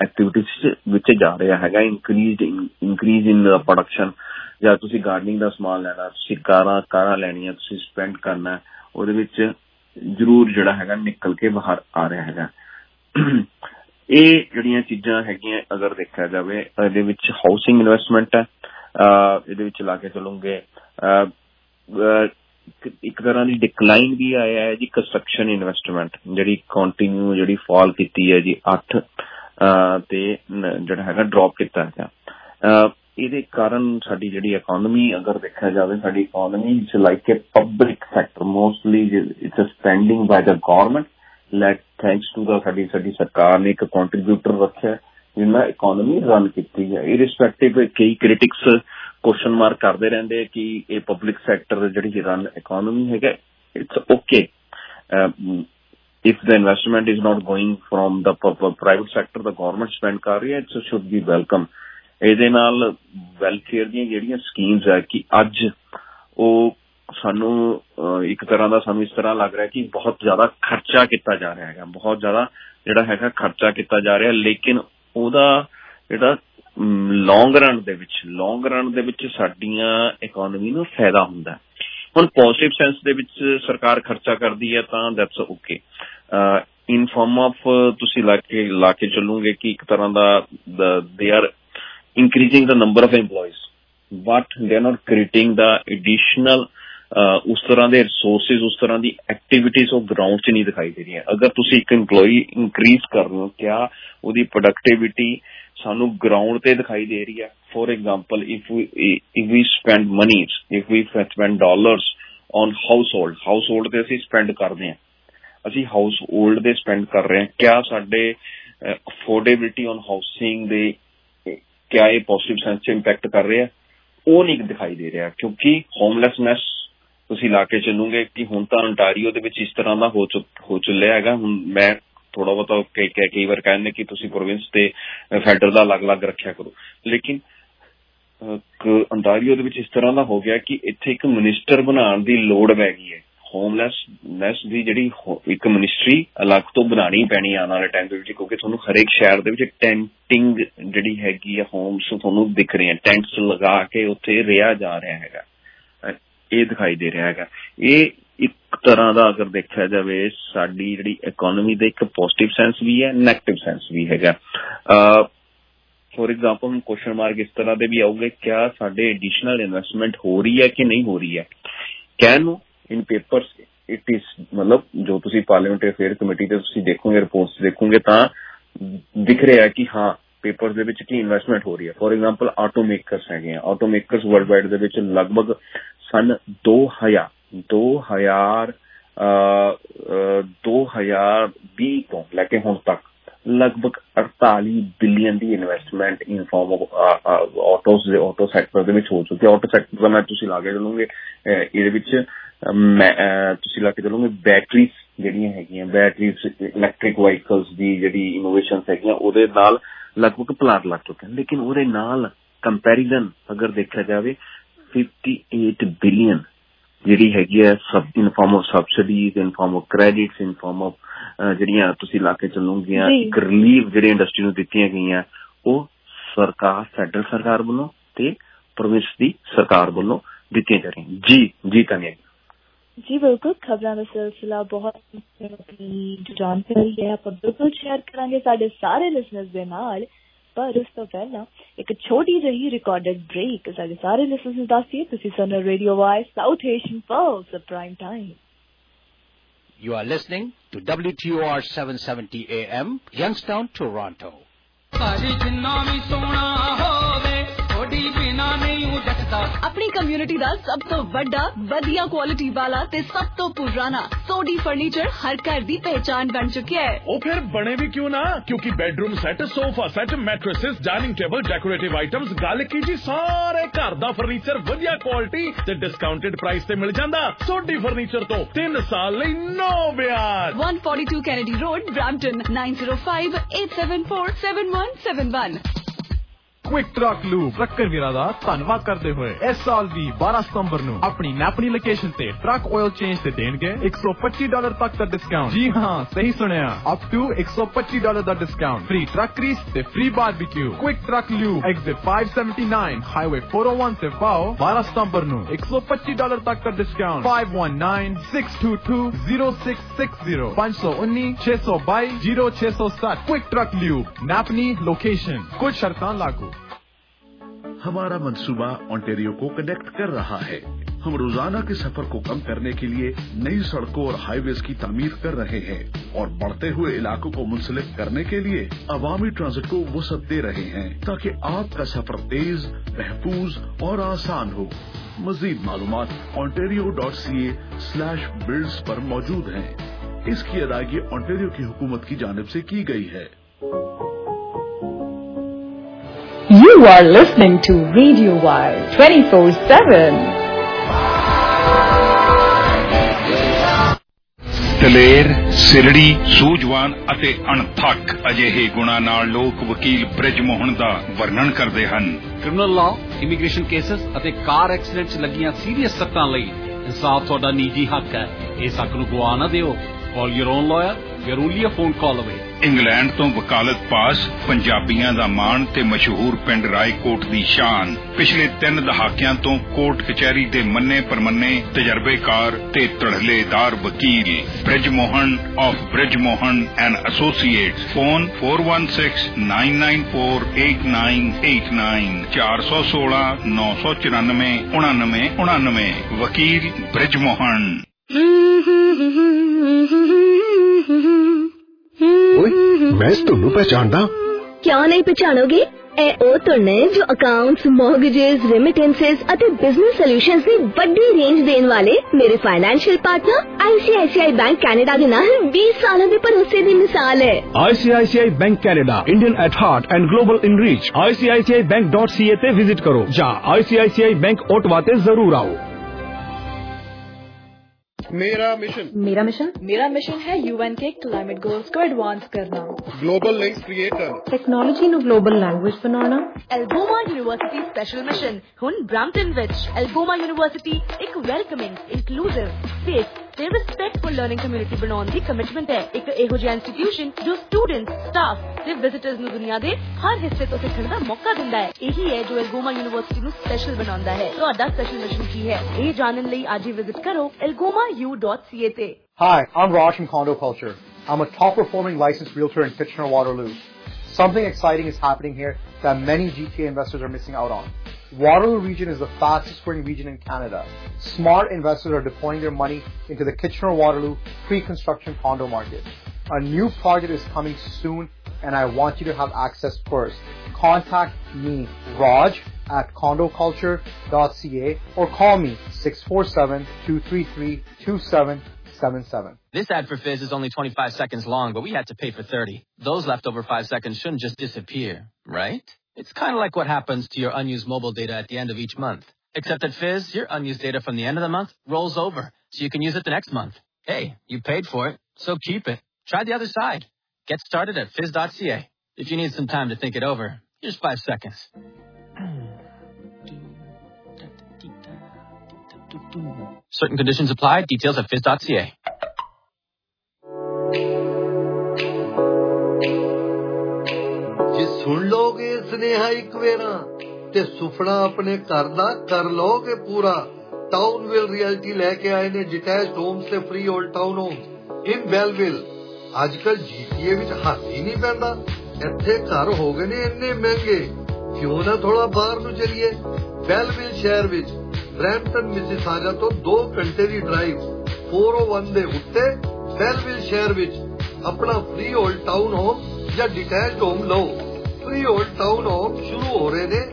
Activities which जा रहा है। इंक्रीज इन प्रोडक्शन, ਜਾਂ ਤੁਸੀਂ ਗਾਰਡਨਿੰਗ ਦਾ ਸਮਾਨ ਲੈਣਾ, ਤੁਸੀਂ ਕਾਰਾਂ ਲੈਣੀਆਂ, ਤੁਸੀਂ ਸਪੈਂਡ ਕਰਨਾ, ਉਹਦੇ ਵਿੱਚ ਜ਼ਰੂਰ ਜਿਹੜਾ ਹੈਗਾ ਨਿਕਲ ਕੇ ਬਾਹਰ ਆ ਰਿਹਾ ਹੈਗਾ। ਇਹ ਜਿਹੜੀਆਂ ਚੀਜ਼ਾਂ ਹੈਗੀਆਂ ਅਗਰ ਦੇਖਿਆ ਜਾਵੇ ਇਹਦੇ ਵਿੱਚ ਹਾਊਸਿੰਗ ਇਨਵੈਸਟਮੈਂਟ ਹੈ, ਇਹਦੇ ਵਿੱਚ ਲਾ ਕੇ ਚੱਲੋਗੇ ਇੱਕ ਤਰ੍ਹਾਂ ਦੀ ਡਿਕਲਾਈਨ ਵੀ ਆਇਆ ਹੈ ਜੀ ਕੰਸਟਰਕਸ਼ਨ ਇਨਵੈਸਟਮੈਂਟ, ਜਿਹੜੀ ਕੰਟੀਨਿਊ ਜਿਹੜੀ ਫਾਲ ਕੀਤੀ ਹੈ ਜੀ 8 ਤੇ ਜਿਹੜਾ ਹੈਗਾ ਡਰੋਪ ਕੀਤਾ ਹੈਗਾ। ਇਹਦੇ ਕਾਰਨ ਸਾਡੀ ਜਿਹੜੀ ਇਕੋਨਮੀ ਅਗਰ ਦੇਖਿਆ ਜਾਵੇ, ਸਾਡੀ economy it's like a public sector, mostly it's uh spending by the government, thanks to ਦਾ ਸਾਡੀ ਸਰਕਾਰ ਨੇ ਇੱਕ ਕੰਟਰੀਬਿਊਟਰ ਰੱਖਿਆ ਜਿਹਨਾਂ ਇਕੋਨਮੀ ਰਨ ਕੀਤੀ ਹੈ। ਇਰਰਿਸਪੈਕਟਿਵ ਕਈ ਕ੍ਰਿਟਿਕਸ ਕੁਐਸਚਨ ਮਾਰਕ ਕਰਦੇ ਰਹਿੰਦੇ ਕਿ ਇਹ ਪਬਲਿਕ ਸੈਕਟਰ ਜਿਹੜੀ ਰਨ ਇਕੋਨਮੀ ਹੈਗਾ, it's okay if the investment is not going from the private sector, the government spend ਕਰ ਰਹੀ ਹੈ, it should be welcome। ਇਹਦੇ ਨਾਲ ਵੈਲਫੇਅਰ ਦੀਆਂ ਜਿਹੜੀਆਂ ਸਕੀਮਸ ਹੈ ਕਿ ਅੱਜ ਉਹ ਸਾਨੂੰ ਇੱਕ ਤਰ੍ਹਾਂ ਦਾ ਸਾਨੂੰ ਇਸ ਤਰ੍ਹਾਂ ਲੱਗ ਰਿਹਾ ਕਿ ਬਹੁਤ ਜ਼ਿਆਦਾ ਖਰਚਾ ਕੀਤਾ ਜਾ ਰਿਹਾ ਹੈਗਾ, ਬਹੁਤ ਜ਼ਿਆਦਾ ਜਿਹੜਾ ਹੈਗਾ ਖਰਚਾ ਕੀਤਾ ਜਾ ਰਿਹਾ, ਲੇਕਿਨ ਉਹਦਾ ਜਿਹੜਾ ਲੌਂਗ ਰਨ ਦੇ ਵਿੱਚ ਸਾਡੀਆਂ ਇਕੋਨਮੀ ਨੂੰ ਫਾਇਦਾ ਹੁੰਦਾ। ਹੁਣ ਪੋਜ਼ਿਟਿਵ ਸੈਂਸ ਦੇ ਵਿੱਚ ਸਰਕਾਰ ਖਰਚਾ ਕਰਦੀ ਹੈ ਤਾਂ that's okay. In form of ਤੁਸੀਂ ਲਾ ਕੇ ਚੱਲੋਗੇ ਕਿ ਇੱਕ ਤਰ੍ਹਾਂ ਦਾ they are increasing the number of employees, but they are not creating the additional ਉਸ ਤਰ੍ਹਾਂ ਦੇ ਰਿਸੋਰਸਿਸ, ਉਸ ਤਰ੍ਹਾਂ ਦੀ ਐਕਟੀਵਿਟੀਜ਼ ਉਹ ਗਰਾਊਂਡ 'ਚ ਨਹੀਂ ਦਿਖਾਈ ਦੇ ਰਹੀਆਂ। ਅਗਰ ਤੁਸੀਂ ਇੱਕ ਇੰਪਲੋਈ ਇਨਕਰੀਜ਼ ਕਰ ਰਹੇ ਹੋ, ਕਿਆ ਉਹਦੀ ਪ੍ਰੋਡਕਟੀਵਿਟੀ ਸਾਨੂੰ ਗਰਾਊਂਡ 'ਤੇ ਦਿਖਾਈ ਦੇ ਰਹੀ ਹੈ? For example if we spend money, if we spend dollars on household 'ਤੇ ਅਸੀਂ ਸਪੈਂਡ ਕਰਦੇ ਹਾਂ, ਅਸੀਂ ਹਾਊਸ ਹੋਲਡ ਦੇ ਸਪੈਂਡ ਕਰ ਰਹੇ ਹਾਂ, ਕਿਆ ਸਾਡੇ ਅਫੋਰਡੇਬਿਲਿਟੀ ਔਨ ਹਾਊਸਿੰਗ ਦੇ ਕਿਆ ਇਹ ਪੋਜ਼ਿਟਿਵ ਸੈਂਸ 'ਚ ਇੰਪੈਕਟ ਕਰ ਰਿਹਾ? ਉਹ ਨਹੀਂ ਦਿਖਾਈ ਦੇ ਰਿਹਾ, ਕਿਉਂਕਿ ਹੋਮਲੈਸਨੈਸ ਤੁਸੀਂ ਲਾ ਕੇ ਚੱਲੋਗੇ ਕਿ ਹੁਣ ਤਾਂ ਅੰਟਾਰੀਓ ਦੇ ਵਿੱਚ ਇਸ ਤਰ੍ਹਾਂ ਦਾ ਹੋ ਚੱਲਿਆ ਹੈਗਾ। ਹੁਣ ਮੈਂ ਥੋੜਾ ਬਹੁਤਾ ਕਈ ਵਾਰ ਕਹਿੰਦੇ ਕਿ ਤੁਸੀਂ ਪ੍ਰੋਵਿੰਸ ਤੇ ਫੈਡਰਲ ਦਾ ਅਲੱਗ ਰੱਖਿਆ ਕਰੋ, ਲੇਕਿਨ ਅੰਟਾਰੀਓ ਦੇ ਵਿੱਚ ਇਸ ਤਰ੍ਹਾਂ ਦਾ ਹੋ ਗਿਆ ਕਿ ਇੱਥੇ ਇੱਕ ਮਿਨਿਸਟਰ ਬਣਾਉਣ ਦੀ ਲੋੜ ਪੈ ਗਈ ਹੈ। ਹੋਮਲੈਸਨੈਸ ਦੀ ਜਿਹੜੀ ਇੱਕ ਮਿਨਿਸਟਰੀ ਅਲੱਗ ਤੋਂ ਬਣਾਉਣੀ ਪੈਣੀ ਆਉਣ ਵਾਲੇ ਟਾਈਮ ਦੇ ਵਿੱਚ, ਕਿਉਂਕਿ ਤੁਹਾਨੂੰ ਹਰੇਕ ਸ਼ਹਿਰ ਦੇ ਵਿੱਚ ਟੈਂਟਿੰਗ ਜਿਹੜੀ ਹੈਗੀ ਆ, ਹੋਮਸ ਤੁਹਾਨੂੰ ਦਿਖ ਰਹੀਆਂ, ਟੈਂਟਸ ਲਗਾ ਕੇ ਉੱਥੇ ਰਿਹਾ ਜਾ ਰਿਹਾ ਹੈਗਾ, ਇਹ ਦਿਖਾਈ ਦੇ ਰਿਹਾ ਹੈਗਾ। ਇਹ ਇੱਕ ਤਰ੍ਹਾਂ ਦਾ ਅਗਰ ਦੇਖਿਆ ਜਾਵੇ ਸਾਡੀ ਜਿਹੜੀ ਇਕੋਨਮੀ ਦਾ ਇੱਕ ਪੋਜ਼ਿਟਿਵ ਸੈਂਸ ਵੀ ਹੈ, ਨੈਗੇਟਿਵ ਸੈਂਸ ਵੀ ਹੈਗਾ। ਫੋਰ ਐਗਜ਼ਾਮਪਲ ਹੁਣ ਕੁਐਸਚਨ ਮਾਰਕ ਇਸ ਤਰ੍ਹਾਂ ਦੇ ਵੀ ਆਊਗੇ, ਕਿਆ ਸਾਡੇ ਐਡੀਸ਼ਨਲ ਇਨਵੈਸਟਮੈਂਟ ਹੋ ਰਹੀ ਹੈ ਕਿ ਨਹੀਂ ਹੋ ਰਹੀ ਹੈ? ਕਹਿਣ ਨੂੰ ਇਨ ਪੇਪਰਸ ਇਟ ਇਜ਼, ਮਤਲਬ ਜੋ ਤੁਸੀਂ ਪਾਰਲੀਮੈਂਟਰੀ ਅਫੇਅਰ ਕਮੇਟੀ ਤੇ ਤੁਸੀਂ ਦੇਖੋਗੇ, ਰਿਪੋਰਟਸ ਦੇਖੋਗੇ ਤਾਂ ਦਿਖ ਰਿਹਾ ਕਿ ਹਾਂ ਪੇਪਰ ਦੇ ਵਿੱਚ ਕੀ ਇਨਵੈਸਟਮੈਂਟ ਹੋ ਰਹੀ ਹੈ। ਫੋਰ ਐਗਜ਼ਾਮਪਲ ਆਟੋ ਮੇਕਰਸ ਹੈਗੇ ਆ, ਆਟੋ ਮੇਕਰਸ ਵਰਲਡ ਵਾਈਡ ਦੇ ਵਿੱਚ ਲਗਭਗ ਸਨ 2020 ਤੋਂ ਲੈ ਕੇ ਹੁਣ ਤੱਕ ਲਗਭਗ 48 ਬਿਲੀਅਨ ਦੀ investment in form of auto sector ਦੇ ਵਿੱਚ ਹੋ ਚੁੱਕੀ ਹੈ। ਆਟੋ ਸੈਕਟਰ ਦਾ ਮੈਂ ਤੁਸੀਂ ਲਾ ਕੇ ਚੱਲੋਗੇ, ਇਹਦੇ ਵਿੱਚ ਤੁਸੀਂ ਲਾ ਕੇ ਚੱਲੋਗੇ ਬੈਟਰੀਜ਼ ਜਿਹੜੀਆਂ ਹੈਗੀਆਂ, ਬੈਟਰੀਜ਼ ਇਲੈਕਟ੍ਰਿਕ ਵਹੀਕਲਸ ਦੀ ਜਿਹੜੀ ਇਨੋਵੇਸ਼ਨ ਹੈਗੀਆਂ ਉਹਦੇ ਨਾਲ ਲਗਭਗ ਪਲਾਟ ਲੱਗ ਚੁੱਕੇ ਹਨ, ਲੇਕਿਨ ਉਹਦੇ ਨਾਲ ਕੰਪੈਰੀਜ਼ਨ ਅਗਰ ਦੇਖਿਆ ਜਾਵੇ 58 ਬਿਲੀਅਨ ਜਿਹੜੀ ਹੈਗੀ ਹੈ in form of subsidies, in form of credits, in form of ਜਿਹੜੀਆਂ ਤੁਸੀਂ ਲਾ ਕੇ ਚੱਲੋਗੀਆਂ ਇੱਕ ਰਿਲੀਫ ਜਿਹੜੀ ਇੰਡਸਟਰੀ ਨੂੰ ਦਿੱਤੀਆਂ ਗਈਆਂ, ਉਹ ਸਰਕਾਰ, ਫੈਡਰਲ ਸਰਕਾਰ ਵੱਲੋਂ ਤੇ ਪ੍ਰੋਵਿੰਸ ਦੀ ਸਰਕਾਰ ਵੱਲੋਂ ਦਿੱਤੀਆਂ ਜਾ ਰਹੀਆਂ। ਜੀ ਤਾਨੀਆ ਜੀ ਬਿਲਕੁਲ, ਖਬਰਾਂ ਦਾ ਸਿਲਸਿਲਾ ਬਹੁਤ ਜੋ ਜਾਣਕਾਰੀ ਹੈ ਆਪਾਂ ਬਿਲਕੁਲ ਸ਼ੇਅਰ ਕਰਾਂਗੇ ਸਾਡੇ ਸਾਰੇ ਲਿਸਨਰਸ ਦੇ ਨਾਲ, ਪਰ ਉਸ ਤੋਂ ਪਹਿਲਾਂ ਇੱਕ ਛੋਟੀ ਜਿਹੀ ਰਿਕਾਰਡਡ ਬ੍ਰੇਕ ਸਾਡੇ ਸਾਰੇ ਲਿਸਨਰਸ ਨੂੰ ਦੱਸੀਏ। ਤੁਸੀਂ ਸੁਣ ਰਹੇ radio voice south Asian plus prime time. You are listening to WTOR 770 AM, Youngstown, Toronto. अपनी कम्युनिटी दा सब तो बड़ा वधिया क्वालिटी वाला ते सब तो पुराना सोडी फर्नीचर हर घर दी पहचान बन चुकी है। ओ फिर बने भी क्यों ना, क्योंकि bedroom set, sofa set, mattresses, dining table, decorative items, गल की जी सारे घर दा फर्नीचर वधिया क्वालिटी ते डिस्काउंटेड प्राइस ते मिल जांदा। सोडी फर्नीचर तो 3 साल लई नो ब्याज। 142 Kennedy Road, Brampton, 9058747171। Quick truck lube trucker वीरां दा धन्नवाद करदे हुए इस साल भी 12 सितंबर ਨੂੰ ਆਪਣੀ ਨੈਪਣੀ ਲੋਕੇਸ਼ਨ ਤੇ ਟਰੱਕ ਆਇਲ ਚੇਂਜ ਤੇ ਦੇਣਗੇ $125 ਤੱਕ ਦਾ ਡਿਸਕਾਊਂਟ। ਜੀ ਹਾਂ, ਸਹੀ ਸੁਣਿਆ, ਅਪ ਟੂ $125 ਦਾ ਡਿਸਕਾਊਂਟ, ਫ੍ਰੀ ਟਰੱਕ ਗ੍ਰੀਸ ਤੇ free barbecue. Quick truck lube exit 579 highway 401 ਤੇ ਪਾਓ 12 ਸਤੰਬਰ ਨੂੰ $125 ਤੱਕ ਦਾ discount. 5196220660 51962200607 quick truck lube Napanee location. कुछ शर्तां लागू। हमारा मंसूबा ओंटारियो को कनेक्ट कर रहा है। हम रोजाना के सफर को कम करने के लिए नई सड़कों और हाईवेज की तामीर कर रहे हैं और बढ़ते हुए इलाकों को मुंसलिक करने के लिए अवामी ट्रांजिट को वसअत दे रहे हैं ताकि आपका सफर तेज, महफूज और आसान हो। मजीद मालूमात ontario.ca/builds पर मौजूद हैं। इसकी अदायगी ओंटारियो की हुकूमत की जानिब से की गई है। You are listening to Radio Wire 24/7. ਦਲੇਰ, ਸਿਰੜੀ, ਸੂਝਵਾਨ ਅਤੇ ਅਣਥੱਕ ਅਜਿਹੇ ਗੁਣਾਂ ਨਾਲ ਲੋਕ ਵਕੀਲ ਬ੍ਰਿਜ ਮੋਹਨ ਦਾ ਵਰਣਨ ਕਰਦੇ ਹਨ। ਕ੍ਰਿਮੀਨਲ ਲਾਅ, ਇਮੀਗ੍ਰੇਸ਼ਨ ਕੇਸਸ ਅਤੇ ਕਾਰ ਐਕਸੀਡੈਂਟ 'ਚ ਲੱਗੀਆਂ ਸੀਰੀਅਸ ਸੱਟਾਂ ਲਈ ਇਨਸਾਫ ਤੁਹਾਡਾ ਨਿੱਜੀ ਹੱਕ ਹੈ। ਇਸ ਹੱਕ ਨੂੰ ਗਵਾ ਨਾ ਦਿਓ। Call your own lawyer. We are only a phone call away. England ਤੋਂ ਵਕਾਲਤ ਪਾਸ, ਪੰਜਾਬੀਆਂ ਦਾ ਮਾਣ ਤੇ ਮਸ਼ਹੂਰ ਪਿੰਡ ਰਾਏਕੋਟ ਦੀ ਸ਼ਾਨ। ਪਿਛਲੇ 3 ਦਹਾਕਿਆਂ ਤੋਂ ਕੋਰਟ ਕਚਹਿਰੀ ਦੇ ਮੰਨੇ ਪਰਮੰਨੇ ਤਜਰਬੇਕਾਰ ਤੇ ਧੜਲੇਦਾਰ ਵਕੀਲ Brij Mohan of Brij Mohan and associates. Phone 4169948989 416-994-9999। ਵਕੀਲ ਬ੍ਰਿਜ ਮੋਹਨ। मैं ਤੁਹਾਨੂੰ पहचानदा। क्यों नहीं पहचानोगे? ए ओ तुरने जो अकाउंट्स, मॉर्गेजेस, रेमिटेंसेस ਅਤੇ बिजनेस सॉल्यूशंस ਦੀ ਵੱਡੀ ਰੇਂਜ ਦੇਣ ਵਾਲੇ ਮੇਰੇ financial partner ICICI bank Canada ਦੇ ਨਾਲ 20 ਸਾਲਾਂ ਦੇ ਭਰੋਸੇ ਦੀ ਮਿਸਾਲ ਹੈ। ICICI bank Canada, Indian at heart and global in reach. ICICIbank.ca ਤੇ ਵਿਜ਼ਿਟ ਕਰੋ ਜਾਂ ICICI बैंक ओटावा ਤੇ ਜ਼ਰੂਰ ਆਓ। मेरा मिशन है UN के क्लाइमेट गोल्स को एडवांस करना, ग्लोबल लिंक्स क्रिएट करना, टेक्नोलॉजी ਨੂੰ ग्लोबल लैंग्वेज बनाना। एल्गोमा यूनिवर्सिटी स्पेशल मिशन ਹੁਣ ਬ੍ਰੈਂਪਟਨ ਵਿੱਚ। एल्गोमा यूनिवर्सिटी ਇੱਕ ਵੈਲਕਮਿੰਗ, ਇਨਕਲੂਸਿਵ, ਸੇਫ ਤੇ ਰਿਸਪੈਕਟਫੁਲ ਲਰਨਿੰਗ ਕਮਿਊਨਿਟੀ ਬਣਾਉਣ ਦੀ ਕਮਿਟਮੈਂਟ ਹੈ। ਇੱਕ ਇਹੋ ਜਿਹਾ ਇੰਸਟੀਟਿਊਸ਼ਨ ਜੋ ਸਟੂਡੈਂਟਸ, ਸਟਾਫ ਤੇ ਵਿਜ਼ਿਟਰਸ ਨੂੰ ਦੁਨੀਆ ਦੇ ਹਰ ਹਿੱਸੇ ਤੋਂ ਸਿੱਖਣ ਦਾ ਮੌਕਾ ਦਿੰਦਾ ਹੈ। ਇਹੀ ਹੈ ਜੋ एल्गोमा यूनिवर्सिटी ਨੂੰ ਸਪੈਸ਼ਲ ਬਣਾਉਂਦਾ ਹੈ। ਤੁਹਾਡਾ ਸਪੈਸ਼ਲ ਮਿਸ਼ਨ ਕੀ ਹੈ, ਇਹ ਜਾਣਨ ਲਈ ਅੱਜ ਹੀ ਵਿਜ਼ਿਟ ਕਰੋ elgoma.ca ਤੇ। Hi, I'm Raj from Condo Culture. I'm a top-performing licensed realtor in Kitchener-Waterloo. Something exciting is happening here that many GTA investors are missing out on. Waterloo region is the fastest growing region in Canada. Smart investors are deploying their money into the Kitchener-Waterloo pre-construction condo market. A new project is coming soon and I want you to have access first. Contact me, Raj, at condoculture.ca or call me 647-233-2777. This ad for Fizz is only 25 seconds long, but we had to pay for 30. Those leftover 5 seconds shouldn't just disappear, right? It's kind of like what happens to your unused mobile data at the end of each month. Except at Fizz, your unused data from the end of the month rolls over, so you can use it the next month. Hey, you paid for it, so keep it. Try the other side. Get started at fizz.ca. If you need some time to think it over, here's 5 seconds. Certain conditions apply. Details at fizz.ca. ਜੇ ਸੁਣ ਲੋਗੇ ਸੁਨੇਹਾ ਇੱਕ vera ਤੇ ਸੁਪਨਾ ਆਪਣੇ ਘਰ ਦਾ ਕਰ ਲੋਗੇ ਪੂਰਾ। ਟਾਊਨਵਿਲ ਰਿਐਲਟੀ ਲੈ ਕੇ ਆਏ ਨੇ ਡਿਟੈਚਡ ਹੋਮਸ ਤੇ freehold town homes in Belleville. ਅੱਜ ਕੱਲ GTA ਵਿੱਚ ਹੱਥ ਹੀ ਨਹੀਂ ਪੈਂਦਾ। ਇੱਥੇ ਘਰ ਹੋ ਗਏ ਨੇ ਇੰਨੇ ਮਹਿੰਗੇ, ਕਿਉਂ ਨਾ ਥੋੜਾ ਬਾਹਰ ਨੂੰ ਚਲੀਏ। ਬੈਲਵਿਲ ਸ਼ਹਿਰ ਵਿੱਚ ਬ੍ਰੈਂਪਟਨ ਮਿਸਿਸਾਗਾ ਤੋਂ 2 ਘੰਟੇ ਦੀ ਡਰਾਈਵ 401 ਦੇ ਉੱਤੇ ਬੈਲਵਿਲ ਸ਼ਹਿਰ ਵਿੱਚ ਆਪਣਾ ਫ੍ਰੀ ਓਲਡ ਟਾਊਨ ਹੋਮ ਜਾਂ ਡਿਟੈਚਡ ਹੋਮ ਲਓ। ਫ੍ਰੀ ਓਲਡ ਟਾਊਨ ਹੋਮ ਸ਼ੁਰੂ ਹੋ ਰਹੇ ਨੇ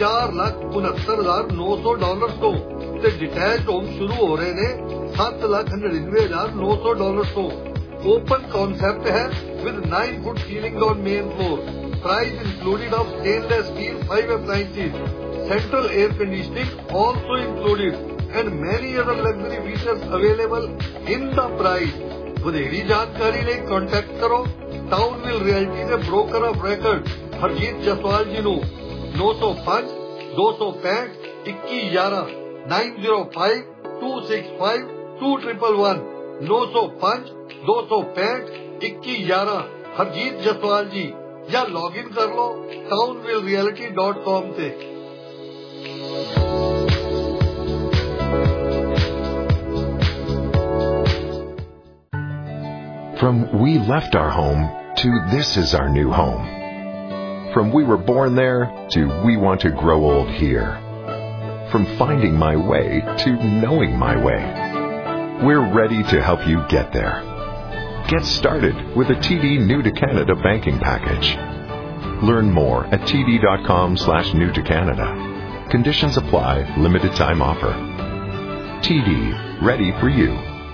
$4,69,900 ਤੋਂ ਤੇ ਡਿਟੈਚਡ ਹੋਮ ਸ਼ੁਰੂ ਹੋ ਰਹੇ ਨੇ $7,99,900 ਤੋਂ। ओपन concept है with 9 foot ceilings on main floor. Price included of stainless steel 5 appliances. Central air conditioning also included and many other luxury features available in the price. ਵਧੇਰੀ ਜਾਣਕਾਰੀ ਲਈ ਕੰਟੈਕਟ ਕਰੋ ਟਾਊਨਵਿਲ ਰਿਐਲਟੀ ਦੇ broker of record Harjeet Jaswal ji ਨੂੰ 905 265 2111 905 265 2111 905 265 2111 हरजीत जसवाल जी या log in कर लो townvillereality.com से। From we left our home to this is our new home. From we were born there to we want to grow old here. From finding my way to knowing my way. We're ready to help you get there. Get started with a TD New to Canada banking package. Learn more at td.com/new to Canada. Conditions apply. Limited time offer. TD, ready for you.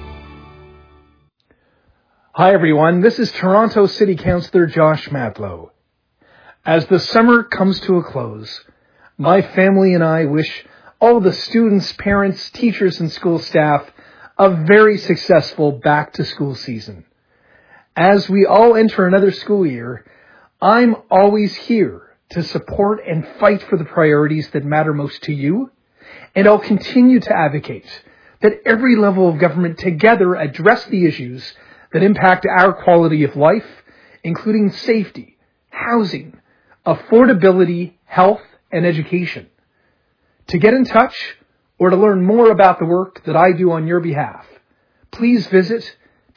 Hi everyone, this is Toronto City Councillor Josh Matlow. As the summer comes to a close, my family and I wish all the students, parents, teachers and school staff a very successful back-to-school season. As we all enter another school year, I'm always here to support and fight for the priorities that matter most to you, and I'll continue to advocate that every level of government together address the issues that impact our quality of life, including safety, housing, affordability, health, and education. To get in touch or to learn more about the work that I do on your behalf, please visit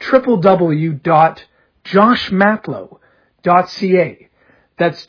www.joshmatlow.ca. That's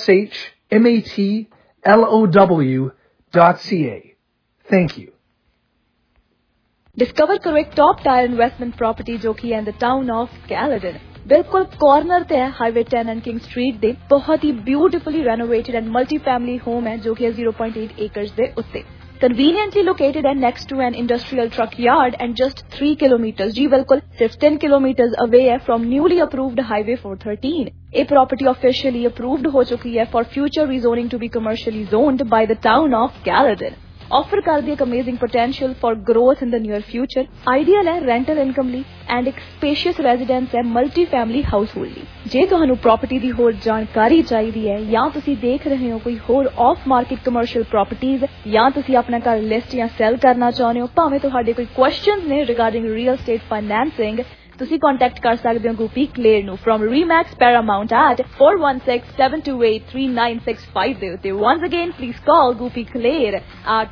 JOSHMATLOW.ca. Thank you. Discover करो एक top tier investment property जो कि है in the town of Caledon बिल्कुल corner ते है highway 10 and King Street दे बहुत ही beautifully renovated and multi family home है जो कि 0.8 एकर्स दे उत्ते conveniently located and next to an industrial truck yard and just 3 kilometers जी बिल्कुल सिर्फ 10 kilometers away है from newly approved highway 413 ये property officially approved हो चुकी है for future rezoning to be commercially zoned by the town of Caledon offer कर दी एक amazing potential for growth in the near future ideal है rental income ਲਈ and एक स्पेशियस रेजिडेंस है मल्टी फैमिली हाउस होल्ड ਲਈ ਜੇ ਤੁਹਾਨੂੰ ਪ੍ਰਾਪਰਟੀ ਦੀ ਹੋਰ ਜਾਣਕਾਰੀ ਚਾਹੀਦੀ ਹੈ ਜਾਂ ਤੁਸੀਂ ਦੇਖ ਰਹੇ ਹੋ ਕੋਈ ਹੋਰ ਆਫ ਮਾਰਕੀਟ ਕਮਰਸ਼ੀਅਲ ਪ੍ਰਾਪਰਟੀਆਂ ਜਾਂ ਤੁਸੀਂ ਆਪਣਾ ਘਰ ਲਿਸਟ ਜਾਂ ਸੈਲ ਕਰਨਾ ਚਾਹੁੰਦੇ ਹੋ ਭਾਵੇਂ ਤੁਹਾਡੇ ਕੋਈ ਕੁਐਸਚਨਸ ਨੇ ਰਿਗਾਰਡਿੰਗ ਰੀਅਲ ਏਸਟੇਟ ਫਾਈਨੈਂਸਿੰਗ ਤੁਸੀਂ ਕੰਟੈਕਟ ਕਰ ਸਕਦੇ ਹੋ ਗੋਪੀ ਕਲੇਰ ਨੂੰ from Remax Paramount at 4167283965 ਦੇ ਉੱਤੇ once again please call Gopi Kler at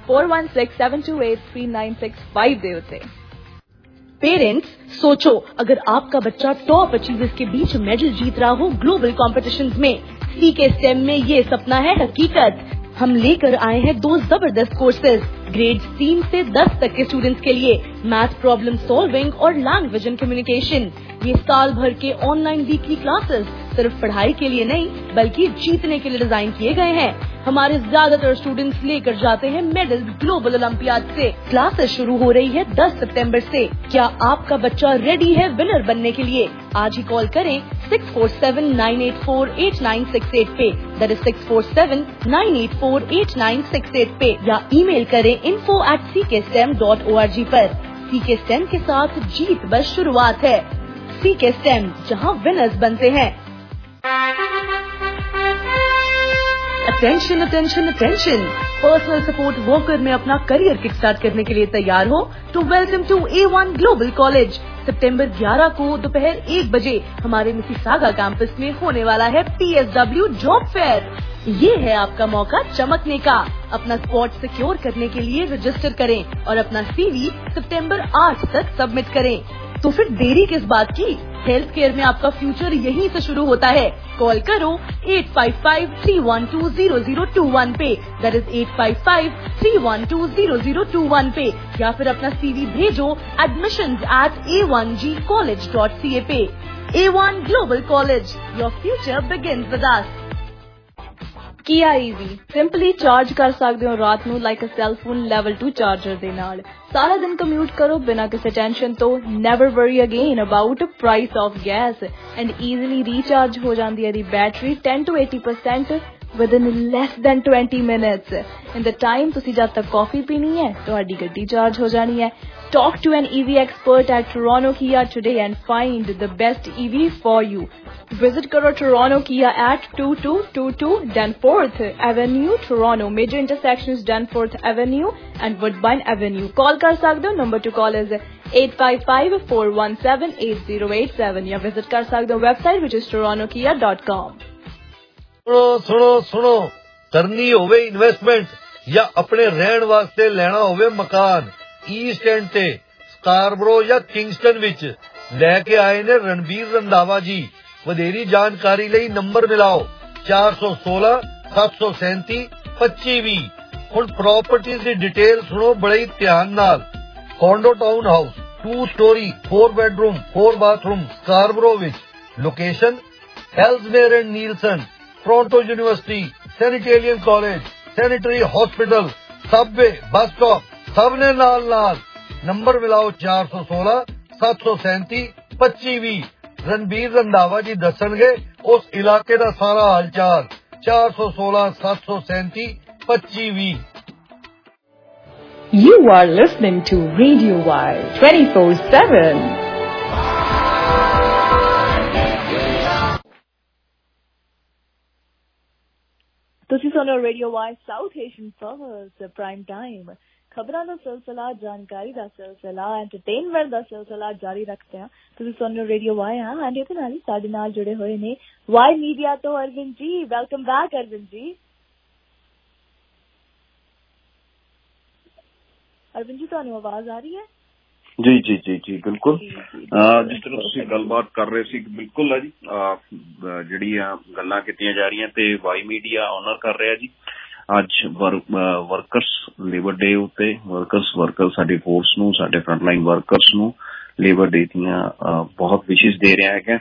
4167283965 ਦੇ ਉੱਤੇ पेरेंट्स सोचो अगर आपका बच्चा टॉप अचीवर्स के बीच मेडल जीत रहा हो ग्लोबल कॉम्पिटिशन्स में सीके स्टेम में ये सपना है हकीकत हम लेकर आए हैं 2 जबरदस्त कोर्सेज ग्रेड 3 से 10 तक के स्टूडेंट्स के लिए मैथ प्रॉब्लम सॉल्विंग और लैंग्वेज एंड कम्युनिकेशन ये साल भर के ऑनलाइन वीकली क्लासेस सिर्फ पढ़ाई के लिए नहीं बल्कि जीतने के लिए डिजाइन किए गए हैं हमारे ज्यादातर स्टूडेंट्स लेकर जाते हैं मेडल ग्लोबल ओलंपियाड से क्लासेस शुरू हो रही है 10 सितंबर से क्या आपका बच्चा रेडी है विनर बनने के लिए आज ही कॉल करें 6479848968 पे दैट इज 6479848968 पे या ईमेल करें info@ckSTEM.org पर सीके स्टेम के साथ जीत बस शुरुआत है सीके स्टेम जहां विनर्स बनते हैं attention attention attention personal support worker में अपना करियर किक स्टार्ट करने के लिए तैयार हो तो welcome to A1 global college सितंबर 11 को दोपहर 1 बजे हमारे मिसिसागा कैंपस में होने वाला है PSW जॉब फेयर ये है आपका मौका चमकने का अपना स्पॉट सिक्योर करने के लिए रजिस्टर करें और अपना CV सितंबर 8 तक सबमिट करें तो फिर देरी किस बात की हेल्थ केयर में आपका फ्यूचर यहीं से शुरू होता है कॉल करो 8553120021 पे दैट इज 8553120021 पे या फिर अपना CV भेजो admissions@a1gcollege.ca पे A1 global college your future begins with us Kia EV simply charge ਕਰ ਸਕਦੇ ਹੋ ਰਾਤ ਨੂੰ like a cell phone level 2 charger ਦੇ ਨਾਲ ਸਾਰਾ ਦਿਨ ਕਮਿਊਟ ਕਰੋ ਬਿਨਾਂ ਕਿਸੇ ਟੈਨਸ਼ਨ ਤੋਂ never worry again about price of gas and easily recharge ਹੋ ਜਾਂਦੀ ਹੈ ਦੀ battery 10 to 80% within less than 20 minutes. In the time ਤੁਸੀਂ ਜਦ ਤੱਕ ਕਾਫੀ ਪੀਣੀ ਹੈ ਤੁਹਾਡੀ ਗੱਡੀ ਚਾਰਜ ਹੋ ਜਾਣੀ ਹੈ. Talk to an EV expert at Toronto Kia today and find the best EV for you. Visit karo Toronto Kia at 2222 Danforth Avenue, Toronto. Major intersections Danforth Avenue and Woodbine Avenue. Call kar sakde ho. Number to call is 855-417-8087. Ya visit kar sakde ho website which is torontokia.com. सुनो करनी होवे investment या अपने रहन वास्ते लेना होवे मकान ईस्ट एंड ते स्कारबरो या किंगस्टन विच लेके आए ने रणबीर रंधावा जी. वधेरी जानकारी लई नंबर मिलाओ 416-737-2520. हुण प्रॉपर्टीज दी डिटेल सुनो बड़े ही ध्यान नाल. Condo town house 2 story 4 bedroom 4 bathroom Scarborough विच. Location Ellesmere and Neilson, Toronto university, Centennial college, Centenary hospital, subway, bus stop सबने नाल. नंबर मिलाओ 416-737-2520. रणबीर रंधावा जी दसणगे उस इलाके दा सारा हालचाल. 416-737-2520. You are listening to Radio Wire 24/7. ਤੁਸੀਂ ਸੁਣ ਰਹੇ radio Y south Asian service prime time. ਖਬਰਾਂ ਦਾ ਸਿਲਸਿਲਾ, ਜਾਣਕਾਰੀ ਦਾ ਸਿਲਸਿਲਾ, ਐਂਟਰਟੇਨਮੈਂਟ ਦਾ ਸਿਲਸਿਲਾ ਜਾਰੀ ਰੱਖਦੇ ਹਾਂ. ਤੁਸੀਂ ਸੁਣ ਰਹੇ ਰੇਡੀਓ ਵਾਈ ਹਾਂ ਐਂਡ ਇਹਦੇ ਨਾਲ ਹੀ ਸਾਡੇ ਨਾਲ ਜੁੜੇ ਹੋਏ ਨੇ ਵਾਈ ਮੀਡੀਆ ਤੋਂ ਅਰਵਿੰਦ ਜੀ. ਵੈਲਕਮ ਬੈਕ ਅਰਵਿੰਦ ਜੀ. ਅਰਵਿੰਦ ਜੀ ਤੁਹਾਨੂੰ ਆਵਾਜ਼ ਆ ਰਹੀ ਹੈ? ਜੀ ਜੀ ਜੀ ਜੀ ਬਿਲਕੁਲ. ਜਿਸ ਤਰ੍ਹਾਂ ਤੁਸੀਂ ਗੱਲਬਾਤ ਕਰ ਰਹੇ ਸੀ ਬਿਲਕੁਲ ਹੈ ਜੀ. ਜਿਹੜੀਆਂ ਗੱਲਾਂ ਕੀਤੀਆਂ ਜਾ ਰਹੀਆਂ ਤੇ ਵਾਈ ਮੀਡੀਆ ਆਨਰ ਕਰ ਰਿਹਾ ਜੀ. ਅੱਜ ਵਰਕਰਸ ਲੇਬਰ ਡੇ ਉੱਤੇ ਵਰਕਰ ਸਾਡੀ ਫੋਰਸ ਨੂੰ, ਸਾਡੇ ਫਰੰਟਲਾਈਨ ਵਰਕਰਸ ਨੂੰ ਲੇਬਰ ਡੇ ਦੀਆਂ ਬਹੁਤ ਵਿਸ਼ੇਸ਼ ਦੇ ਰਿਹਾ ਹੈਗਾ.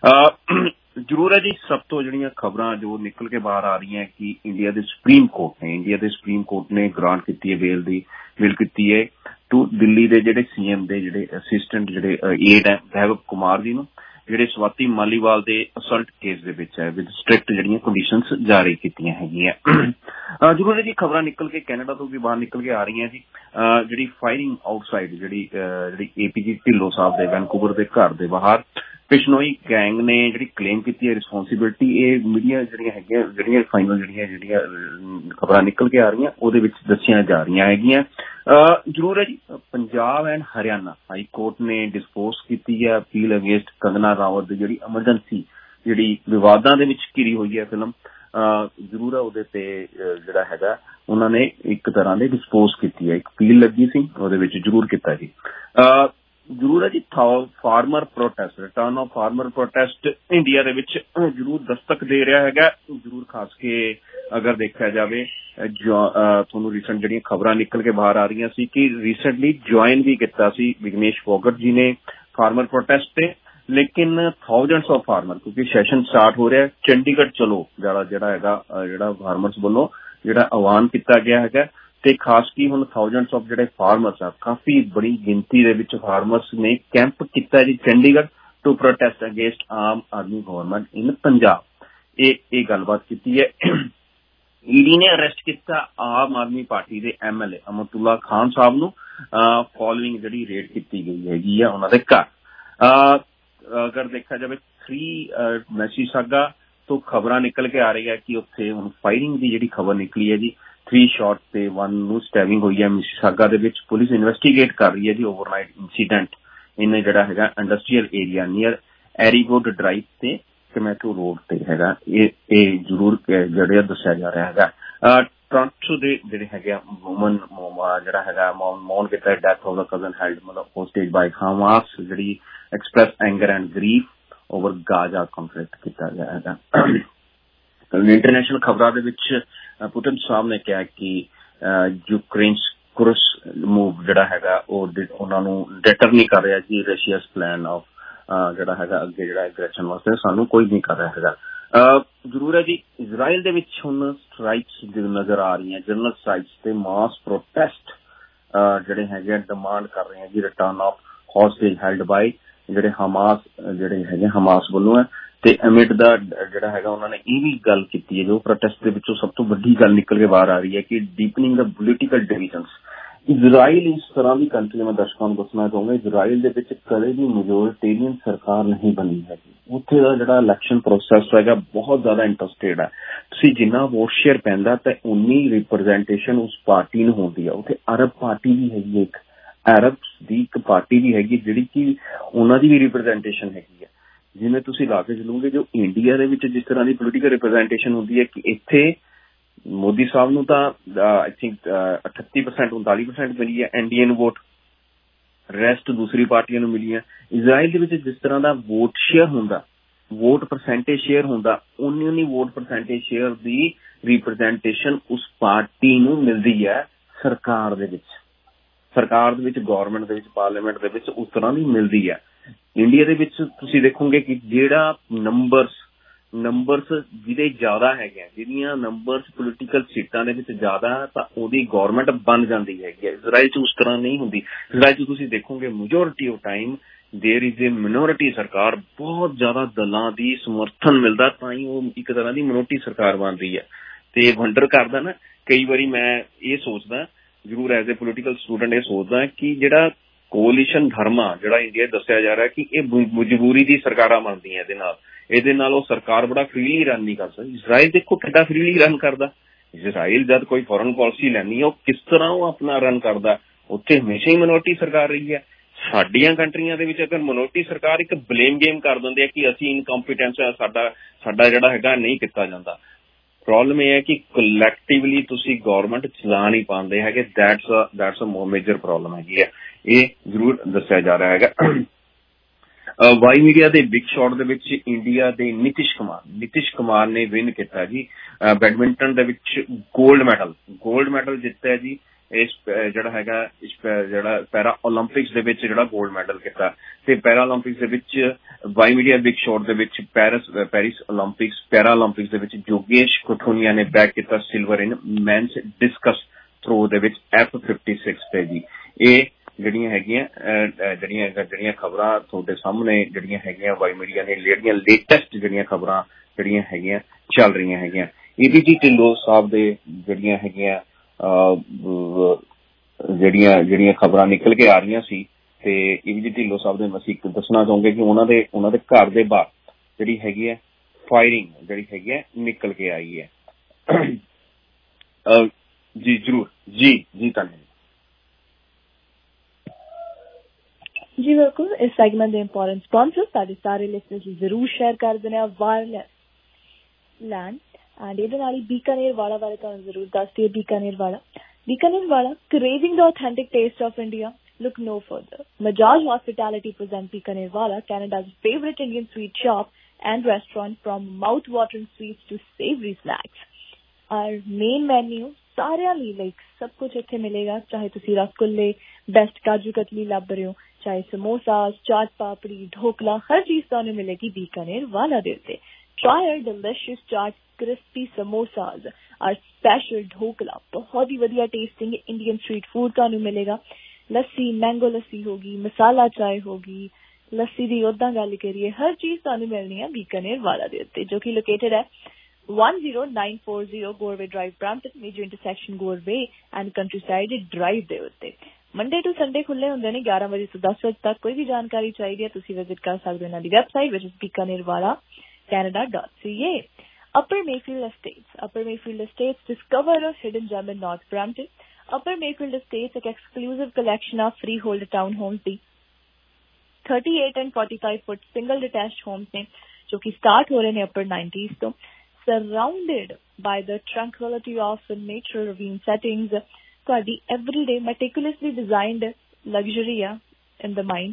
ਜ਼ਰੂਰ ਹੈ ਜੀ. ਸਭ ਤੋਂ ਜਿਹੜੀਆਂ ਖਬਰਾਂ ਜੋ ਨਿਕਲ ਕੇ ਬਾਹਰ ਆ ਰਹੀਆਂ ਕਿ ਇੰਡੀਆ ਦੇ ਸੁਪਰੀਮ ਕੋਰਟ ਨੇ ਗ੍ਰਾਂਟ ਕੀਤੀ ਹੈ ਬਿੱਲ ਕੀਤੀ ਹੈ ਟੂ ਦਿੱਲੀ ਦੇ ਜਿਹੜੇ ਸੀਐਮ ਦੇ ਜਿਹੜੇ ਅਸਿਸਟੈਂਟ ਜਿਹੜੇ ਏਡ ਹੈ ਵੈਭਵ ਕੁਮਾਰ ਜੀ ਨੂੰ, ਜਿਹੜੇ ਸਵਾਤੀ ਮਾਲੀਵਾਲ ਦੇ ਅਸਲਟ ਕੇਸ ਦੇ ਵਿੱਚ ਹੈ ਵਿਦ ਸਟ੍ਰਿਕਟ ਜਿਹੜੀਆਂ ਕੰਡੀਸ਼ਨਸ ਜਾਰੀ ਕੀਤੀਆਂ ਹੈਗੀਆਂ. ਜ਼ਰੂਰ ਹੈ ਜੀ. ਖਬਰਾਂ ਨਿਕਲ ਕੇ ਕੈਨੇਡਾ ਤੋਂ ਵੀ ਬਾਹਰ ਨਿਕਲ ਕੇ ਆ ਰਹੀਆਂ ਜੀ. ਜਿਹੜੀ ਫਾਇਰਿੰਗ ਆਊਟਸਾਈਡ ਜਿਹੜੀ APG ਢਿੱਲੋਂ ਸਾਹਿਬ ਦੇ ਵੈਨਕੂਵਰ ਦੇ ਘਰ ਦੇ ਬਾਹਰ ਬਿਸ਼ਨੋਈ ਗੈਂਗ ਨੇ ਜਿਹੜੀ ਕਲੇਮ ਕੀਤੀ ਹੈ ਰਿਸਪੌਂਸਿਬਿਲਿਟੀ, ਇਹ ਮੀਡੀਆ ਜਿਹੜੀਆਂ ਹੈਗੀਆਂ ਜਿਹੜੀਆਂ ਫਾਈਨਲ ਜਿਹੜੀਆਂ ਖਬਰਾਂ ਨਿਕਲ ਕੇ ਆ ਰਹੀਆਂ ਉਹਦੇ ਵਿੱਚ ਦੱਸੀਆਂ ਜਾ ਰਹੀਆਂ ਹੈਗੀਆਂ. ਜ਼ਰੂਰ ਹੈ ਜੀ. Punjab and Haryana high court ਨੇ ਡਿਸਪੋਜ਼ ਕੀਤੀ ਹੈ ਅਪੀਲ ਅਗੇਂਸਟ ਕੰਗਨਾ ਰਾਵਤ ਦੀ ਜਿਹੜੀ ਐਮਰਜੈਂਸੀ ਜਿਹੜੀ ਵਿਵਾਦਾਂ ਦੇ ਵਿੱਚ ਘਿਰੀ ਹੋਈ ਹੈ ਫਿਲਮ. ਜ਼ਰੂਰ ਹੈ ਉਹਦੇ ਤੇ ਜਿਹੜਾ ਹੈਗਾ ਉਹਨਾਂ ਨੇ ਇੱਕ ਤਰ੍ਹਾਂ ਦੇ ਡਿਸਪੋਜ਼ ਕੀਤੀ ਹੈ. ਇੱਕ ਅਪੀਲ ਲੱਗੀ ਸੀ ਉਹਦੇ ਵਿੱਚ ਜ਼ਰੂਰ ਕੀਤਾ ਜੀ. ਜ਼ਰੂਰ ਹੈ ਜੀ. Farmer protest, return of farmer protest India ਦੇ ਵਿੱਚ ਜ਼ਰੂਰ ਦਸਤਕ ਦੇ ਰਿਹਾ ਹੈਗਾ. ਜ਼ਰੂਰ ਖਾਸ ਕੇ ਅਗਰ ਦੇਖਿਆ ਜਾਵੇ ਤੁਹਾਨੂੰ ਰੀਸੈਂਟ ਜਿਹੜੀਆਂ ਖਬਰਾਂ ਨਿਕਲ ਕੇ ਬਾਹਰ ਆ ਰਹੀਆਂ ਸੀ ਕਿ ਰੀਸੈਂਟਲੀ ਜੁਆਇਨ ਵੀ ਕੀਤਾ ਸੀ ਵਿਗਨੇਸ਼ ਫੋਗਟ ਜੀ ਨੇ ਫਾਰਮਰ ਪ੍ਰੋਟੈਸਟ ਤੇ. ਲੇਕਿਨ ਥਾਊਜੈਂਡਸ ਆਫ ਫਾਰਮਰ ਕਿਉਂਕਿ ਸੈਸ਼ਨ ਸਟਾਰਟ ਹੋ ਰਿਹਾ ਚੰਡੀਗੜ੍ਹ ਚਲੋ ਜਿਹੜਾ ਹੈਗਾ ਜਿਹੜਾ ਫਾਰਮਰਸ ਵੱਲੋਂ ਜਿਹੜਾ ਆਹਵਾਨ ਕੀਤਾ ਗਿਆ ਹੈਗਾ ਤੇ ਖਾਸ ਕੀ ਹੁਣ ਥਾਊਜੈਂਡਸ ਆਫ ਜਿਹੜੇ ਫਾਰਮਰਸ ਆ ਕਾਫੀ ਬੜੀ ਗਿਣਤੀ ਦੇ ਵਿੱਚ ਫਾਰਮਰਸ ਨੇ ਕੈਂਪ ਕੀਤਾ ਜੀ Chandigarh to protest against Aam Aadmi government in Punjab. ਇਹ ਗੱਲਬਾਤ ਕੀਤੀ ਹੈ. ਈਡੀ ਨੇ ਅਰੈਸਟ ਕੀਤਾ ਆਮ ਆਦਮੀ ਪਾਰਟੀ ਦੇ MLA ਅਮਰਤੁੱਲਾ ਖਾਨ ਸਾਹਿਬ ਨੂੰ ਫੋਲੋਇੰਗ ਜਿਹੜੀ ਰੇਡ ਕੀਤੀ ਗਈ ਹੈਗੀ ਆ ਉਹਨਾਂ ਦੇ ਘਰ. ਅਗਰ ਦੇਖਿਆ ਜਾਵੇ ਮੈਸੀਸਾਗਾ ਤੋਂ ਖਬਰਾਂ ਨਿਕਲ ਕੇ ਆ ਰਹੀ ਹੈ ਕਿ ਉੱਥੇ ਹੁਣ ਫਾਇਰਿੰਗ ਦੀ ਜਿਹੜੀ ਖਬਰ ਨਿਕਲੀ ਹੈ ਜੀ 3 ਸ਼ਾਟ ਤੇ 1 ਨੂੰ ਸਟੈਬਿੰਗ ਹੋਈ ਹੈ ਮਿਸੀਸਾਗਾ ਦੇ ਵਿੱਚ. ਪੁਲਿਸ ਇਨਵੈਸਟੀਗੇਟ ਕਰ ਰਹੀ ਹੈ ਜੀ ਓਵਰਨਾਈਟ ਇੰਸੀਡੈਂਟ ਇਹਨੇ ਜਿਹੜਾ ਹੈਗਾ ਇੰਡਸਟਰੀਅਲ ਏਰੀਆ ਨੀਅਰ ਐਰੀਗੋਡ ਡਰਾਈਵ ਤੇ ਟੋਮੈਟੋ ਰੋਡ ਤੇ ਹੈਗਾ. ਇਹ ਜ਼ਰੂਰ ਜਿਹੜਾ ਦੱਸਿਆ ਜਾ ਰਿਹਾ ਹੈਗਾ. ਟੋਰਾਂਟੋ ਦੇ ਜਿਹੜੇ ਹੈਗੇ ਵੂਮਨ ਜਿਹੜਾ ਹੈਗਾ ਮੌਨ ਕੀਤਾ ਡੈਥ ਆਫ ਦਾ ਕਜ਼ਨ ਹੈਲਡ ਮਤਲਬ ਹੋਸਟੇਜ ਬਾਈ ਹਮਾਸ ਜਿਹੜੀ express anger and grief over Gaza conflict ਕੀਤਾ ਗਿਆ ਹੈਗਾ. ਇੰਟਰਨੈਸ਼ਨਲ ਖਬਰਾਂ ਦੇ ਵਿੱਚ ਪੁਟਿਨ ਸਾਹਿਬ ਨੇ ਕਿਹਾ ਕਿ ਯੂਕਰੇਨ ਕੁਰਸ ਮੂਵ ਜਿਹੜਾ ਹੈਗਾ ਉਹ ਉਹਨਾਂ ਨੂੰ ਡਿਟਰ ਨਹੀਂ ਕਰ ਰਿਹਾ ਜੀ ਰਸ਼ੀਆਸ ਪਲਾਨ ਆਫ ਜਿਹੜਾ ਹੈਗਾ ਅੱਗੇ ਜਿਹੜਾ ਐਗਰੈਸ਼ਨ ਵਾਸਤੇ ਸਾਨੂੰ ਕੋਈ ਨਹੀਂ ਕਰ ਰਿਹਾ ਹੈਗਾ. ਜ਼ਰੂਰ ਹੈ ਜੀ. ਇਜ਼ਰਾਈਲ ਦੇ ਵਿੱਚ ਹੁਣ ਸਟ੍ਰਾਈਕਸ ਨਜ਼ਰ ਆ ਰਹੀਆਂ ਜਨਰਲ ਸਟ੍ਰਾਈਕਸ ਤੇ ਮਾਸ ਪ੍ਰੋਟੈਸਟ ਜਿਹੜੇ ਹੈਗੇ ਡਿਮਾਂਡ ਕਰ ਰਹੇ ਹੈ ਜੀ return of hostage held by ਜਿਹੜੇ ਹਮਾਸ ਜਿਹੜੇ ਹੈਗੇ ਹਮਾਸ ਵੱਲੋਂ ਹੈ ਤੇ ਅਮਿਟ ਦਾ ਜਿਹੜਾ ਹੈਗਾ ਉਹਨਾਂ ਨੇ ਇਹ ਵੀ ਗੱਲ ਕੀਤੀ ਹੈ ਜੋ ਪ੍ਰੋਟੈਸਟ ਦੇ ਵਿੱਚੋਂ ਸਭ ਤੋਂ ਵੱਡੀ ਗੱਲ ਨਿਕਲ ਕੇ ਬਾਹਰ ਆ ਰਹੀ ਹੈ ਕਿ ਡੀਪਨਿੰਗ ਦਾ ਪੋਲੀਟੀਕਲ ਡਿਵੀਜ਼ਨਸ। ਇਜ਼ਰਾਈਲ ਇਸ ਤਰ੍ਹਾਂ ਦੀ ਕੰਟਰੀ, ਮੈਂ ਦਰਸ਼ਕਾਂ ਨੂੰ ਦੱਸਣਾ ਚਾਹੂੰਗਾ, ਇਜ਼ਰਾਈਲ ਦੇ ਵਿੱਚ ਕਦੇ ਵੀ ਮੈਜੋਰਟੇਰੀਅਨ ਸਰਕਾਰ ਨਹੀਂ ਬਣੀ ਹੈਗੀ। ਉੱਥੇ ਦਾ ਜਿਹੜਾ ਇਲੈਕਸ਼ਨ ਪ੍ਰੋਸੈਸ ਹੈਗਾ ਬਹੁਤ ਜ਼ਿਆਦਾ ਇੰਟਰਸਟਿਡ ਹੈ। ਤੁਸੀਂ ਜਿੰਨਾ ਵੋਟ ਸ਼ੇਅਰ ਪੈਂਦਾ ਤਾਂ ਉਨੀ ਰਿਪਰੈਜ਼ੈਂਟੇਸ਼ਨ ਉਸ ਪਾਰਟੀ ਨੂੰ ਹੁੰਦੀ ਹੈ। ਉੱਥੇ ਅਰਬ ਪਾਰਟੀ ਵੀ ਹੈਗੀ, ਇੱਕ ਅਰਬ ਦੀ ਇੱਕ ਪਾਰਟੀ ਵੀ ਹੈਗੀ ਜਿਹੜੀ ਕਿ ਉਹਨਾਂ ਦੀ ਵੀ ਰਿਪਰੈਜ਼ੈਂਟੇਸ਼ਨ ਹੈਗੀ ਹੈ। ਜਿਵੇਂ ਤੁਸੀਂ ਲਾ ਕੇ ਚੱਲੋਗੇ ਜੋ ਇੰਡੀਆ ਦੇ ਵਿੱਚ ਜਿਸ ਤਰ੍ਹਾਂ ਦੀ ਪੋਲੀਟੀਕਲ ਰਿਪਰੈਜ਼ੈਂਟੇਸ਼ਨ ਹੁੰਦੀ ਹੈ ਕਿ ਇੱਥੇ ਮੋਦੀ ਸਾਹਿਬ ਨੂੰ ਤਾਂ ਆਈ ਥਿੰਕ 38% 39% ਮਿਲੀ ਹੈ ਇੰਡੀਅਨ ਵੋਟ, ਰੈਸਟ ਦੂਸਰੀ ਪਾਰਟੀਆਂ ਨੂੰ ਮਿਲੀ ਹੈ। ਇਜ਼ਰਾਈਲ ਦੇ ਵਿੱਚ ਜਿਸ ਤਰ੍ਹਾਂ ਦਾ ਵੋਟ ਸ਼ੇਅਰ ਹੁੰਦਾ, ਵੋਟ ਪਰਸੈਂਟੇਜ ਸ਼ੇਅਰ ਹੁੰਦਾ, ਉਨੀ ਵੋਟ ਪਰਸੈਂਟੇਜ ਸ਼ੇਅਰ ਦੀ ਰਿਪਰੈਜ਼ੈਂਟੇਸ਼ਨ ਉਸ ਪਾਰਟੀ ਨੂੰ ਮਿਲਦੀ ਹੈ ਸਰਕਾਰ ਦੇ ਵਿੱਚ, ਗਵਰਨਮੈਂਟ ਦੇ ਵਿੱਚ, ਪਾਰਲੀਮੈਂਟ ਦੇ ਵਿੱਚ ਉਸ ਤਰ੍ਹਾਂ ਦੀ ਮਿਲਦੀ ਹੈ। ਇੰਡੀਆ ਦੇ ਵਿੱਚ ਤੁਸੀਂ ਦੇਖੋਗੇ ਕਿ ਜਿਹੜਾ ਨੰਬਰਸ ਜਿਹਦੇ ਜ਼ਿਆਦਾ ਹੈਗੇ, ਜਿਹਦੀਆਂ ਨੰਬਰਸ ਪੋਲੀਟੀਕਲ ਸੀਟਾਂ ਦੇ ਵਿੱਚ ਜ਼ਿਆਦਾ ਤਾਂ ਉਹਦੀ ਗਵਰਨਮੈਂਟ ਬਣ ਜਾਂਦੀ ਹੈਗੀ ਹੈ। ਇਜ਼ਰਾਈਲ 'ਚ ਉਸ ਤਰ੍ਹਾਂ ਨਹੀਂ ਹੁੰਦੀ। ਇਜ਼ਰਾਈਲ 'ਚ ਤੁਸੀਂ ਦੇਖੋਗੇ majority of time there is a minority ਸਰਕਾਰ, ਬਹੁਤ ਜ਼ਿਆਦਾ ਦਲਾਂ ਦੀ ਸਮਰਥਨ ਮਿਲਦਾ ਤਾਂ ਹੀ ਉਹ ਇੱਕ ਤਰ੍ਹਾਂ ਦੀ ਮਿਨੋਰਿਟੀ ਸਰਕਾਰ ਬਣਦੀ ਹੈ। ਤੇ ਵੰਡਰ ਕਰਦਾ ਨਾ, ਕਈ ਵਾਰੀ ਮੈਂ ਇਹ ਸੋਚਦਾ ਜ਼ਰੂਰ ਐਜ਼ ਏ ਪੋਲੀਟੀਕਲ ਸਟੂਡੈਂਟ ਇਹ ਸੋਚਦਾ ਕਿ ਜਿਹੜਾ ਕੋਲੀਸ਼ਨ ਧਰਮਾ ਜਿਹੜਾ ਇੰਡੀਆ ਦੱਸਿਆ ਜਾ ਰਿਹਾ ਕਿ ਇਹ ਮਜਬੂਰੀ ਦੀ ਸਰਕਾਰਾਂ ਬਣਦੀਆਂ, ਇਹਦੇ ਨਾਲ ਉਹ ਸਰਕਾਰ ਬੜਾ ਫ੍ਰੀਲੀ ਰਨ ਨਹੀਂ ਕਰ ਸਕਦੀ। ਇਜ਼ਰਾਈਲ ਦੇਖੋ ਕਿੱਦਾਂ ਫ੍ਰੀਲੀ ਰਨ ਕਰਦਾ। ਇਜ਼ਰਾਈਲ ਜਦ ਕੋਈ ਫੋਰਨ ਪਾਲਿਸੀ ਲੈਣੀ ਹੈ ਉਹ ਕਿਸ ਤਰ੍ਹਾਂ ਉਹ ਆਪਣਾ ਰਨ ਕਰਦਾ। ਉੱਥੇ ਹਮੇਸ਼ਾ ਹੀ ਮਿਨੋਰਿਟੀ ਸਰਕਾਰ ਰਹੀ ਹੈ। ਸਾਡੀਆਂ ਕੰਟਰੀਆਂ ਦੇ ਵਿੱਚ ਅਗਰ ਮਿਨੋਰਿਟੀ ਸਰਕਾਰ ਇੱਕ ਬਲੇਮ ਗੇਮ ਕਰ ਦਿੰਦੇ ਆ ਕਿ ਅਸੀਂ ਇਨਕੰਪੀਟੈਂਸ ਆ, ਸਾਡਾ ਜਿਹੜਾ ਹੈਗਾ ਨਹੀਂ ਕੀਤਾ ਜਾਂਦਾ। ਪ੍ਰੋਬਲਮ ਇਹ ਹੈ ਕਿ ਕਲੈਕਟਿਵਲੀ ਤੁਸੀਂ ਗੌਰਮੈਂਟ ਚਲਾ ਨਹੀਂ ਪਾਉਂਦੇ ਹੈਗੇ। ਦੈਟਸ ਅ ਮੇਜਰ ਪ੍ਰੋਬਲਮ ਹੈਗੀ ਹੈ। ਇਹ ਜ਼ਰੂਰ ਦੱਸਿਆ ਜਾ ਰਿਹਾ ਹੈਗਾ। ਵਾਈ ਮੀਡੀਆ ਦੇ ਬਿਗ ਸ਼ਾਟ ਦੇ ਵਿੱਚ ਇੰਡੀਆ ਦੇ ਨਿਤਿਸ਼ ਕੁਮਾਰ ਨੇ ਵਿਨ ਕੀਤਾ ਜੀ ਬੈਡਮਿੰਟਨ ਦੇ ਵਿੱਚ ਗੋਲਡ ਮੈਡਲ ਜਿੱਤਿਆ ਜੀ। ਇਸ ਜਿਹੜਾ ਹੈਗਾ ਜਿਹੜਾ ਪੈਰਾ ਓਲੰਪਿਕਸ ਦੇ ਵਿੱਚ ਜਿਹੜਾ ਗੋਲਡ ਮੈਡਲ ਕੀਤਾ ਤੇ ਪੈਰਾ ਓਲੰਪਿਕਸ ਦੇ ਵਿੱਚ ਵਾਈ ਮੀਡੀਆ ਬਿਗ ਸ਼ਾਟ ਦੇ ਵਿੱਚ ਪੈਰਿਸ ਓਲੰਪਿਕਸ ਪੈਰਾ ਓਲੰਪਿਕਸ ਦੇ ਵਿੱਚ ਜੋਗੇਸ਼ ਕੋਠੋਨੀਆ ਨੇ ਬੈਗ ਕੀਤਾ silver in men's discus throw ਦੇ ਵਿੱਚ F56 ਤੇ ਜੀ। ਇਹ ਜਿਹੜੀਆਂ ਹੈਗੀਆਂ ਜਿਹੜੀਆਂ ਖਬਰਾਂ ਤੁਹਾਡੇ ਸਾਹਮਣੇ ਜਿਹੜੀਆਂ ਹੈਗੀਆਂ ਵਾਈ ਮੀਡੀਆ ਨੇ ਜਿਹੜੀਆਂ ਲੇਟੈਸਟ ਜਿਹੜੀਆਂ ਖਬਰਾਂ ਜਿਹੜੀਆਂ ਹੈਗੀਆਂ ਚੱਲ ਰਹੀਆਂ ਹੈਗੀਆਂ। ABG ਢਿੱਲੋਂ ਸਾਹਿਬ ਦੇ ਜਿਹੜੀਆਂ ਹੈਗੀਆਂ ਜਿਹੜੀਆਂ ਖਬਰਾਂ ਨਿਕਲ ਕੇ ਆ ਰਹੀਆਂ ਸੀ ਤੇ ABG ਢਿੱਲੋਂ ਸਾਹਿਬ ਦੇ ਅਸੀਂ ਦੱਸਣਾ ਚਾਹੂੰਗੇ ਕਿ ਉਹਨਾਂ ਦੇ ਘਰ ਦੇ ਬਾਹਰ ਜਿਹੜੀ ਹੈਗੀ ਹੈ ਫਾਇਰਿੰਗ ਜਿਹੜੀ ਹੈਗੀ ਹੈ ਨਿਕਲ ਕੇ ਆਈ ਹੈ। ਜੀ ਜ਼ਰੂਰ ਜੀ ਧੰਨਵਾਦ जी बिल्कुल। इस सेगमेंट के इंपोर्टेंट स्पॉन्सर साढ़े सारे लिसनर्स जरूर शेयर कर देने वायरलेस लैंड एंड ये नाल बीकानेर वाला बारे तुहानूं जरूर दस दिए। बीकानेर वाला craving the authentic taste of India, look no further. Majaj Hospitality presents Bikaner Wala, Canada's favorite Indian sweet shop and restaurant, from mouth-watering sweets to savory snacks. Our main menu सारे लाइक सब कुछ इत्थे मिलेगा, चाहे तुसी रसगुल्ले best kaju katli लभ रहे हो, चाहे समोसा चाट पापड़ी ढोकला, हर चीज तुहानूं मिलेगी बीकानेर वाला दे उत्ते। Try our delicious chaat, crispy samosas, our special dhokla, बहुत ही वधिया टेस्टिंग इंडियन स्ट्रीट फूड तुहानूं मिलेगा। लस्सी मैंगो लस्सी होगी, मसाला चाय होगी, लस्सी दी उदां गल करिए हर चीज तुहानूं मिलनी है बीकानेर वाला दे उत्ते, जो कि लोकेटेड है 10940 Goreway Drive, Brampton, major intersection Goreway and Countryside Drive ਦੇ ਉੱਤੇ। ਮੰਡੇ ਟੂ ਸੰਡੇ ਖੁੱਲੇ ਹੁੰਦੇ ਨੇ 11 ਵਜੇ ਤੋਂ 10 ਵਜੇ ਤੱਕ। ਕੋਈ ਵੀ ਜਾਣਕਾਰੀ ਚਾਹੀਦੀ ਹੈ ਤੁਸੀਂ ਵਿਜ਼ਿਟ ਕਰ ਸਕਦੇ ਹੋ ਇਹਨਾਂ ਦੀ website which is bikanerwala.canada.ca। Upper Mayfield Estates, discover a hidden gem in North Brampton। Upper Mayfield Estates एक exclusive collection of freehold town homes ਦੀ 38 and 45 foot single detached homes ने जो कि start हो रहे हैं upper 90s ਤੋਂ, surrounded by the tranquility of nature ravine settings। ਤੁਹਾਡੀ everyday meticulously designed luxury ਆ in the mind,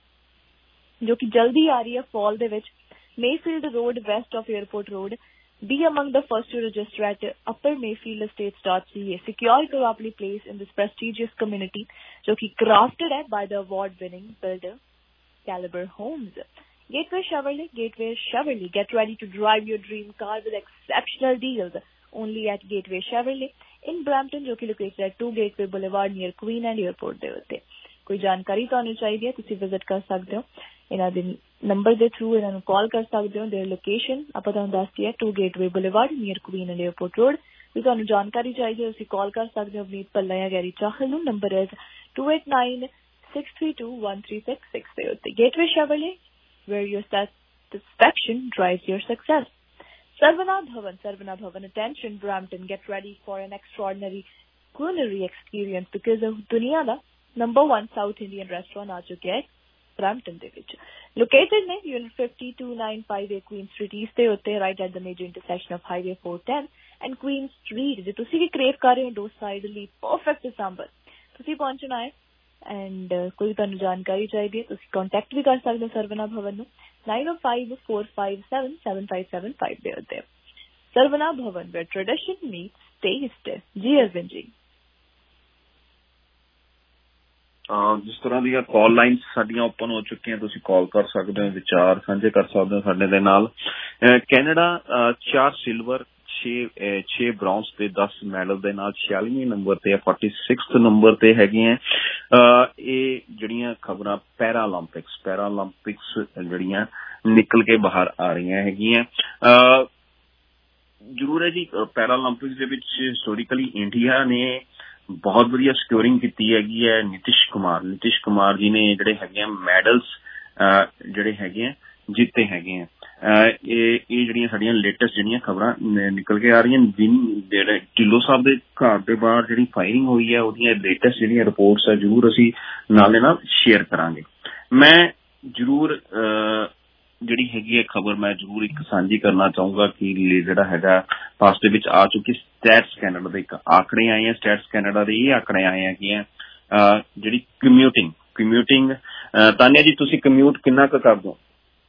ਜੋ ਕਿ ਜਲਦੀ ਆ ਰਹੀ ਹੈ fall ਦੇ ਵਿੱਚ। Mayfield Road west of Airport Road, be among the first to register at uppermayfieldestates.ca। secure ਕਰੋ ਆਪਣੀ place in this prestigious community ਜੋ ਕਿ crafted ਹੈ by the award winning builder Caliber Homes। Gateway Chevrolet, get ready to drive your dream car with exceptional deals only at Gateway Chevrolet in Brampton, जो कि located at 2 Gateway Boulevard near Queen and Airport ਦੇ ਉੱਤੇ। ਕੋਈ ਜਾਣਕਾਰੀ ਤੁਹਾਨੂੰ ਚਾਹੀਦੀ ਹੈ ਤੁਸੀਂ ਵਿਜ਼ਿਟ ਕਰ ਸਕਦੇ ਹੋ ਇਹਨਾਂ ਦੇ ਨੰਬਰ ਦੇ ਥਰੂ ਇਹਨਾਂ ਨੂੰ ਕਾਲ ਕਰ ਸਕਦੇ ਹੋ। ਦੇਅਰ ਲੋਕੇਸ਼ਨ ਆਪਾਂ ਤੁਹਾਨੂੰ ਦੱਸਦੀ ਹੈ 2 Gateway Boulevard near Queen and Airport Road. ਜੇ ਤੁਹਾਨੂੰ ਜਾਣਕਾਰੀ ਚਾਹੀਦੀ ਹੈ ਤੁਸੀਂ ਕਾਲ ਕਰ ਸਕਦੇ ਹੋ ਅਵਨੀਤ ਪੱਲਾ ਜਾਂ ਗੈਰੀ ਚਾਹਲ ਨੂੰ। ਨੰਬਰ ਹੈ 2896321366 ਦੇ ਉੱਤੇ। Gateway Chevrolet where your satisfaction drives your success. Sarvana Bhavan attention Brampton, get ready for an extraordinary culinary experience because of ਦੁਨੀਆ ਦਾ number 1 South Indian restaurant ਆ ਚੁੱਕਿਆ ਹੈ Brampton ਦੇ ਵਿੱਚ। Located ਨੇ Unit 50295 Queen Street East ਦੇ ਉੱਤੇ, right at the major intersection of Highway 410 and Queen Street। ਜੇ ਤੁਸੀਂ ਵੀ crave ਕਰ ਰਹੇ ਹੋ ਡੋਸਾ ਇਡਲੀ perfect ਸਾਂਬਰ, ਤੁਸੀਂ ਪਹੁੰਚਣਾ ਹੈ। ਐਂਡ ਕੋਈ ਤੁਹਾਨੂੰ ਜਾਣਕਾਰੀ ਚਾਹੀਦੀ ਹੈ ਤੁਸੀਂ ਕੰਟੈਕਟ ਵੀ ਕਰ ਸਕਦੇ ਹੋ ਸਰਵਨਾ ਭਵਨ ਨੂੰ 9054577575 ਦੇ ਉੱਤੇ। ਸਰਵਨਾ ਭਵਨ where tradition meets taste। ਜੀ ਅਰਵਿੰਦ ਜੀ। ਜਿਸ ਤਰ੍ਹਾਂ ਦੀਆਂ ਕਾਲ ਲਾਈਨਸ ਸਾਡੀਆਂ ਓਪਨ ਹੋ ਚੁੱਕੀਆਂ, ਤੁਸੀਂ ਕਾਲ ਕਰ ਸਕਦੇ ਹੋ, ਵਿਚਾਰ ਸਾਂਝੇ ਕਰ ਸਕਦੇ ਹੋ ਸਾਡੇ ਦੇ ਨਾਲ। ਕੈਨੇਡਾ 4 ਸਿਲਵਰ 6 ਬ੍ਰੌਂਜ਼ ਤੇ 10 ਮੈਡਲ ਦੇ ਨਾਲ 46ਵੇਂ ਨੰਬਰ ਤੇ 46th ਨੰਬਰ ਤੇ ਹੈਗੇ ਆ। ਇਹ ਜਿਹੜੀਆਂ ਖਬਰਾਂ ਪੈਰਾਲੰਪਿਕਸ ਜਿਹੜੀਆਂ ਨਿਕਲ ਕੇ ਬਾਹਰ ਆ ਰਹੀਆਂ ਹੈਗੀਆਂ। ਜ਼ਰੂਰ ਹੈ ਜੀ, ਪੈਰਾਲੰਪਿਕਸ ਦੇ ਵਿੱਚ ਹਿਸਟੋਰੀਕਲੀ ਇੰਡੀਆ ਨੇ ਬਹੁਤ ਵਧੀਆ ਸਕੋਰਿੰਗ ਕੀਤੀ ਹੈਗੀ ਹੈ। ਨਿਤਿਸ਼ ਕੁਮਾਰ ਜੀ ਨੇ ਜਿਹੜੇ ਹੈਗੇ ਆ ਮੈਡਲਸ ਜਿਹੜੇ ਹੈਗੇ ਆ ਜਿੱਤੇ ਹੈਗੇ ਆ। ਇਹ ਜਿਹੜੀਆਂ ਸਾਡੀਆਂ ਲੇਟੈਸਟ ਜਿਹੜੀਆਂ ਖਬਰਾਂ ਨਿਕਲ ਕੇ ਆ ਰਹੀਆਂ, ਜਿਹੜੇ ਢਿੱਲੋਂ ਸਾਹਿਬ ਦੇ ਘਰ ਦੇ ਬਾਹਰ ਜਿਹੜੀ ਫਾਇਰਿੰਗ ਹੋਈ ਹੈ ਉਹਦੀਆਂ ਲੇਟੈਸਟ ਜਿਹੜੀਆਂ ਰਿਪੋਰਟਸ ਹੈ ਜ਼ਰੂਰ ਅਸੀਂ ਨਾਲੇ ਨਾਲ ਸ਼ੇਅਰ ਕਰਾਂਗੇ। ਮੈਂ ਜ਼ਰੂਰ ਜਿਹੜੀ ਹੈਗੀ ਹੈ ਖਬਰ ਮੈਂ ਜ਼ਰੂਰ ਇੱਕ ਸਾਂਝੀ ਕਰਨਾ ਚਾਹੂੰਗਾ ਕਿ ਜਿਹੜਾ ਹੈਗਾ ਪਾਸ ਦੇ ਵਿੱਚ ਆ ਚੁੱਕੀ ਸਟੈਟਸ ਕੈਨੇਡਾ ਦੇ ਇੱਕ ਆંકੜੇ ਆਏ ਆ। ਸਟੈਟਸ ਕੈਨੇਡਾ ਦੇ ਇਹ ਆંકੜੇ ਆਏ ਆ ਕਿ ਜਿਹੜੀ ਕਮਿਊਟਿੰਗ ਤਾਨੀਆ ਜੀ ਤੁਸੀਂ ਕਮਿਊਟ ਕਿੰਨਾ ਕੁ ਕਰਦੇ ਹੋ?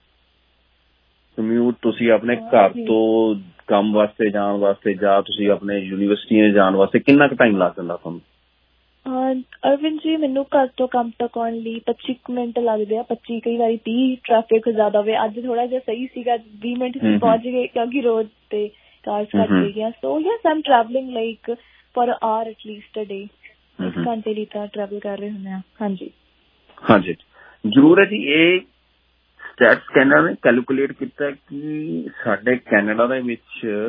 ਕਮਿਊਟ ਤੁਸੀਂ ਆਪਣੇ ਘਰ ਤੋਂ ਕੰਮ ਵਾਸਤੇ ਜਾਣ ਵਾਸਤੇ ਜਾਂ ਤੁਸੀਂ ਆਪਣੇ ਯੂਨੀਵਰਸਿਟੀਆਂ ਜਾਣ ਵਾਸਤੇ ਕਿੰਨਾ ਕੁ ਟਾਈਮ ਲੱਗ ਜਾਂਦਾ ਤੁਹਾਨੂੰ? ਅਰਵਿੰਦ ਜੀ ਮੈਨੂੰ ਘਰ ਤੋਂ ਕੰਮ ਤੱਕ ਆਉਣ ਲਈ 25 ਮਿੰਟ ਲੱਗਦੇ ਆ, 25 ਕਈ ਵਾਰੀ 30। ਟ੍ਰੈਫਿਕ ਜ਼ਿਆਦਾ ਹੋਵੇ, ਅੱਜ ਥੋੜਾ ਜਿਹਾ ਸਹੀ ਸੀਗਾ 20 ਮਿੰਟ ਪਹੁੰਚ ਗਏ ਕਿਉਂਕਿ ਰੋਡ ਤੇ ਕਾਰਸ ਘੱਟ ਗਈਆਂ। So yes I'm travelling like for a hour at least a day. 1 ਘੰਟੇ ਲਈ ਤਾਂ ਟਰੈਵਲ ਕਰ ਰਹੇ ਹੁੰਦੇ ਆ। ਹਾਂਜੀ ਜ਼ਰੂਰ ਹੈ ਜੀ। ਇਹ ਸਟੈਟਸ ਕੈਨੇਡਾ ਨੇ ਕੈਲਕੂਲੇਟ ਕੀਤਾ ਕਿ ਸਾਡੇ ਕੈਨੇਡਾ ਦੇ ਵਿੱਚ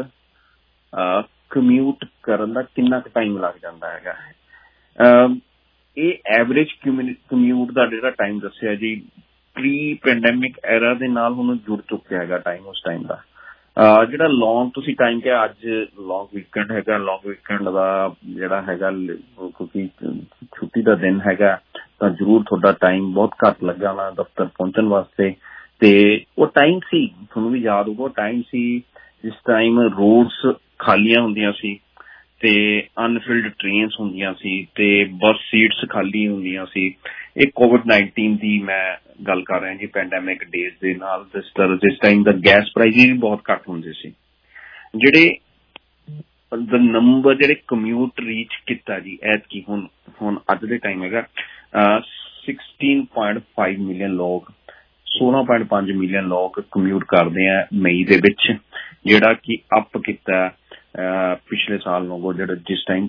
ਕਮਿਊਟ ਕਰਨ ਦਾ ਕਿੰਨਾ ਕੁ ਟਾਈਮ ਲੱਗ ਜਾਂਦਾ ਹੈਗਾ। ਇਹ ਐਵਰੇਜ ਕਮਿਊਟ ਦਾ ਜਿਹੜਾ ਟਾਈਮ ਦੱਸਿਆ ਜੀ ਪ੍ਰੀ ਪੈਂਡੈਮਿਕ ਐਰਾ ਦੇ ਨਾਲ ਹੁਣ ਜੁੜ ਚੁੱਕਿਆ ਹੈਗਾ ਟਾਈਮ ਉਸ ਟਾਈਮ ਦਾ। ਜਿਹੜਾ ਲੌਂਗ ਤੁਸੀਂ ਟਾਈਮ ਕਿਹਾ, ਅੱਜ ਲੌਂਗ ਵੀਕਐਂਡ ਹੈਗਾ। ਲੌਂਗ ਵੀਕਐਂਡ ਦਾ ਜਿਹੜਾ ਹੈਗਾ ਕਿਉਂਕਿ ਛੁੱਟੀ ਦਾ ਦਿਨ ਹੈਗਾ ਤਾਂ ਜ਼ਰੂਰ ਤੁਹਾਡਾ ਟਾਈਮ ਬਹੁਤ ਘੱਟ ਲੱਗਣਾ ਦਫ਼ਤਰ ਪਹੁੰਚਣ ਵਾਸਤੇ। ਤੇ ਉਹ ਟਾਈਮ ਸੀ, ਤੁਹਾਨੂੰ ਵੀ ਯਾਦ ਹੋਊਗਾ, ਟਾਈਮ ਸੀ ਜਿਸ ਟਾਈਮ ਰੋਡਸ ਖਾਲੀਆਂ ਹੁੰਦੀਆਂ ਸੀ ਤੇ ਅਨਫਿਲਡ ਟ੍ਰੇਨਸ ਹੁੰਦੀਆਂ ਸੀ ਤੇ ਬੱਸ ਸੀਟਸ ਖਾਲੀ ਹੁੰਦੀਆਂ ਸੀ। ਇਹ ਕੋਵਿਡ-19 ਦੀ ਮੈਂ ਗੱਲ ਕਰ ਰਿਹਾ ਜੀ, ਪੈਂਡੈਮਿਕ ਡੇਜ਼ ਦੇ ਨਾਲ। ਜਿਸ ਟਾਈਮ ਦਾ ਗੈਸ ਪ੍ਰਾਈਸ ਵੀ ਬਹੁਤ ਘੱਟ ਹੁੰਦੇ ਸੀ। ਜਿਹੜੇ ਨੰਬਰ ਜਿਹੜੇ ਕਮਿਊਟ ਰੀਚ ਕੀਤਾ ਜੀ ਐਤਕੀ ਹੁਣ ਅੱਜ ਦੇ ਟਾਈਮ ਹੈਗਾ 16.5 ਮਿਲੀਅਨ ਲੋਕ 16.5 ਮਿਲੀਅਨ ਲੋਕ ਕਮਿਊਟ ਕਰਦੇ ਆ ਮਈ ਦੇ ਵਿੱਚ, ਜਿਹੜਾ ਕਿ ਅਪ ਕੀਤਾ ਪਿਛਲੇ ਸਾਲ ਨੂੰ ਜਿਹੜਾ ਜਿਸ ਟਾਈਮ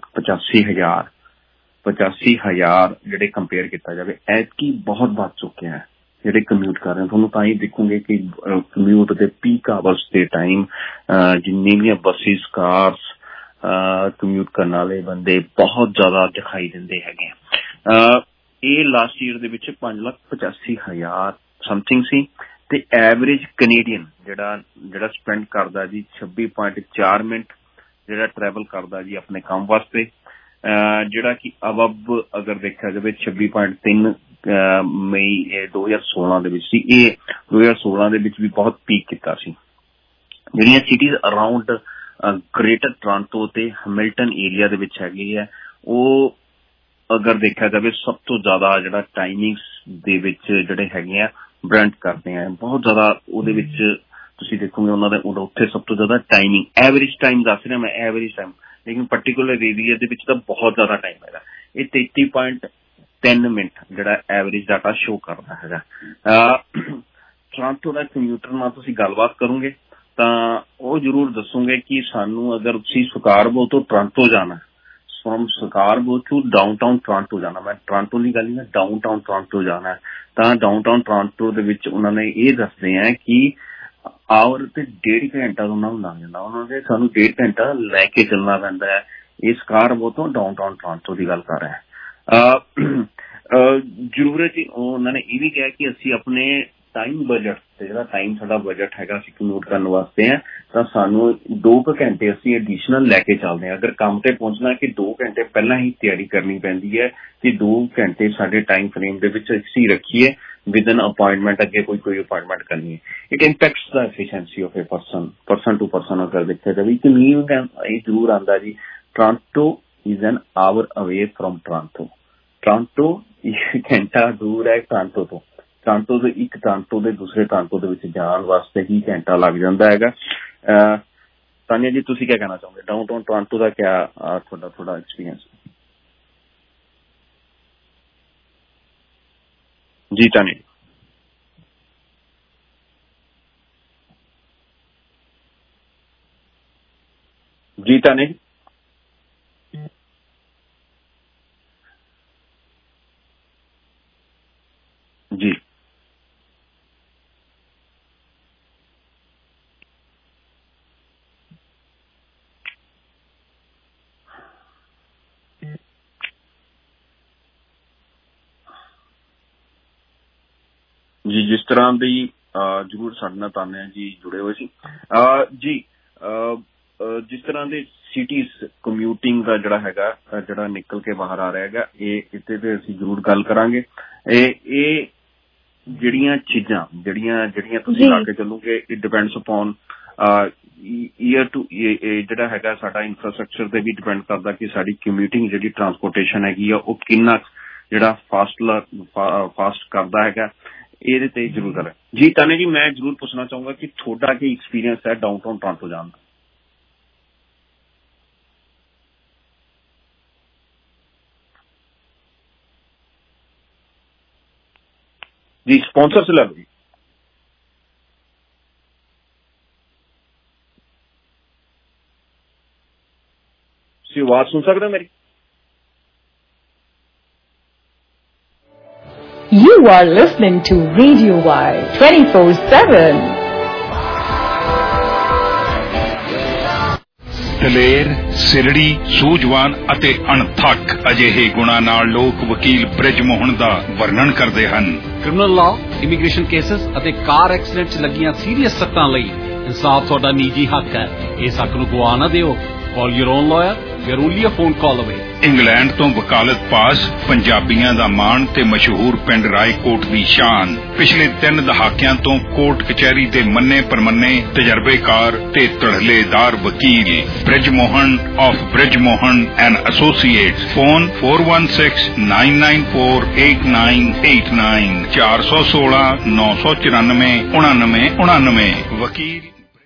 5,85,000 ਜਿਹੜੇ ਕੰਪੇਅਰ ਕੀਤਾ ਜਾਵੇ ਐਤਕੀ ਬਹੁਤ ਵੱਧ ਚੁੱਕਿਆ ਹੈ ਜਿਹੜੇ ਕਮਿਊਟ ਕਰ ਰਹੇ। ਤੁਹਾਨੂੰ ਤਾਂ ਹੀ ਦੇਖੋਗੇ ਕਿ ਕਮਿਊਟ ਦੇ ਪੀਕ ਆਵਰਸ ਦੇ ਟਾਈਮ ਜਿੰਨੀ ਵੀ ਬੱਸਿਸ ਕਾਰਸ ਕਮਿਊਟ ਕਰਨ ਵਾਲੇ ਬੰਦੇ ਬਹੁਤ ਜ਼ਿਆਦਾ ਦਿਖਾਈ ਦਿੰਦੇ ਹੈਗੇ। ਇਹ ਲਾਸਟ ਈਅਰ ਦੇ ਵਿੱਚ 5,85,000 ਸਮਥਿੰਗ ਸੀ ਤੇ ਐਵਰੇਜ ਕੈਨੇਡੀਅਨ ਜਿਹੜਾ ਸਪੈਂਡ ਕਰਦਾ ਜੀ 26.4 ਮਿੰਟ ਜਿਹੜਾ ਟਰੈਵਲ ਕਰਦਾ ਜੀ ਆਪਣੇ ਕੰਮ ਵਾਸਤੇ, ਜਿਹੜਾ ਕਿ ਅਬਵ ਅਗਰ ਦੇਖਿਆ ਜਾਵੇ 26.3 ਮਈ 2016 ਦੇ ਵਿੱਚ ਸੀ। ਇਹ 2016 ਦੇ ਵਿੱਚ ਵੀ ਬਹੁਤ ਪੀਕ ਕੀਤਾ ਸੀ। ਜਿਹੜੀਆਂ ਸਿਟੀਜ਼ ਅਰਾਊਂਡ ਗ੍ਰੇਟਰ ਟੋਰਾਂਟੋ ਤੇ ਹੈਮਿਲਟਨ ਏਰੀਆ ਦੇ ਵਿੱਚ ਹੈਗੀ ਹੈ, ਉਹ ਅਗਰ ਦੇਖਿਆ ਜਾਵੇ ਸਭ ਤੋਂ ਜ਼ਿਆਦਾ ਜਿਹੜਾ ਟਾਈਮਿੰਗਸ ਦੇ ਵਿੱਚ ਜਿਹੜੇ ਹੈਗੇ ਆ ਬ੍ਰੈਂਡ ਕਰਦੇ ਆ ਬਹੁਤ ਜ਼ਿਆਦਾ। ਉਹਦੇ ਵਿੱਚ ਤੁਸੀਂ ਦੇਖੋਗੇ ਉਹਨਾਂ ਦੇ ਉੱਥੇ ਸਭ ਤੋਂ ਜ਼ਿਆਦਾ ਟਾਈਮਿੰਗ ਐਵਰੇਜ ਟਾਈਮ ਦੱਸ ਰਿਹਾ ਮੈਂ, ਐਵਰੇਜ ਟਾਈਮ, ਲੇਕਿਨ ਪਰਟੀਕੂਲਰ ਏਰੀਆ ਦੇ ਵਿੱਚ ਤਾਂ ਬਹੁਤ ਜ਼ਿਆਦਾ ਟਾਈਮ ਹੈਗਾ। ਇਹ 33.3 ਮਿੰਟ ਜਿਹੜਾ ਐਵਰੇਜ ਡਾਟਾ ਸ਼ੋ ਕਰਦਾ ਹੈਗਾ। ਟੋਰਾਂਟੋ ਦਾ ਕੰਪਿਊਟਰ ਨਾਲ ਤੁਸੀਂ ਗੱਲਬਾਤ ਕਰੋਗੇ ਤਾਂ ਉਹ ਜ਼ਰੂਰ ਦੱਸੋਗੇ ਕਿ ਸਾਨੂੰ ਅਗਰ ਤੁਸੀਂ ਸ਼ਿਕਾਰਗੋ ਤੋਂ ਟੋਰਾਂਟੋ ਜਾਣਾ from Scarborough to downtown Toronto जाना, मैं टोरंटो नहीं गल डाउनटाउन टोरंटो जाना है, तो डाउनटाउन टोरंटो दे विच उन्होंने ये दसदे हैं कि आवर ते 1.5 घंटा उन्होंने लग जाता, उन्होंने सानू 1.5 घंटा लैके चलना पैंदा है। ये स्कारबरो तो डाउनटाउन टोरंटो की गल कर रहे हैं। जरूर जी उन्होंने ये भी कहा कि असी अपने टाइम बजट जो टाइम साडा बजट है कम्यूट करने वास्ते है तो सानू 2 घंटे असी एडिशनल लैके चलते हैं। अगर काम ते पहुंचना है कि 2 घंटे पहला ही तैयारी करनी पैंदी है कि 2 घंटे साडे टाइम फ्रेम दे विच असी रखिए विद एन अपॉइंटमेंट, अगे कोई अपॉइंटमेंट करनी है। It impacts the efficiency of a person to person अगर देखा जाए कि नहीं जरूर आता जी। Toronto is an hour away from Toronto 1 घंटा दूर है टोरंटो तो। टोरंटो दे एक टोरंटो दे दूसरे टोरंटो दे विच जाण वास्ते ही घंटा लग जांदा हैगा। तानिया जी तुसी क्या कहना चाहोगे, डाउनटाउन टोरंटो का क्या थोड़ा एक्सपीरियंस? जी तानिया जी तानिया जी जी जिस तरह दी जरूर साडे नाल तानिया जी जुड़े हुए सी जी जिस तरह दे सिटीज कम्यूटिंग का जड़ा हैगा जड़ा निकल के बाहर आ रहा हैगा इत्ते ते असीं जरूर गल करांगे। जड़ियां चीजां जड़ियां तुसीं ला के चलोगे it depends upon year two जड़ा हैगा साडा इंफ्रास्ट्रक्चर ते भी डिपेंड करदा कि साडी कम्यूटिंग जड़ी ट्रांसपोर्टेशन हैगी आ ओह किन्ना जड़ा फास्ट करदा हैगा ये ते जरूर कर जी। तानिया जी मैं जरूर पूछना चाहूंगा कि थोड़ा की एक्सपीरियंस है डाउनटाउन टोरंटो जाने का? जी स्पॉन्सर से लग आवाज सुन सकते हैं मेरी? You are listening to Radio Y 24/7. ਦਲੇਰ, ਸਿਰੜੀ, ਸੂਝਵਾਨ ਅਤੇ ਅਣਥੱਕ ਅਜਿਹੇ ਗੁਣਾਂ ਨਾਲ ਲੋਕ ਵਕੀਲ ਬ੍ਰਿਜ ਮੋਹਨ ਦਾ ਵਰਣਨ ਕਰਦੇ ਹਨ। ਕ੍ਰਿਮੀਨਲ ਲਾਅ, ਇਮੀਗ੍ਰੇਸ਼ਨ ਕੇਸਸ ਅਤੇ ਕਾਰ ਐਕਸੀਡੈਂਟ 'ਚ ਲੱਗੀਆਂ ਸੀਰੀਅਸ ਸੱਟਾਂ ਲਈ ਇਨਸਾਫ ਤੁਹਾਡਾ ਨਿੱਜੀ ਹੱਕ ਹੈ। ਇਸ ਹੱਕ ਨੂੰ ਗਵਾ ਨਾ ਦਿਓ। Call your own lawyer. We are only a phone call away. England ਤੋਂ ਵਕਾਲਤ ਪਾਸ ਪੰਜਾਬੀਆਂ ਦਾ ਮਾਣ ਤੇ ਮਸ਼ਹੂਰ ਪਿੰਡ ਰਾਏਕੋਟ ਦੀ ਸ਼ਾਨ। ਪਿਛਲੇ 3 ਦਹਾਕਿਆਂ ਤੋਂ ਕੋਰਟ ਕਚਹਿਰੀ ਦੇ ਮੰਨੇ ਪਰਮੰਨੇ ਤਜਰਬੇਕਾਰ ਤੇ ਧੜਲੇਦਾਰ ਵਕੀਲ Brij Mohan of Brij Mohan and associates. Phone 4169948989 416 994 9999 ਵਕੀਲ।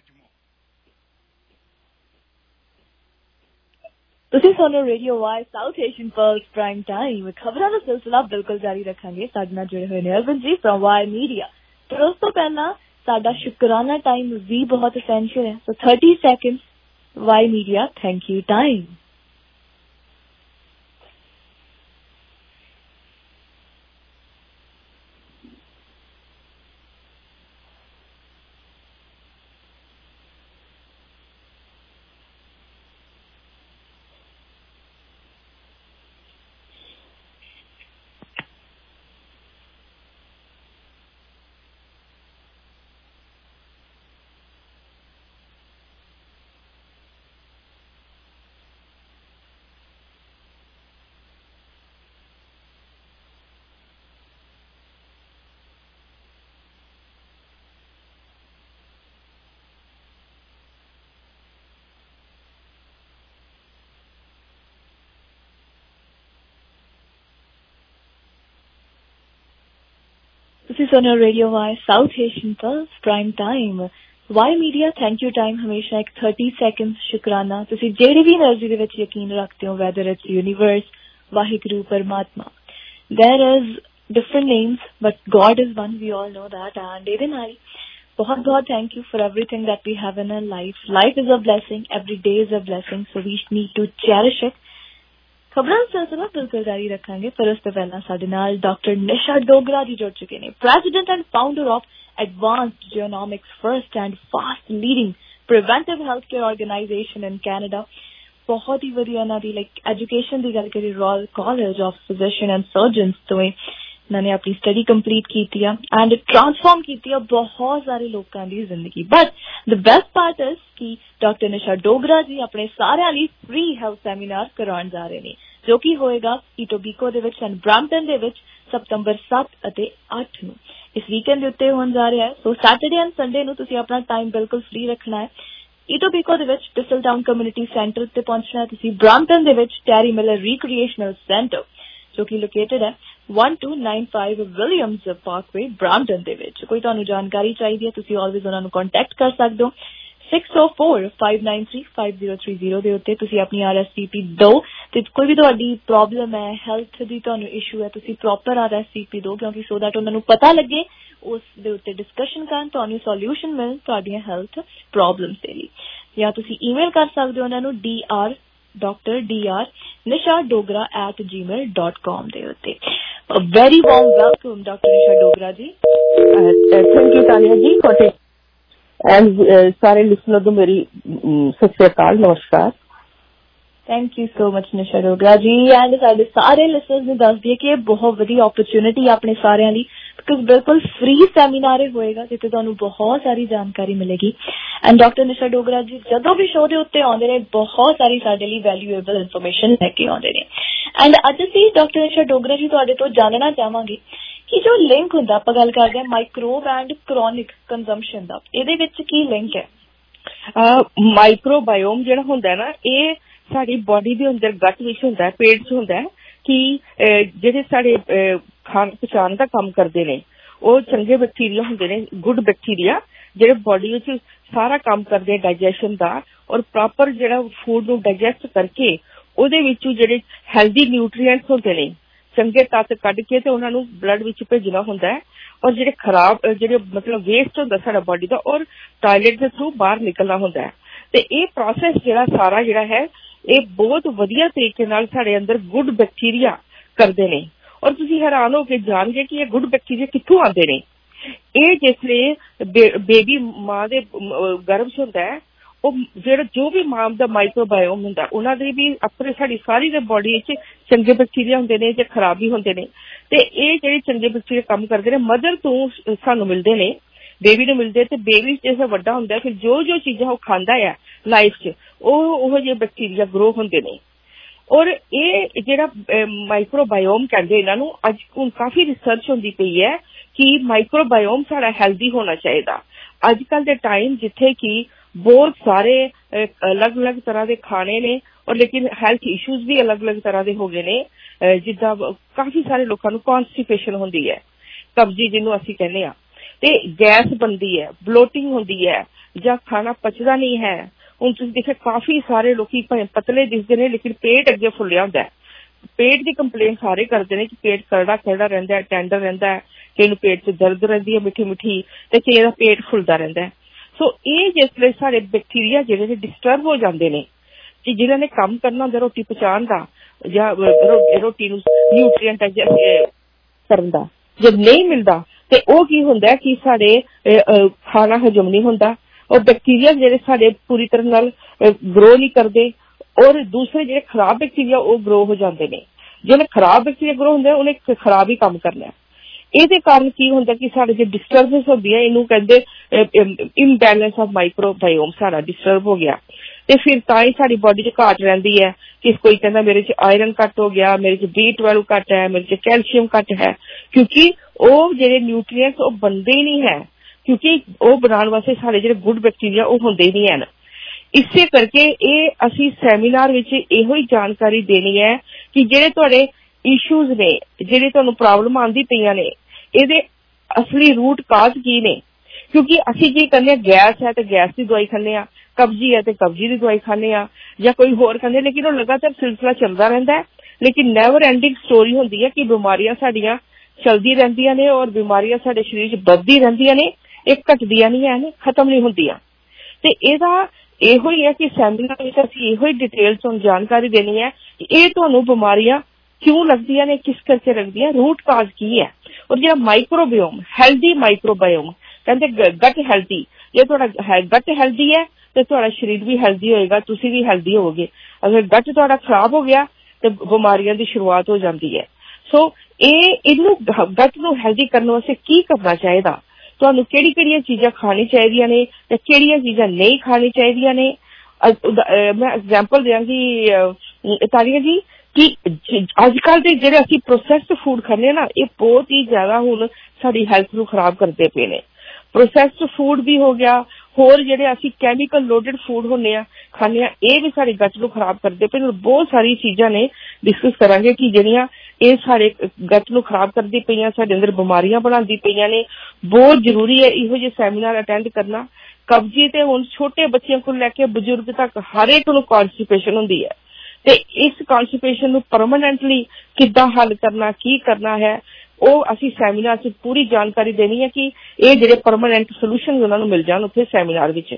ਤੁਸੀਂ ਸੁਣੋ radio Y south Asian plus prime time. ਖਬਰਾਂ ਦਾ ਸਿਲਸਿਲਾ ਬਿਲਕੁਲ ਜਾਰੀ ਰੱਖਾਂਗੇ। ਸਾਡੇ ਨਾਲ ਜੁੜੇ ਹੋਏ ਨੇ ਅਰਵਿੰਦ ਜੀ ਫਰਮ ਵਾਈ ਮੀਡੀਆ। ਪਰ ਉਸ ਤੋਂ ਪਹਿਲਾਂ ਸਾਡਾ ਸ਼ੁਕਰਾਨਾ ਟਾਈਮ ਵੀ ਬਹੁਤ ਐਸੈਂਸ਼ੀਅਲ ਹੈ। So 30 seconds Y media thank you time. ਤੁਸੀਂ ਸੁਣ ਰਹੇ radio Y south Asian plus prime time. Y media thank you time ਹਮੇਸ਼ਾ ਇੱਕ 30 ਸੈਕਿੰਡ ਸ਼ੁਕਰਾਨਾ। ਤੁਸੀਂ ਜਿਹੜੀ ਵੀ એનર્ਜੀ ਦੇ ਵਿੱਚ ਯਕੀਨ ਰੱਖਦੇ ਹੋ, ਵੈਦਰ ਇਟਸ ਯੂਨੀਵਰਸ, ਵਾਹਿਗੁਰੂ, ਪਰਮਾਤਮਾ, there is different names but God is one, we all know that. And ਇਹਦੇ ਨਾਲ बहुत बहुत thank you for everything that we have in our life. Life is a blessing, every day is a blessing, so we need to cherish it खबरों का सिलसिला बिल्कुल जारी रखेंगे, पर उस तो पहला साडे नाल डॉक्टर निशा डोगरा जी जुड़ चुके हैं, president and founder of advanced genomics, first and fast leading preventive health care organization in Canada. बहुत ही वधिया ना दी लाइक एजुकेशन की गल करी royal college of physician and surgeons तो इन्होंने अपनी स्टडी कंप्लीट की एंड ट्रांसफॉर्म की बहुत सारे लोगों की जिंदगी। But the best part is कि डॉक्टर निशा डोगरा जी अपने सारे लिए फ्री हैल्थ सैमीनार कराने जा रहे हैं, जो कि होएगा ईटोबीको एंड ब्रैम्पटन दे विच सितंबर 7 और 8 नूं इस वीकेंड उत्ते होने जा रहा है। सो सैटरडे एंड संडे नूं तुसीं अपना टाइम बिल्कुल फ्री रखना है। ईटोबीको दे विच टिसल टाउन कम्यूनिटी सेंटर ते पहुंचना है, तुसीं ब्रैम्पटन दे विच टेरी मिलर रिक्रिएशनल सेंटर जो कि लोकेटेड है 1295 विलियम्स पार्कवे ब्रैम्पटन दे विच। कोई तुहानूं जानकारी चाहिए है तुसीं ऑलवेज उन्हां नूं कॉन्टैक्ट कर सकदे हो 6045935030 दे उत्ते तुसीं अपनी RSVP दो ते कोई भी तुहाडी प्रॉब्लम है हेल्थ दी तुहानूं इशू है तुसीं प्रॉपर RSVP दो, क्योंकि सो दैट उन्हां नूं पता लगे उस दे उत्ते डिस्कशन करन तुहानूं सॉल्यूशन मिल तुहाडीआं हेल्थ प्रॉब्लम्स दे लई। या तुसीं ईमेल कर सकदे हो उन्हां नूं Dr. Nisha Dogra @gmail.com दे उत्ते। Very warm welcome doctor Nisha Dogra ji. Thank you Tania ji for and सारे लिसनर को मेरी सत श्री अकाल, नमस्कार। Thank you so much Nisha Dogra ji and साडे सारे लिसनर्स ने दस दिए कि बहुत वधिया अपॉर्चुनिटी अपने सारे लिए, बिकॉज बिल्कुल फ्री सैमीनार होएगा जिथे तुहानूं बहुत सारी जानकारी मिलेगी। एंड डॉक्टर निशा डोगरा जी जदों भी शो दे उत्ते आउंदे ने बहुत सारी साडे लिए वैल्यूएबल इन्फॉर्मेशन लेके आउंदे ने। एंड अज असीं डॉक्टर निशा डोगरा जी तुहाडे तो जानना चाहांगे कि जो लिंक हुंदा आपां गल करदे हां माइक्रोब एंड क्रॉनिक कंजम्पशन दा, इहदे विच की लिंक है? माइक्रोबायोम जिहड़ा हुंदा ना ये साडी बॉडी दे अंदर गट विच हुंदा है, पेट च हुंदा है कि जिहड़े साडे खान पचान दा काम करदे ने वो चंगे बैक्टीरिया हुंदे ने, गुड बैक्टीरिया जिहड़े बॉडी विच सारा काम करदे डाइजेशन दा और प्रॉपर जिहड़ा फूड नूं डाइजेस्ट करके ਉਹਦੇ ਵਿੱਚੋਂ ਜਿਹੜੇ ਹੈਲਦੀ ਨਿਊਟ੍ਰੀਐਂਟਸ ਹੁੰਦੇ ਨੇ ਚੰਗੇ ਤੱਤ ਕੱਢ ਕੇ ਤੇ ਉਹਨਾਂ ਨੂੰ ਬਲੱਡ ਵਿੱਚ ਭੇਜਣਾ ਹੁੰਦਾ ਹੈ ਔਰ ਜਿਹੜੇ ਖਰਾਬ ਜਿਹੜੇ ਮਤਲਬ ਵੇਸਟ ਹੁੰਦਾ ਸਾਡਾ ਬਾਡੀ ਦਾ ਔਰ ਟਾਇਲਟ ਦੇ ਥਰੂ ਬਾਹਰ ਨਿਕਲਣਾ ਹੁੰਦਾ ਹੈ। ਤੇ ਇਹ ਪ੍ਰੋਸੈਸ ਜਿਹੜਾ ਸਾਰਾ ਜਿਹੜਾ ਹੈ ਇਹ ਬਹੁਤ ਵਧੀਆ ਤਰੀਕੇ ਨਾਲ ਸਾਡੇ ਅੰਦਰ ਗੁੱਡ ਬੈਕਟੀਰੀਆ ਕਰਦੇ ਨੇ ਔਰ ਤੁਸੀਂ ਹੈਰਾਨ ਹੋ ਕੇ ਜਾਣਗੇ ਕਿ ਇਹ ਗੁੱਡ ਬੈਕਟੀਰੀਆ ਕਿੱਥੋਂ ਆਉਂਦੇ ਨੇ। ਇਹ ਜਿਸਲੇ ਬੇਬੀ ਮਾਂ ਦੇ ਗਰਭ 'ਚ ਹੁੰਦਾ ਹੈ ਉਹ ਜਿਹੜਾ ਜੋ ਵੀ ਮਾਂ ਦਾ ਮਾਈਕਰੋਬਾਇਓਮ ਹੁੰਦਾ ਉਹਨਾਂ ਦੇ ਵੀ ਆਪਣੇ ਸਾਡੀ ਸਾਰੀ ਦੇ ਬੋਡੀ ਵਿੱਚ ਚੰਗੇ ਬੈਕਟੀਰੀਆ ਹੁੰਦੇ ਨੇ ਜਾਂ ਖਰਾਬ ਵੀ ਹੁੰਦੇ ਨੇ ਤੇ ਇਹ ਜਿਹੜੇ ਚੰਗੇ ਬੈਕਟੀਰੀਆ ਕੰਮ ਕਰਦੇ ਨੇ ਮਦਰ ਤੋਂ ਸਾਨੂੰ ਮਿਲਦੇ ਨੇ, ਬੇਬੀ ਨੂੰ ਮਿਲਦੇ ਤੇ ਬੇਬੀ ਜਿਵੇਂ ਵੱਡਾ ਹੁੰਦਾ ਫਿਰ ਜੋ ਜੋ ਚੀਜ਼ਾਂ ਉਹ ਖਾਂਦਾ ਆ ਲਾਈਫ 'ਚ ਉਹ ਜਿਹੇ ਬੈਕਟੀਰੀਆ ਗਰੋ ਹੁੰਦੇ ਨੇ। ਔਰ ਇਹ ਜਿਹੜਾ ਮਾਈਕਰੋਬਾਇਓਮ ਕਹਿੰਦੇ ਇਹਨਾਂ ਨੂੰ ਅੱਜ ਹੁਣ ਕਾਫੀ ਰਿਸਰਚ ਹੁੰਦੀ ਪਈ ਹੈ ਕਿ ਮਾਈਕਰੋਬਾਇਓਮ ਸਾਡਾ ਹੈਲਦੀ ਹੋਣਾ ਚਾਹੀਦਾ। ਅੱਜ ਕੱਲ੍ਹ ਦੇ ਟਾਈਮ ਜਿੱਥੇ ਕਿ बहुत सारे अलग अलग तरह के खाने ने और लेकिन हेल्थ इश्यूज भी अलग अलग तरह के हो गए ने जिद्दां काफी सारे लोगों को कॉन्स्टिपेशन होंदी है, कब्जी जिन्हों असीं कहने आ ते गैस बनदी है, ब्लोटिंग होंदी है जां खाना पचदा नहीं है। हुण तुसीं देखो काफी सारे लोग पतले दिसदे ने लेकिन पेट अगे फुल्लिया हुंदा है। पेट की कंप्लेन सारे करते हैं कि पेट करड़ा करड़ा रहिंदा है, टेंडर रहिंदा है, किसी नूं पेट च दर्द रहिंदी है मिठी मिठी ते किसी दा पेट फुलदा रहिंदा है। सो ये जिसले सारे बैक्टीरिया जिहड़े डिस्टर्ब हो जाते हैं कि जिन्हां ने काम करना होंदा रोटी पचाण दा या रोटी नूं न्यूट्रीएंट करन दा जब नहीं मिलता ते ओह की हुंदा कि साडे खाना हजम नहीं हुंदा और बैक्टीरिया जिहड़े साडे पूरी तरह नाल ग्रो नहीं करते और दूसरे जिहड़े खराब बैक्टीरिया वो ग्रो हो जाते हैं। जिहड़े खराब बैक्टीरिया ग्रो हुंदे उन्हें खराब ही काम करना है। ਇਹਦੇ ਕਾਰਨ ਕੀ ਹੁੰਦਾ ਕਿ ਸਾਡੇ ਜੇ ਡਿਸਟਰਬੈਂਸ ਹੁੰਦੀ ਹੈ ਇਹਨੂੰ ਕਹਿੰਦੇ ਇੰਬੈਲੈਂਸ ਆਫ ਮਾਈਕਰੋਬਾਇਓਮ ਸਾਡਾ ਡਿਸਟਰਬ ਹੋ ਗਿਆ ਤੇ ਫਿਰ ਤਾਂ ਹੀ ਸਾਡੀ ਬੋਡੀ 'ਚ ਘਾਟ ਰਹਿੰਦੀ ਹੈ ਕਿ ਕੋਈ ਕਹਿੰਦਾ ਮੇਰੇ 'ਚ ਆਇਰਨ ਘੱਟ ਹੋ ਗਿਆ, ਮੇਰੇ 'ਚ B12 ਘੱਟ ਹੈ, ਮੇਰੇ 'ਚ ਕੈਲਸ਼ੀਅਮ ਘੱਟ ਹੈ ਕਿਉਂਕਿ ਉਹ ਜਿਹੜੇ ਨਿਊਟ੍ਰੀਐਂਟਸ ਉਹ ਬਣਦੇ ਹੀ ਨਹੀਂ ਹੈ ਕਿਉਂਕਿ ਉਹ ਬਣਾਉਣ ਵਾਸਤੇ ਸਾਡੇ ਜਿਹੜੇ ਗੁੱਡ ਬੈਕਟੀਰੀਆ ਉਹ ਹੁੰਦੇ ਹੀ ਨਹੀਂ ਹਨ। ਇਸੇ ਕਰਕੇ ਇਹ ਅਸੀਂ ਸੈਮੀਨਾਰ ਵਿੱਚ ਇਹੋ ਹੀ ਜਾਣਕਾਰੀ ਦੇਣੀ ਹੈ ਕਿ ਜਿਹੜੇ ਤੁਹਾਡੇ ਇਸ਼ੂਜ਼ ਨੇ ਜਿਹੜੇ ਤੁਹਾਨੂੰ ਪ੍ਰੋਬਲਮ ਆਉਂਦੀ ਪਈਆਂ ਨੇ ਇਹਦੇ ਅਸਲੀ ਰੂਟ ਕਾਜ਼ ਕੀ ਨੇ ਕਿਉਂਕਿ ਅਸੀਂ ਕੀ ਕਹਿੰਦੇ ਗੈਸ ਹੈ ਤੇ ਗੈਸ ਦੀ ਦਵਾਈ ਖਾਂਦੇ ਆ, ਕਬਜੀ ਹੈ ਤੇ ਕਬਜੀ ਦੀ ਦਵਾਈ ਖਾਂਦੇ ਆ ਜਾਂ ਕੋਈ ਹੋਰ ਖਾਂਦੇ ਲੇਕਿਨ ਉਹ ਲਗਾਤਾਰ ਸਿਲਸਿਲਾ ਚੱਲਦਾ ਰਹਿੰਦਾ ਹੈ ਲੇਕਿਨ ਨੈਵਰ ਐਂਡਿੰਗ ਸਟੋਰੀ ਹੁੰਦੀ ਹੈ ਕਿ ਬਿਮਾਰੀਆਂ ਸਾਡੀਆਂ ਚਲਦੀ ਰਹਿੰਦੀਆਂ ਨੇ ਔਰ ਬਿਮਾਰੀਆਂ ਸਾਡੇ ਸਰੀਰ 'ਚ ਵੱਧਦੀ ਰਹਿੰਦੀਆਂ ਨੇ, ਇਹ ਘਟਦੀਆਂ ਨਹੀਂ ਹਨ, ਖਤਮ ਨਹੀਂ ਹੁੰਦੀਆਂ। ਤੇ ਇਹਦਾ ਇਹੋ ਹੀ ਹੈ ਕਿ ਸੈਮੀਨਾਰ ਵਿੱਚ ਅਸੀਂ ਇਹੋ ਹੀ ਡਿਟੇਲ ਤੋਂ ਜਾਣਕਾਰੀ ਦੇਣੀ ਹੈ ਕਿ ਇਹ ਤੁਹਾਨੂੰ ਬਿਮਾਰੀਆਂ ਕਿਉਂ ਲੱਗਦੀਆਂ ਨੇ, ਕਿਸ ਕਰਕੇ ਲੱਗਦੀਆਂ, ਰੂਟ ਕਾਜ਼ ਕੀ ਹੈ। ਔਰ ਜਿਹੜਾ ਮਾਈਕਰੋਬਾਇਓਮ, ਹੈਲਦੀ ਮਾਈਕਰੋਬਾਇਓਮ, ਕਹਿੰਦੇ ਗਟ ਹੈਲਦੀ, ਜੇ ਤੁਹਾਡਾ ਗਟ ਹੈਲਦੀ ਹੈ ਤੇ ਤੁਹਾਡਾ ਸਰੀਰ ਵੀ ਹੈਲਦੀ ਹੋਏਗਾ, ਤੁਸੀਂ ਵੀ ਹੈਲਦੀ ਹੋਵੋਗੇ। ਅਗਰ ਗਟ ਤੁਹਾਡਾ ਖਰਾਬ ਹੋ ਗਿਆ ਤੇ ਬਿਮਾਰੀਆਂ ਦੀ ਸ਼ੁਰੂਆਤ ਹੋ ਜਾਂਦੀ ਹੈ। ਸੋ ਇਹਨੂੰ ਗਟ ਨੂੰ ਹੈਲਦੀ ਕਰਨ ਵਾਸਤੇ ਕੀ ਕਰਨਾ ਚਾਹੀਦਾ, ਤੁਹਾਨੂੰ ਕਿਹੜੀਆਂ ਚੀਜ਼ਾਂ ਖਾਣੀ ਚਾਹੀਦੀਆਂ ਨੇ ਤੇ ਕਿਹੜੀਆਂ ਚੀਜ਼ਾਂ ਨਹੀਂ ਖਾਣੀ ਚਾਹੀਦੀਆਂ ਨੇ। ਮੈਂ ਐਗਜ਼ਾਮਪਲ ਦਿਆਂਗੀ ਤਾਲੀਆ ਜੀ ਕਿ ਅੱਜ ਕੱਲ੍ਹ ਦੇ ਜਿਹੜੇ ਅਸੀਂ ਪ੍ਰੋਸੈਸਡ ਫੂਡ ਖਾਂਦੇ ਹਾਂ ਨਾ, ਇਹ ਬਹੁਤ ਹੀ ਜ਼ਿਆਦਾ ਹੁਣ ਸਾਡੀ ਹੈਲਥ ਨੂੰ ਖਰਾਬ ਕਰਦੇ ਪਏ ਨੇ। ਪ੍ਰੋਸੈਸਡ ਫੂਡ ਵੀ ਹੋ ਗਿਆ, ਹੋਰ ਜਿਹੜੇ ਅਸੀਂ ਕੈਮੀਕਲ ਲੋਡਡ ਫੂਡ ਹੁੰਦੇ ਆ ਖਾਂਦੇ ਆ, ਇਹ ਵੀ ਸਾਡੇ ਗਟ ਨੂੰ ਖਰਾਬ ਕਰਦੇ ਪਏ। ਬਹੁਤ ਸਾਰੀ ਚੀਜ਼ਾਂ ਨੇ ਡਿਸਕਸ ਕਰਾਂਗੇ ਕਿ ਜਿਹੜੀਆਂ ਇਹ ਸਾਡੇ ਗਟ ਨੂੰ ਖਰਾਬ ਕਰਦੀ ਪਈਆਂ, ਸਾਡੇ ਅੰਦਰ ਬਿਮਾਰੀਆਂ ਬਣਾਉਂਦੀ ਪਈਆਂ ਨੇ। ਬਹੁਤ ਜ਼ਰੂਰੀ ਹੈ ਇਹੋ ਜਿਹੇ ਸੈਮੀਨਾਰ ਅਟੈਂਡ ਕਰਨਾ। ਕਬਜੀ ਤੇ ਹੁਣ ਛੋਟੇ ਬੱਚਿਆਂ ਕੋਲ ਲੈ ਕੇ ਬਜ਼ੁਰਗ ਤੱਕ ਹਰ ਇੱਕ ਨੂੰ ਕੌਨਸਟੀਪੇਸ਼ਨ ਹੁੰਦੀ ਹੈ, ਤੇ ਇਸ ਕੌਨਸਟੀਪੇਸ਼ਨ ਨੂੰ ਪਰਮਾਨੈਂਟਲੀ ਕਿੱਦਾਂ ਹੱਲ ਕਰਨਾ, ਕੀ ਕਰਨਾ ਹੈ, ਉਹ ਅਸੀਂ ਸੈਮੀਨਾਰ 'ਚ ਪੂਰੀ ਜਾਣਕਾਰੀ ਦੇਣੀ ਹੈ ਕਿ ਇਹ ਜਿਹੜੇ ਪਰਮਾਨੈਂਟ ਸੋਲੂਸ਼ਨ ਉਹਨਾਂ ਨੂੰ ਮਿਲ ਜਾਣ ਉੱਥੇ ਸੈਮੀਨਾਰ ਵਿੱਚ।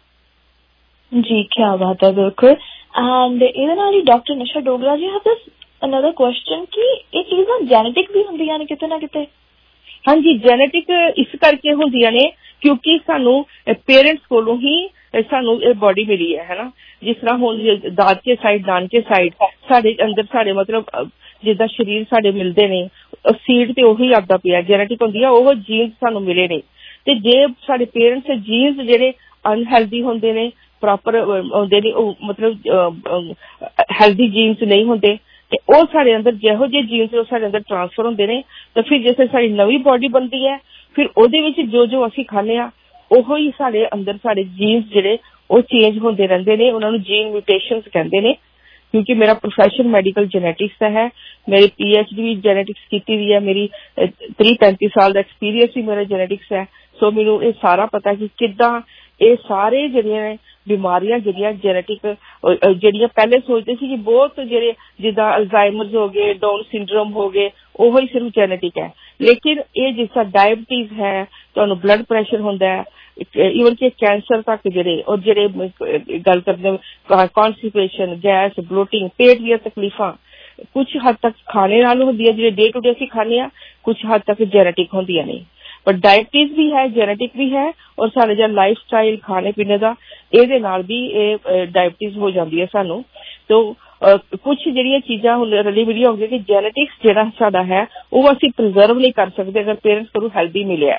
ਜੀ ਕਿਆ ਬਾਤ ਹੈ, ਬਿਲਕੁਲ। ਐਂਡ ਇਹਦੇ ਨਾਲ ਹੀ ਡਾਕਟਰ ਨਿਸ਼ਾ ਡੋਗਰਾ ਜੀ ਹੈਵ ਦਿਸ ਅਨਦਰ ਕੁਐਸਚਨ ਕਿ ਇਹ ਚੀਜ਼ਾਂ ਜੈਨੇਟਿਕ ਵੀ ਹੁੰਦੀਆਂ ਨੇ ਕਿਤੇ ਨਾ ਕਿਤੇ? ਹਾਂਜੀ, ਜੈਨੇਟਿਕ ਇਸ ਕਰਕੇ ਹੁੰਦੀਆਂ ਨੇ ਕਿਉਂਕਿ ਸਾਨੂੰ ਪੇਰੈਂਟਸ ਕੋਲੋਂ ਹੀ ਸਾਨੂੰ ਇਹ ਬੋਡੀ ਮਿਲੀ ਹੈ ਨਾ। ਜਿਸ ਤਰ੍ਹਾਂ ਹੁਣ ਦਾਦਕੇ ਸਾਈਡ, ਨਾਨਕੇ ਸਾਈਡ, ਸਾਡੇ ਅੰਦਰ ਸਾਡੇ ਮਤਲਬ ਜਿੱਦਾਂ ਸਰੀਰ ਸਾਡੇ ਮਿਲਦੇ ਨੇ, ਸੀਡ ਤੇ ਉਹੀ ਆਉਂਦਾ ਪਿਆ, ਜੈਨੇਟਿਕ ਹੁੰਦੀ ਆ, ਉਹ ਜੀਨਸ ਸਾਨੂੰ ਮਿਲੇ ਨੇ। ਤੇ ਜੇ ਸਾਡੇ ਪੇਰੈਂਟਸ ਜੀਨਸ ਜਿਹੜੇ ਅਨਹੈਲਦੀ ਹੁੰਦੇ ਨੇ, ਪ੍ਰੋਪਰ ਹੁੰਦੇ ਨੇ, ਉਹ ਮਤਲਬ ਹੈਲਦੀ ਜੀਨਸ ਨਹੀਂ ਹੁੰਦੇ, ਤੇ ਉਹ ਸਾਡੇ ਅੰਦਰ ਜਿਹੋ ਜਿਹੇ ਜੀਨਸ ਉਹ ਸਾਡੇ ਅੰਦਰ ਟ੍ਰਾਂਸਫਰ ਹੁੰਦੇ ਨੇ। ਤਾਂ ਫਿਰ ਜਿਵੇਂ ਸਾਡੀ ਨਵੀਂ ਬੋਡੀ ਬਣਦੀ ਹੈ, ਫਿਰ ਉਹਦੇ ਵਿੱਚ ਜੋ ਅਸੀਂ ਖਾਂਦੇ ਹਾਂ ਉਹੋ ਹੀ ਸਾਡੇ ਅੰਦਰ ਸਾਡੇ ਜੀਨਸ ਜਿਹੜੇ ਉਹ ਚੇਂਜ ਹੁੰਦੇ ਰਹਿੰਦੇ ਨੇ। ਉਹਨਾਂ ਨੂੰ ਜੀਨ ਮਿਊਟੇਸ਼ਨਸ ਕਹਿੰਦੇ ਨੇ। ਕਿਉਂਕਿ ਮੇਰਾ ਪ੍ਰੋਫੈਸ਼ਨ ਮੈਡੀਕਲ ਜੈਨੇਟਿਕਸ ਦਾ ਹੈ, ਮੇਰੀ PhD ਵੀ ਜੈਨੇਟਿਕਸ ਕੀਤੀ ਦੀ ਹੈ, ਮੇਰੀ 30-35 ਸਾਲ ਦਾ ਐਕਸਪੀਰੀਅੰਸ ਵੀ ਮੇਰਾ ਜੈਨੇਟਿਕਸ ਹੈ। ਸੋ ਮੈਨੂੰ ਇਹ ਸਾਰਾ ਪਤਾ ਕਿ ਕਿੱਦਾਂ ਇਹ ਸਾਰੇ ਜਿਹੜੀਆਂ ਬਿਮਾਰੀਆਂ ਜਿਹੜੀਆਂ ਜੈਨੇਟਿਕ, ਜਿਹੜੀਆਂ ਪਹਿਲੇ ਸੋਚਦੇ ਸੀ ਕਿ ਬਹੁਤ ਜਿਹੜੇ ਜਿੱਦਾਂ ਅਲਜ਼ਾਈਮਰਸ ਹੋ ਗਏ, ਡਾਊਨ ਸਿੰਡਰੋਮ ਹੋ ਗਏ, ਉਹੋ ਹੀ ਸਿਰਫ ਜੈਨੇਟਿਕ ਹੈ। ਲੇਕਿਨ ਇਹ ਜਿਸ ਤਰ੍ਹਾਂ ਡਾਇਬਟੀਜ਼ ਹੈ, ਤੁਹਾਨੂੰ ਬਲੱਡ ਪ੍ਰੈਸ਼ਰ ਹੁੰਦਾ ਹੈ, ਈਵਨ ਕਿ ਕੈਂਸਰ ਤੱਕ ਜਿਹੜੇ, ਔਰ ਜਿਹੜੇ ਗੱਲ ਕਰਦੇ ਕੌਨਸਟੀਪੇਸ਼ਨ, ਗੈਸ, ਬਲੋਟਿੰਗ, ਪੇਟ ਦੀਆਂ ਤਕਲੀਫਾਂ ਕੁਛ ਹੱਦ ਤੱਕ ਖਾਣੇ ਨਾਲ ਹੁੰਦੀਆਂ, ਜਿਹੜੇ ਡੇ ਟੂ ਡੇ ਅਸੀਂ ਖਾਂਦੇ ਹਾਂ, ਕੁਛ ਹੱਦ ਤੱਕ ਜੈਨੇਟਿਕ ਹੁੰਦੀਆਂ ਨੇ। ਪਰ ਡਾਇਬਟੀਜ਼ ਵੀ ਹੈ, ਜੈਨੇਟਿਕ ਵੀ ਹੈ, ਔਰ ਸਾਡੇ ਜਿਹੜਾ ਲਾਈਫ ਸਟਾਈਲ ਖਾਣੇ ਪੀਣੇ ਦਾ, ਇਹਦੇ ਨਾਲ ਵੀ ਇਹ ਡਾਇਬਟੀਜ਼ ਹੋ ਜਾਂਦੀ ਹੈ ਸਾਨੂੰ। ਤੋ ਕੁਛ ਜਿਹੜੀਆਂ ਚੀਜ਼ਾਂ ਹੁਣ ਰਲੀ ਮਿਲੀਆਂ ਹੋ ਗਈਆਂ ਕਿ ਜੈਨੇਟਿਕਸ ਜਿਹੜਾ ਸਾਡਾ ਹੈ ਉਹ ਅਸੀਂ ਪ੍ਰੀਜ਼ਰਵ ਨਹੀਂ ਕਰ ਸਕਦੇ ਅਗਰ ਪੇਰੈਂਟਸ ਕੋਲੋਂ ਹੈਲਦੀ ਮਿਲਿਆ।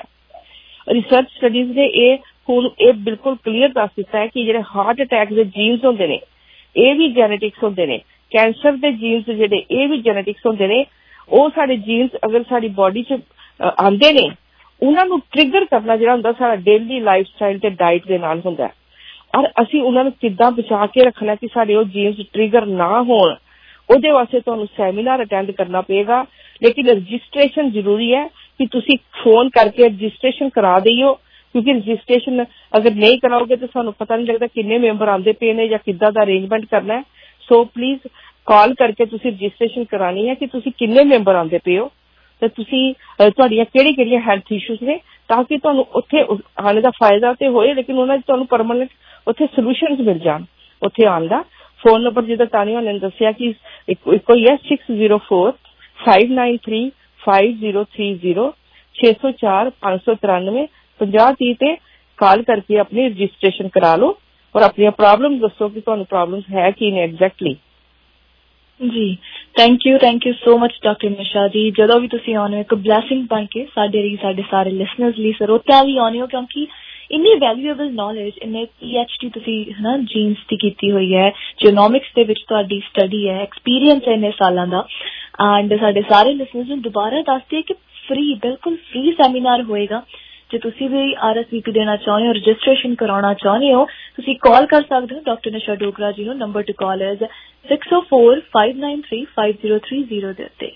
ਰਿਸਰਚ ਸਟੱਡੀਜ਼ ਨੇ ਇਹ ਬਿਲਕੁਲ ਕਲੀਅਰ ਦੱਸ ਦਿੱਤਾ ਹੈ ਕਿ ਜਿਹੜੇ ਹਾਰਟ ਅਟੈਕ ਦੇ ਜੀਨਸ ਹੁੰਦੇ ਨੇ ਇਹ ਵੀ ਜੈਨੇਟਿਕਸ ਹੁੰਦੇ ਨੇ, ਕੈਂਸਰ ਦੇ ਜੀਨਸ ਜਿਹੜੇ ਇਹ ਵੀ ਜੈਨੇਟਿਕਸ ਹੁੰਦੇ ਨੇ। ਉਹ ਸਾਡੇ ਜੀਨਸ ਅਗਰ ਸਾਡੀ ਬੋਡੀ 'ਚ ਆਉਂਦੇ ਨੇ, ਉਹਨਾਂ ਨੂੰ ਟ੍ਰਿਗਰ ਕਰਨਾ ਜਿਹੜਾ ਹੁੰਦਾ ਸਾਡਾ ਡੇਲੀ ਲਾਈਫ ਸਟਾਈਲ ਤੇ ਡਾਈਟ ਦੇ ਨਾਲ ਹੁੰਦਾ। ਔਰ ਅਸੀਂ ਉਹਨਾਂ ਨੂੰ ਕਿੱਦਾਂ ਬਚਾ ਕੇ ਰੱਖਣਾ ਕਿ ਸਾਡੇ ਉਹ ਜੀਨਸ ਟ੍ਰਿਗਰ ਨਾ ਹੋਣ, ਉਹਦੇ ਵਾਸਤੇ ਤੁਹਾਨੂੰ ਸੈਮੀਨਾਰ ਅਟੈਂਡ ਕਰਨਾ ਪਏਗਾ। ਲੇਕਿਨ ਰਜਿਸਟ੍ਰੇਸ਼ਨ ਜ਼ਰੂਰੀ ਹੈ ਕਿ ਤੁਸੀਂ ਫੋਨ ਕਰਕੇ ਰਜਿਸਟ੍ਰੇਸ਼ਨ ਕਰਾ ਦਿਓ, ਕਿਉਂਕਿ ਰਜਿਸਟ੍ਰੇਸ਼ਨ ਅਗਰ ਨਹੀਂ ਕਰਾਓਗੇ ਤਾਂ ਸਾਨੂੰ ਪਤਾ ਨਹੀਂ ਲੱਗਦਾ ਕਿੰਨੇ ਮੈਂਬਰ ਆਉਂਦੇ ਪਏ ਨੇ ਜਾਂ ਕਿੱਦਾਂ ਦਾ ਅਰੇਂਜਮੈਂਟ ਕਰਨਾ ਹੈ। ਸੋ ਪਲੀਜ਼ ਕਾਲ ਕਰਕੇ ਤੁਸੀਂ ਰਜਿਸਟ੍ਰੇਸ਼ਨ ਕਰਾਣੀ ਹੈ ਕਿ ਤੁਸੀਂ ਕਿੰਨੇ ਮੈਂਬਰ ਆਉਂਦੇ ਪਏ ਹੋ ਤੇ ਤੁਸੀਂ ਤੁਹਾਡੀਆਂ ਕਿਹੜੀਆਂ ਹੈਲਥ ਇਸ਼ੂਜ਼ ਨੇ, ਤਾਂ ਕਿ ਤੁਹਾਨੂੰ ਉੱਥੇ ਆਉਣ ਦਾ ਫਾਇਦਾ ਤੇ ਹੋਏ, ਲੇਕਿਨ ਉਹਨਾਂ 'ਚ ਤੁਹਾਨੂੰ ਪਰਮਾਨੈਂਟ ਉੱਥੇ ਸੋਲੂਸ਼ਨਸ ਮਿਲ ਜਾਣ। ਉੱਥੇ ਆਉਣ ਦਾ ਫੋਨ ਨੰਬਰ ਜਿੱਦਾਂ ਤਾਨੀਆ ਨੇ ਦੱਸਿਆ ਕਿ ਇੱਕੋ ਹੀ ਹੈ 6045935030 604-593-5030 ਤੇ ਕਾਲ ਕਰਕੇ ਆਪਣੀ ਰਜਿਸਟ੍ਰੇਸ਼ਨ ਕਰਾ ਲਓ ਔਰ ਆਪਣੀਆਂ ਪ੍ਰੋਬਲਮ ਦੱਸੋ ਕਿ ਤੁਹਾਨੂੰ ਪ੍ਰੋਬਲਮ ਹੈ ਕੀ ਨੇ ਐਗਜ਼ੈਕਟਲੀ। ਜੀ thank you so much doctor Nisha ji. ਜਦੋਂ ਵੀ ਤੁਸੀਂ ਆਉਂਦੇ ਹੋ ਇੱਕ ਬਲੈਸਿੰਗ ਬਣ ਕੇ ਸਾਡੇ ਲਈ, ਸਾਡੇ ਸਾਰੇ ਲਿਸਨਰਸ ਲਈ, ਸਰੋਤਿਆਂ ਲਈ ਆਉਂਦੇ ਹੋ, ਕਿਉਂਕਿ ਇੰਨੀ ਵੈਲਿਊਏਬਲ ਨੌਲੇਜ, ਇੰਨੇ PhD ਤੁਸੀਂ ਹਨਾ ਜੀਨਸ ਦੀ ਕੀਤੀ ਹੋਈ ਹੈ, ਜੀਨੋਮਿਕਸ ਦੇ ਵਿੱਚ ਤੁਹਾਡੀ ਸਟੱਡੀ ਹੈ, ਐਕਸਪੀਰੀਅੰਸ ਹੈ ਇੰਨੇ ਸਾਲਾਂ ਦਾ। ਐਂਡ ਸਾਡੇ ਸਾਰੇ ਲਿਸਨਰਸ ਨੂੰ ਦੁਬਾਰਾ ਦੱਸਦੇ ਕਿ ਬਿਲਕੁਲ ਫ੍ਰੀ ਸੈਮੀਨਾਰ ਹੋਏਗਾ। ਜੇ ਤੁਸੀਂ ਵੀ RSVP ਦੇਣਾ ਚਾਹੁੰਦੇ ਹੋ, ਰਜਿਸਟ੍ਰੇਸ਼ਨ ਕਰਾਉਣਾ ਚਾਹੁੰਦੇ ਹੋ, ਤੁਸੀਂ ਕਾਲ ਕਰ ਸਕਦੇ ਹੋ ਡਾਕਟਰ ਨਿਸ਼ਾ ਡੋਗਰਾ ਜੀ ਨੂੰ। ਨੰਬਰ ਟੂ ਕਾਲ ਇਜ਼ 6045935030 ਦੇ ਉੱਤੇ,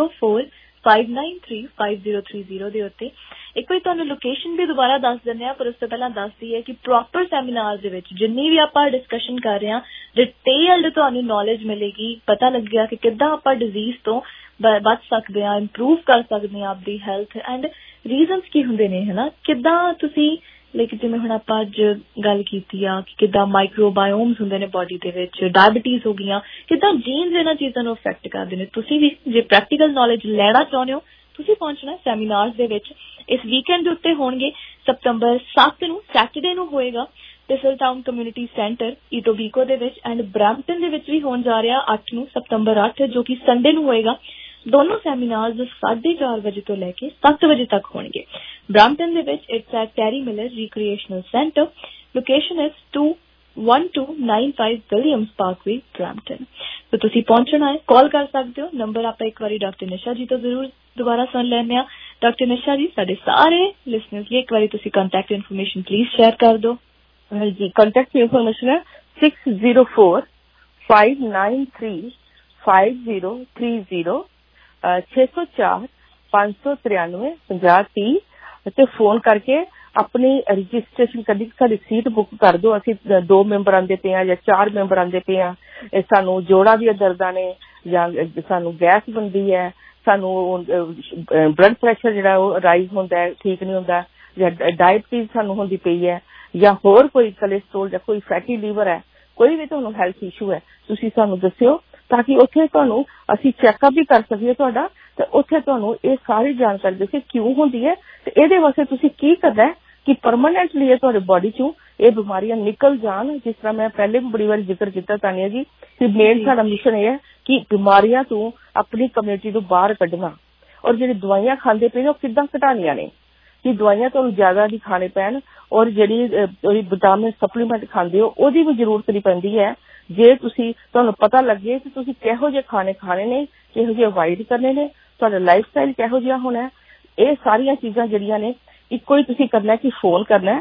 6045935030 ਦੇ ਉੱਤੇ। ਇੱਕ ਵਾਰੀ ਤੁਹਾਨੂੰ ਲੋਕੇਸ਼ਨ ਵੀ ਦੁਬਾਰਾ ਦੱਸ ਦਿੰਦੇ ਹਾਂ, ਪਰ ਉਸ ਤੋਂ ਪਹਿਲਾਂ ਦੱਸਦੀ ਹੈ ਕਿ ਪ੍ਰੋਪਰ ਸੈਮੀਨਾਰ ਦੇ ਵਿੱਚ ਜਿੰਨੀ ਵੀ ਆਪਾਂ ਡਿਸਕਸ਼ਨ ਕਰ ਰਹੇ ਹਾਂ, ਡਿਟੇਲਡ ਤੁਹਾਨੂੰ ਨੌਲੇਜ ਮਿਲੇਗੀ। ਪਤਾ ਲੱਗੇਗਾ ਕਿ ਕਿੱਦਾਂ ਆਪਾਂ ਡਿਜ਼ੀਜ਼ ਤੋਂ ਬਚ ਸਕਦੇ ਹਾਂ, ਇੰਪਰੂਵ ਕਰ ਸਕਦੇ ਹਾਂ ਆਪਦੀ ਹੈਲਥ, ਐਂਡ ਰੀਜ਼ਨਸ ਕੀ ਹੁੰਦੇ ਨੇ, ਹਨਾ, ਕਿੱਦਾਂ ਤੁਸੀਂ ਲਾਈਕ ਜਿਵੇਂ ਹੁਣ ਆਪਾਂ ਅੱਜ ਗੱਲ ਕੀਤੀ ਆ ਕਿ ਕਿੱਦਾਂ ਮਾਈਕਰੋਬਾਇਓਮਸ ਹੁੰਦੇ ਨੇ ਬੋਡੀ ਦੇ ਵਿੱਚ, ਡਾਇਬਟੀਜ਼ ਹੋ ਗਈਆਂ, ਕਿੱਦਾਂ ਜੀਨਸ ਇਹਨਾਂ ਚੀਜ਼ਾਂ ਨੂੰ ਅਫੈਕਟ ਕਰਦੇ ਨੇ। ਤੁਸੀਂ ਵੀ ਜੇ ਪ੍ਰੈਕਟੀਕਲ ਨੌਲੇਜ ਲੈਣਾ ਚਾਹੁੰਦੇ ਹੋ ਤੁਸੀਂ ਪਹੁੰਚਣਾ ਸੈਮੀਨਾਰਸ ਦੇ ਵਿੱਚ। ਇਸ ਵੀਕਐਂਡ ਦੇ ਉੱਤੇ ਹੋਣਗੇ। ਸਤੰਬਰ 7 ਨੂੰ ਸੈਟਰਡੇ ਨੂੰ ਹੋਏਗਾ Thistle town community centre Etobicoke ਦੇ ਵਿੱਚ, ਐਂਡ ਬਰੈਂਪਟਨ ਦੇ ਵਿੱਚ ਵੀ ਹੋਣ ਜਾ ਰਿਹਾ 8 ਨੂੰ ਸਤੰਬਰ 8 ਜੋ ਕਿ ਸੰਡੇ ਨੂੰ ਹੋਏਗਾ। ਦੋਨੋਂ ਸੈਮੀਨਾਰਸ 4:30 ਵਜੇ ਤੋਂ ਲੈ ਕੇ 7 ਵਜੇ ਤੱਕ ਹੋਣਗੇ। ਬਰੈਂਪਟਨ ਦੇ ਵਿੱਚ it's at Terry Miller recreational centre, location is 21295 Williams Parkway Brampton. तो ਤੁਸੀਂ ਪਹੁੰਚਣਾ ਹੈ, ਕਾਲ ਕਰ ਸਕਦੇ ਹੋ। ਨੰਬਰ ਆਪਾਂ ਇੱਕ ਵਾਰੀ ਡਾਕਟਰ ਨਿਸ਼ਾ ਜੀ ਤੋਂ ਜ਼ਰੂਰ ਦੁਬਾਰਾ ਸੁਣ ਲੈਂਦੇ ਹਾਂ। ਡਾਕਟਰ ਨਿਸ਼ਾ ਜੀ, ਸਾਡੇ ਸਾਰੇ ਲਿਸਨਰਸ ਲਈ ਇੱਕ ਵਾਰੀ ਤੁਸੀਂ ਕੰਟੈਕਟ ਇਨਫੋਰਮੇਸ਼ਨ ਪਲੀਜ਼ ਸ਼ੇਅਰ ਕਰ ਦਿਓ। ਹਾਂਜੀ, ਕੰਟੈਕਟ ਇਨਫੋਰਮੇਸ਼ਨ ਹੈ 6045935030 604-593-5030 ਤੇ ਫੋਨ ਕਰਕੇ ਆਪਣੀ ਰਜਿਸਟ੍ਰੇਸ਼ਨ ਕਰਨੀ। ਸਾਡੀ ਸੀਟ ਬੁੱਕ ਕਰ ਦਿਓ। ਅਸੀਂ 2 ਮੈਂਬਰ ਆਉਂਦੇ ਪਏ ਆ ਜਾਂ 4 ਮੈਂਬਰ ਆਉਂਦੇ ਪਏ ਆ। ਸਾਨੂੰ ਜੋੜਾਂ ਦੀਆਂ ਦਰਦਾਂ ਨੇ ਜਾਂ ਸਾਨੂੰ ਗੈਸ ਬਣਦੀ ਹੈ, ਸਾਨੂੰ ਬਲੱਡ ਪ੍ਰੈਸ਼ਰ ਜਿਹੜਾ ਉਹ ਰਾਈਜ਼ ਹੁੰਦਾ ਹੈ, ਠੀਕ ਨਹੀਂ ਹੁੰਦਾ, ਜਾਂ ਡਾਇਬਟੀਜ਼ ਸਾਨੂੰ ਹੁੰਦੀ ਪਈ ਹੈ, ਜਾਂ ਹੋਰ ਕੋਈ ਕੋਲੇਸਟ੍ਰੋਲ ਜਾਂ ਕੋਈ ਫੈਟੀ ਲੀਵਰ ਹੈ, ਕੋਈ ਵੀ ਤੁਹਾਨੂੰ ਹੈਲਥ ਇਸ਼ੂ ਹੈ, ਤੁਸੀਂ ਸਾਨੂੰ ਦੱਸਿਓ ਤਾਂ ਕਿ ਉੱਥੇ ਤੁਹਾਨੂੰ ਅਸੀਂ ਚੈੱਕਅਪ ਵੀ ਕਰ ਸਕੀਏ ਤੁਹਾਡਾ, ਤੇ ਉੱਥੇ ਤੁਹਾਨੂੰ ਇਹ ਸਾਰੀ ਜਾਣਕਾਰੀ ਦੱਸੇ ਕਿਉਂ ਹੁੰਦੀ ਹੈ ਤੇ ਇਹਦੇ ਵਾਸਤੇ ਤੁਸੀਂ ਕੀ ਕਰਨਾ ਹੈ ਕਿ ਪਰਮਾਨੈਂਟਲੀ ਇਹ ਤੁਹਾਡੇ ਬੋਡੀ ਚੋਂ ਇਹ ਬਿਮਾਰੀਆਂ ਨਿਕਲ ਜਾਣ। ਜਿਸ ਤਰ੍ਹਾਂ ਮੈਂ ਪਹਿਲੇ ਵੀ ਬੜੀ ਵਾਰੀ ਜ਼ਿਕਰ ਕੀਤਾ ਤਾਨੀਆ ਜੀ ਕਿ ਮੇਨ ਸਾਡਾ ਮਿਸ਼ਨ ਇਹ ਹੈ ਕਿ ਬਿਮਾਰੀਆਂ ਤੋਂ ਆਪਣੀ ਕਮਿਊਨਿਟੀ ਨੂੰ ਬਾਹਰ ਕੱਢਣਾ, ਔਰ ਜਿਹੜੀ ਦਵਾਈਆਂ ਖਾਂਦੇ ਪਏ ਨੇ ਉਹ ਕਿੱਦਾਂ ਘਟਾਉਣੀਆਂ ਨੇ, ਕਿ ਦਵਾਈਆਂ ਤੁਹਾਨੂੰ ਜ਼ਿਆਦਾ ਨਹੀਂ ਖਾਣੇ ਪੈਣ, ਔਰ ਜਿਹੜੀ ਵਿਟਾਮਿਨ ਸਪਲੀਮੈਂਟ ਖਾਂਦੇ ਹੋ ਉਹਦੀ ਵੀ ਜ਼ਰੂਰਤ ਨਹੀਂ ਪੈਂਦੀ ਹੈ। ਜੇ ਤੁਸੀਂ ਤੁਹਾਨੂੰ ਪਤਾ ਲੱਗੇ ਕਿ ਤੁਸੀਂ ਕਿਹੋ ਜਿਹੇ ਖਾਣੇ ਨੇ, ਕਿਹੋ ਜਿਹੇ ਅਵਾਇਡ ਕਰਨੇ ਨੇ, ਤੁਹਾਡਾ ਲਾਈਫ ਸਟਾਈਲ ਕਿਹੋ ਜਿਹਾ ਹੋਣਾ, ਇਹ ਸਾਰੀਆਂ ਚੀਜ਼ਾਂ ਜਿਹੜੀਆਂ ਨੇ ਇੱਕੋ ਹੀ ਤੁਸੀਂ ਕਰਨਾ ਕਿ ਫੋਨ ਕਰਨਾ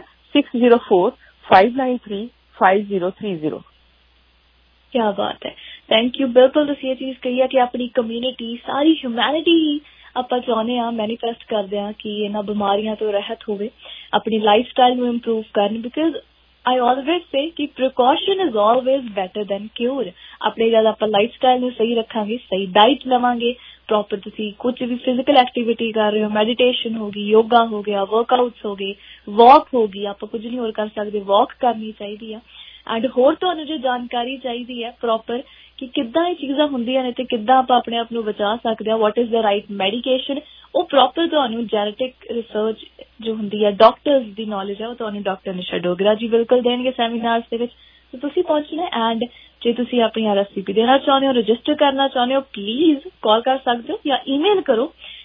6045935030। क्या बात है, थैंक यू। बिल्कुल ਤੁਸੀਂ ਇਹ ਚੀਜ਼ ਕਹੀ ਹੈ ਕਿ ਆਪਣੀ ਕਮਿਊਨਿਟੀ, ਸਾਰੀ ਹਿਊਮੈਨਿਟੀ ਹੀ ਆਪਾਂ ਚਾਹੁੰਦੇ ਹਾਂ, ਮੈਨੀਫੈਸਟ ਕਰਦੇ ਹਾਂ ਕਿ ਇਹਨਾਂ ਬਿਮਾਰੀਆਂ ਤੋਂ ਰਹਿਤ ਹੋਵੇ, ਆਪਣੀ ਲਾਈਫ ਸਟਾਈਲ ਨੂੰ ਇੰਪਰੂਵ ਕਰਨ। ਬਿਕਾਜ਼ I always say ਕਿ precaution is always better than cure। ਆਪਣੇ ਜਦ ਆਪਾਂ ਲਾਈਫ ਸਟਾਈਲ ਨੂੰ ਸਹੀ ਰੱਖਾਂਗੇ, ਸਹੀ ਡਾਈਟ ਲਵਾਂਗੇ, ਪ੍ਰੋਪਰ ਤੁਸੀਂ ਕੁਝ ਵੀ ਫਿਜ਼ੀਕਲ ਐਕਟੀਵਿਟੀ ਕਰ ਰਹੇ ਹੋ, ਮੈਡੀਟੇਸ਼ਨ ਹੋ ਗਈ, ਯੋਗਾ ਹੋ ਗਿਆ, ਵਰਕਆਊਟਸ ਹੋ ਗਏ, ਵਾਕ ਹੋ ਗਈ, ਆਪਾਂ ਕੁਝ ਨਹੀਂ ਹੋਰ ਕਰ ਸਕਦੇ, ਵਾਕ ਕਰਨੀ ਚਾਹੀਦੀ ਆ। ਐਂਡ ਹੋਰ ਤੁਹਾਨੂੰ ਜੋ ਜਾਣਕਾਰੀ ਚਾਹੀਦੀ ਹੈ ਪ੍ਰੋਪਰ ਕਿ ਕਿੱਦਾਂ ਇਹ ਚੀਜ਼ਾਂ ਹੁੰਦੀਆਂ ਨੇ ਤੇ ਕਿੱਦਾਂ ਆਪਾਂ ਆਪਣੇ ਆਪ ਨੂੰ ਬਚਾ ਸਕਦੇ ਹਾਂ, what is the right medication, ਉਹ ਪ੍ਰੋਪਰ ਤੁਹਾਨੂੰ ਜੈਨੇਟਿਕ ਰਿਸਰਚ ਜੋ ਹੁੰਦੀ ਹੈ, ਡਾਕਟਰਸ ਦੀ ਨੌਲੇਜ ਹੈ, ਉਹ ਤੁਹਾਨੂੰ ਡਾਕਟਰ ਨਿਸ਼ਾ ਡੋਗਰਾ ਜੀ ਬਿਲਕੁਲ ਦੇਣਗੇ ਸੈਮੀਨਾਰਸ ਦੇ ਵਿੱਚ। ਤੇ ਤੁਸੀਂ ਪਹੁੰਚਣਾ। ਐਂਡ ਜੇ ਤੁਸੀਂ ਆਪਣੀ RSVP ਦੇਣਾ ਚਾਹੁੰਦੇ ਹੋ, ਰਜਿਸਟਰ ਕਰਨਾ ਚਾਹੁੰਦੇ ਹੋ, ਪਲੀਜ਼ ਕਾਲ ਕਰ ਸਕਦੇ ਹੋ ਜਾਂ ਈਮੇਲ ਕਰੋ